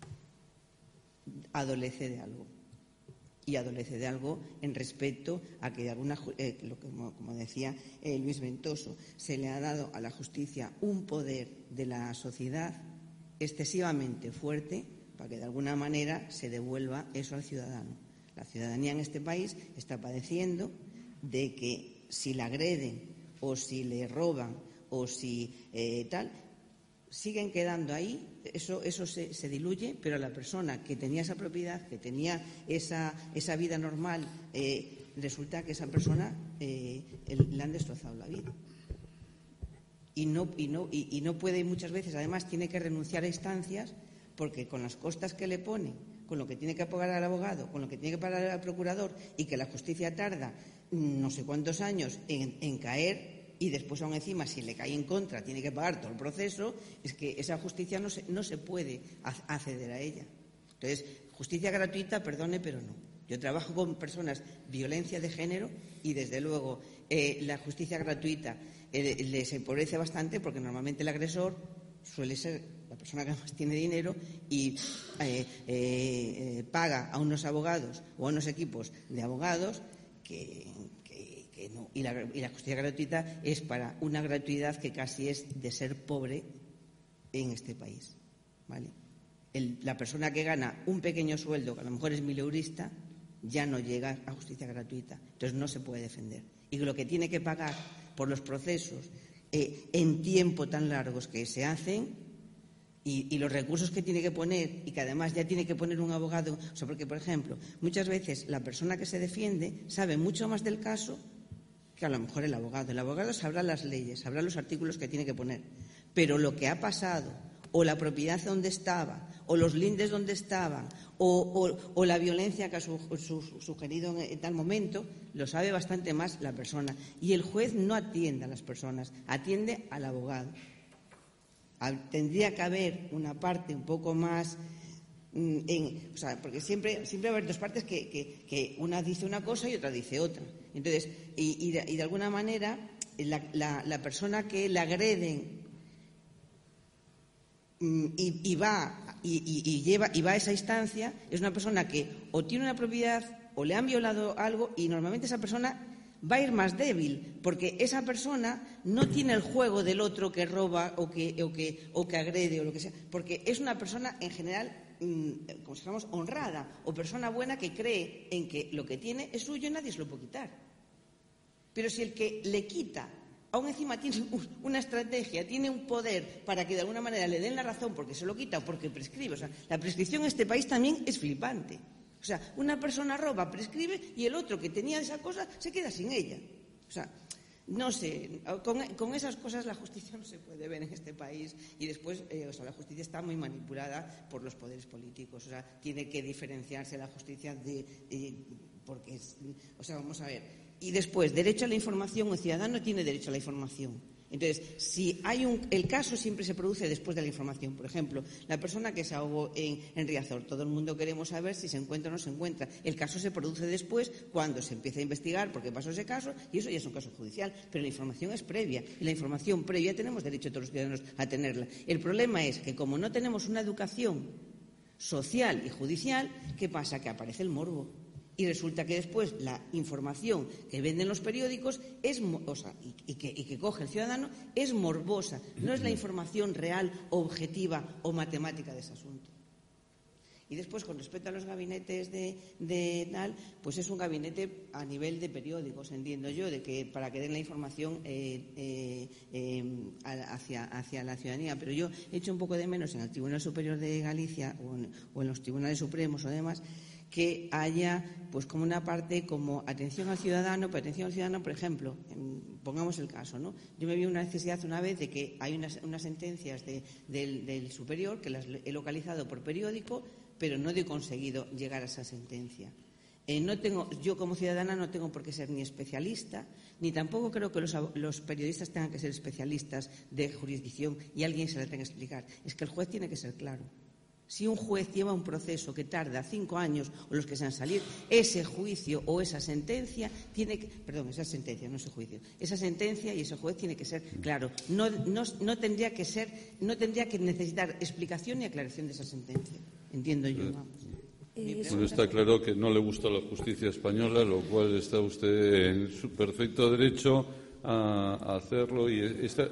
adolece de algo. Y adolece de algo en respecto a que de alguna, eh, lo que, como, como decía eh, Luis Ventoso, se le ha dado a la justicia un poder de la sociedad excesivamente fuerte para que de alguna manera se devuelva eso al ciudadano. La ciudadanía en este país está padeciendo de que si la agreden o si le roban o si eh, tal, siguen quedando ahí, eso, eso se, se diluye, pero la persona que tenía esa propiedad, que tenía esa, esa vida normal, eh, resulta que esa persona eh, le han destrozado la vida. Y no, y, no, y, y no puede, muchas veces, además, tiene que renunciar a instancias porque con las costas que le ponen, con lo que tiene que pagar al abogado, con lo que tiene que pagar al procurador y que la justicia tarda no sé cuántos años en, en caer, y después aún encima si le cae en contra tiene que pagar todo el proceso, es que esa justicia no se, no se puede acceder a ella. Entonces, justicia gratuita, perdone, pero no. Yo trabajo con personas violencia de género y desde luego eh, la justicia gratuita eh, les empobrece bastante porque normalmente el agresor suele ser la persona que más tiene dinero y eh, eh, eh, paga a unos abogados o a unos equipos de abogados que... No. Y, la, y la justicia gratuita es para una gratuidad que casi es de ser pobre en este país, ¿vale? El, la persona que gana un pequeño sueldo, que a lo mejor es mileurista, ya no llega a justicia gratuita, entonces no se puede defender. Y lo que tiene que pagar por los procesos eh, en tiempo tan largos que se hacen y, y los recursos que tiene que poner y que además ya tiene que poner un abogado, o sea, porque, por ejemplo, muchas veces la persona que se defiende sabe mucho más del caso que a lo mejor el abogado. El abogado sabrá las leyes, sabrá los artículos que tiene que poner, pero lo que ha pasado, o la propiedad donde estaba, o los lindes donde estaban, o, o, o la violencia que ha su, su, sugerido en, en tal momento, lo sabe bastante más la persona. Y el juez no atiende a las personas, atiende al abogado. Tendría que haber una parte un poco más... En, o sea, porque siempre, siempre va a haber dos partes que, que, que una dice una cosa y otra dice otra. Entonces, y, y, de, y de alguna manera, la, la, la persona que le agreden y, y va y, y, y lleva y va a esa instancia es una persona que o tiene una propiedad o le han violado algo y normalmente esa persona va a ir más débil, porque esa persona no tiene el juego del otro que roba o que, o que, o que agrede o lo que sea, porque es una persona en general, como si fuéramos honrada o persona buena que cree en que lo que tiene es suyo y nadie se lo puede quitar. Pero si el que le quita aún encima tiene una estrategia, tiene un poder para que de alguna manera le den la razón porque se lo quita o porque prescribe, o sea, la prescripción en este país también es flipante. O sea, una persona roba, prescribe y el otro que tenía esa cosa se queda sin ella. O sea, no sé, con, con esas cosas la justicia no se puede ver en este país y después, eh, o sea, la justicia está muy manipulada por los poderes políticos. O sea, tiene que diferenciarse la justicia de... Eh, porque, es, o sea, vamos a ver. Y después, derecho a la información, el ciudadano tiene derecho a la información. Entonces, si hay un, el caso siempre se produce después de la información. Por ejemplo, la persona que se ahogó en, en Riazor, todo el mundo queremos saber si se encuentra o no se encuentra. El caso se produce después cuando se empieza a investigar por qué pasó ese caso y eso ya es un caso judicial, pero la información es previa y la información previa tenemos derecho todos los ciudadanos a tenerla. El problema es que como no tenemos una educación social y judicial, ¿qué pasa? Que aparece el morbo. Y resulta que después la información que venden los periódicos es, o sea, y, y, que, y que coge el ciudadano es morbosa, no es la información real, objetiva o matemática de ese asunto. Y después, con respecto a los gabinetes de, de tal, pues es un gabinete a nivel de periódicos, entiendo yo, de que para que den la información eh, eh, eh, hacia, hacia la ciudadanía. Pero yo he hecho un poco de menos en el Tribunal Superior de Galicia o en, o en los Tribunales Supremos o demás, que haya pues como una parte como atención al ciudadano, pero atención al ciudadano, por ejemplo, en, pongamos el caso, ¿no? Yo me vi una necesidad una vez de que hay unas, unas sentencias de, del, del superior que las he localizado por periódico, pero no he conseguido llegar a esa sentencia. Eh, no tengo, yo como ciudadana no tengo por qué ser ni especialista, ni tampoco creo que los, los periodistas tengan que ser especialistas de jurisdicción y alguien se la tenga que explicar. Es que el juez tiene que ser claro. Si un juez lleva un proceso que tarda cinco años o los que sean salir, ese juicio o esa sentencia tiene que, perdón, esa sentencia, no ese juicio, esa sentencia y ese juez tiene que ser claro. No, no, no tendría que ser, no tendría que necesitar explicación ni aclaración de esa sentencia. Entiendo yo. Vamos. Bueno, está claro que no le gusta la justicia española, lo cual está usted en su perfecto derecho a, a hacerlo. Y está,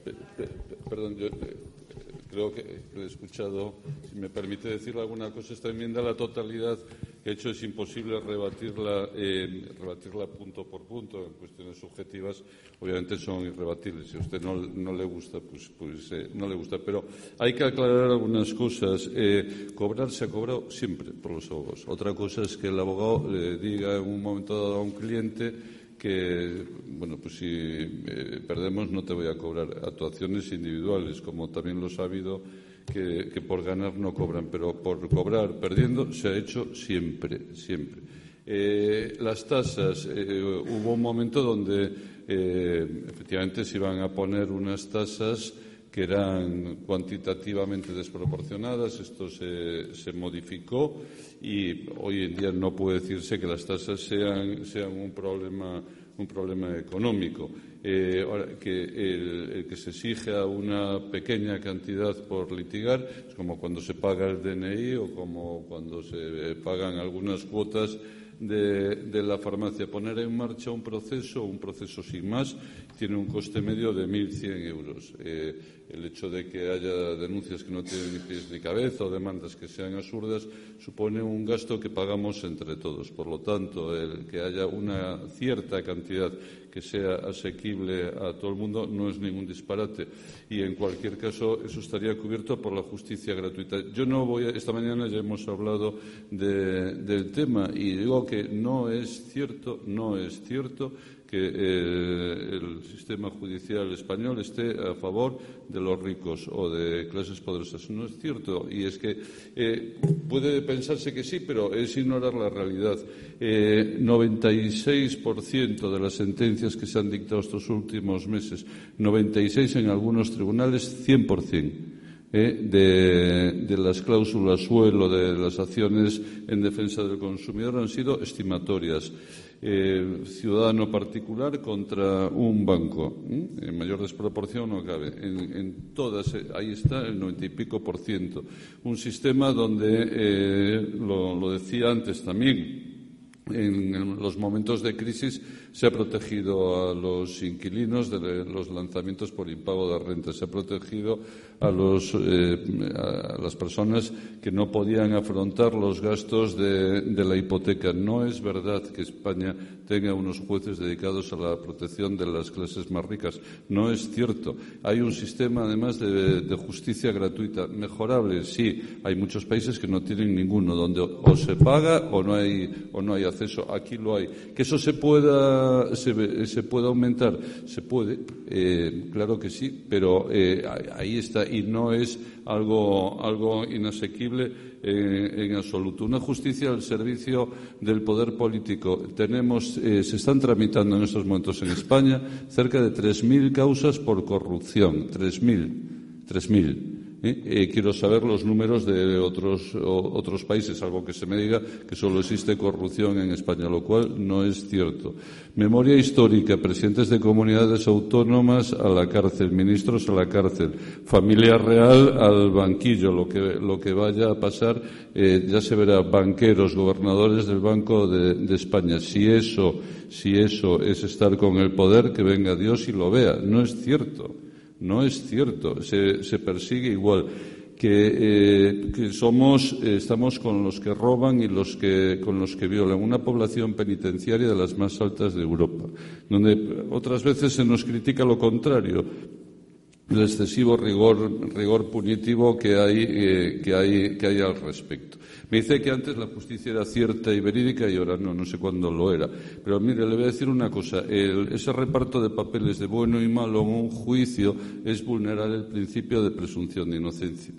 perdón, yo creo que he escuchado, si me permite decir alguna cosa, esta enmienda a la totalidad que he hecho es imposible rebatirla, eh, rebatirla punto por punto. En cuestiones subjetivas, obviamente, son irrebatibles. Si a usted no, no le gusta, pues, pues eh, no le gusta. Pero hay que aclarar algunas cosas. Eh, cobrar se ha cobrado siempre por los abogados. Otra cosa es que el abogado le diga en un momento dado a un cliente que, bueno, pues si eh, perdemos no te voy a cobrar. Actuaciones individuales, como también lo ha habido, que, que por ganar no cobran, pero por cobrar perdiendo se ha hecho siempre, siempre. Eh, las tasas, eh, hubo un momento donde eh, efectivamente se iban a poner unas tasas que eran cuantitativamente desproporcionadas. Esto se, se modificó y hoy en día no puede decirse que las tasas sean, sean un problema, un problema económico. Eh, ahora, que el, el que se exija una pequeña cantidad por litigar es como cuando se paga el D N I o como cuando se pagan algunas cuotas de, de la farmacia. Poner en marcha un proceso, un proceso sin más, tiene un coste medio de mil cien euros. Eh, el hecho de que haya denuncias que no tienen ni pies ni cabeza o demandas que sean absurdas supone un gasto que pagamos entre todos. Por lo tanto, el que haya una cierta cantidad que sea asequible a todo el mundo no es ningún disparate. Y, en cualquier caso, eso estaría cubierto por la justicia gratuita. Yo no voy a, esta mañana ya hemos hablado de, del tema y digo que no es cierto, no es cierto que eh, el sistema judicial español esté a favor de los ricos o de clases poderosas. No es cierto. Y es que eh, puede pensarse que sí, pero es ignorar la realidad. Eh, noventa y seis por ciento de las sentencias que se han dictado estos últimos meses, noventa y seis en algunos tribunales, cien por ciento. Eh, de, de las cláusulas suelo, de las acciones en defensa del consumidor han sido estimatorias. Eh, ciudadano particular contra un banco, ¿eh? En mayor desproporción no cabe. En, en todas, eh, ahí está el noventa y pico por ciento. Un sistema donde, eh, lo, lo decía antes también, en los momentos de crisis se ha protegido a los inquilinos de los lanzamientos por impago de renta, se ha protegido a, los, eh, a las personas que no podían afrontar los gastos de, de la hipoteca. No es verdad que España tenga unos jueces dedicados a la protección de las clases más ricas. No es cierto. Hay un sistema, además, de, de justicia gratuita. Mejorable, sí. Hay muchos países que no tienen ninguno, donde o se paga o no hay, o no hay acceso. Aquí lo hay. Que eso se pueda, se, se pueda aumentar, se puede, eh, claro que sí, pero eh, ahí está, y no es algo, algo inasequible eh, en absoluto. Una justicia al servicio del poder político. Tenemos, eh, se están tramitando en estos momentos en España cerca de tres mil causas por corrupción. tres mil. tres mil. ¿Eh? Eh, quiero saber los números de otros, o, otros países, algo que se me diga que solo existe corrupción en España, lo cual no es cierto. Memoria histórica, presidentes de comunidades autónomas a la cárcel, ministros a la cárcel, familia real al banquillo, lo que, lo que vaya a pasar eh, ya se verá, banqueros, gobernadores del Banco de, de España. Si eso, si eso es estar con el poder, que venga Dios y lo vea. No es cierto. No es cierto, se, se persigue igual. Que, eh, que somos, eh, estamos con los que roban y los que, con los que violan. Una población penitenciaria de las más altas de Europa, donde otras veces se nos critica lo contrario, el excesivo rigor, rigor punitivo que hay, eh, que hay, que hay al respecto. Me dice que antes la justicia era cierta y verídica y ahora no, no sé cuándo lo era. Pero mire, le voy a decir una cosa. El, ese reparto de papeles de bueno y malo en un juicio es vulnerar el principio de presunción de inocencia.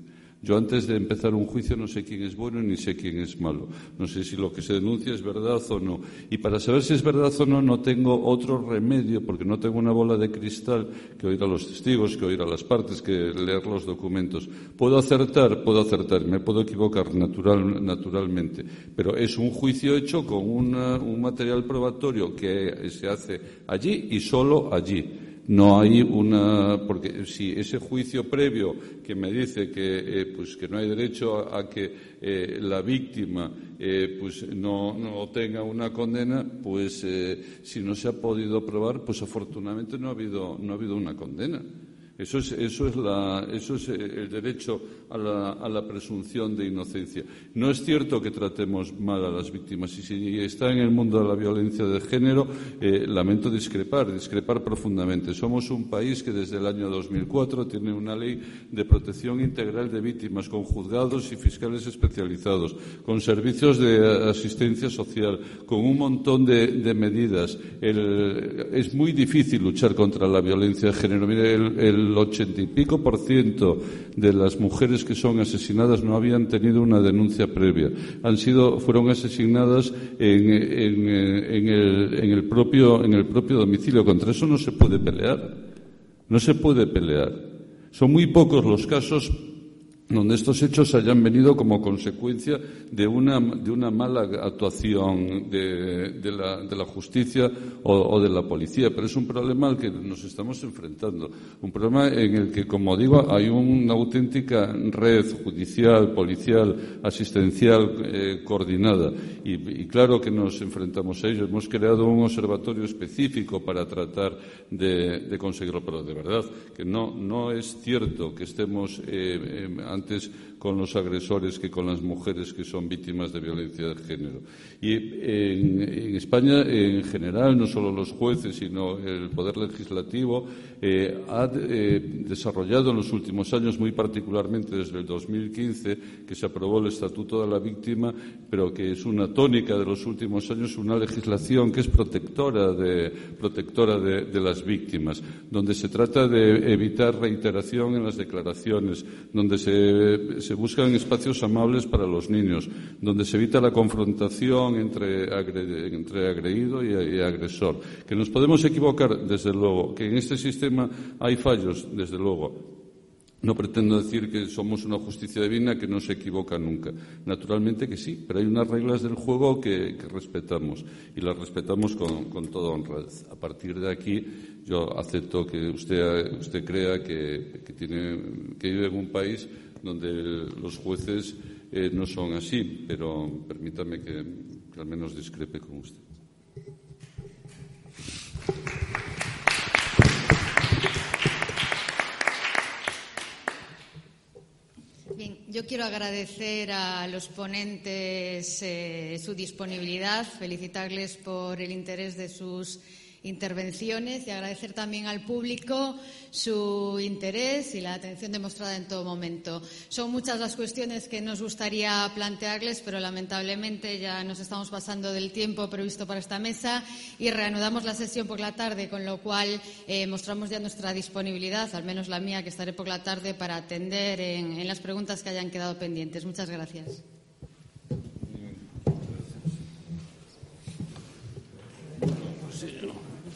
Yo antes de empezar un juicio no sé quién es bueno ni sé quién es malo. No sé si lo que se denuncia es verdad o no. Y para saber si es verdad o no, no tengo otro remedio, porque no tengo una bola de cristal que oír a los testigos, que oír a las partes, que leer los documentos. ¿Puedo acertar? Puedo acertar. Me puedo equivocar natural, naturalmente. Pero es un juicio hecho con una, un material probatorio que se hace allí y solo allí. No hay una, porque si ese juicio previo que me dice que eh, pues que no hay derecho a, a que eh, la víctima eh, pues no, no tenga una condena, pues eh, si no se ha podido probar, pues afortunadamente no ha habido no ha habido una condena. Eso es, eso es, la, eso es el derecho a la, a la presunción de inocencia. No es cierto que tratemos mal a las víctimas. Y si está en el mundo de la violencia de género, eh, lamento discrepar, discrepar profundamente. Somos un país que desde el año dos mil cuatro tiene una ley de protección integral de víctimas, con juzgados y fiscales especializados, con servicios de asistencia social, con un montón de, de medidas. El, es muy difícil luchar contra la violencia de género. Mire, el, el el ochenta y pico por ciento de las mujeres que son asesinadas no habían tenido una denuncia previa. Han sido, fueron asesinadas en, en, en, el, en, el propio, en el propio domicilio. Contra eso no se puede pelear. No se puede pelear. Son muy pocos los casos donde estos hechos hayan venido como consecuencia de una, de una mala actuación de, de, la, de la justicia o, o de la policía. Pero es un problema al que nos estamos enfrentando. Un problema en el que, como digo, hay una auténtica red judicial, policial, asistencial eh, coordinada. Y, y claro que nos enfrentamos a ello. Hemos creado un observatorio específico para tratar de, de conseguirlo. Pero de verdad que no, no es cierto que estemos eh, eh, antes con los agresores que con las mujeres que son víctimas de violencia de género. Y en, en España, en general, no solo los jueces, sino el Poder Legislativo eh, ha eh, desarrollado en los últimos años, muy particularmente desde el dos mil quince, que se aprobó el Estatuto de la Víctima, pero que es una tónica de los últimos años, una legislación que es protectora de, protectora de, de las víctimas, donde se trata de evitar reiteración en las declaraciones, donde se, se buscan espacios amables para los niños, donde se evita la confrontación entre, agre, entre agredido y, y agresor. Que nos podemos equivocar, desde luego, que en este sistema hay fallos, desde luego. No pretendo decir que somos una justicia divina que no se equivoca nunca. Naturalmente que sí, pero hay unas reglas del juego que, que respetamos y las respetamos con, con toda honradez. A partir de aquí, yo acepto que usted, usted crea que, que, tiene, que vive en un país donde los jueces eh, no son así, pero permítame que, que al menos discrepe con usted. Bien, yo quiero agradecer a los ponentes eh, su disponibilidad, felicitarles por el interés de sus intervenciones y agradecer también al público su interés y la atención demostrada en todo momento. Son muchas las cuestiones que nos gustaría plantearles, pero lamentablemente ya nos estamos pasando del tiempo previsto para esta mesa y reanudamos la sesión por la tarde, con lo cual eh, mostramos ya nuestra disponibilidad, al menos la mía, que estaré por la tarde para atender en, en las preguntas que hayan quedado pendientes. Muchas gracias.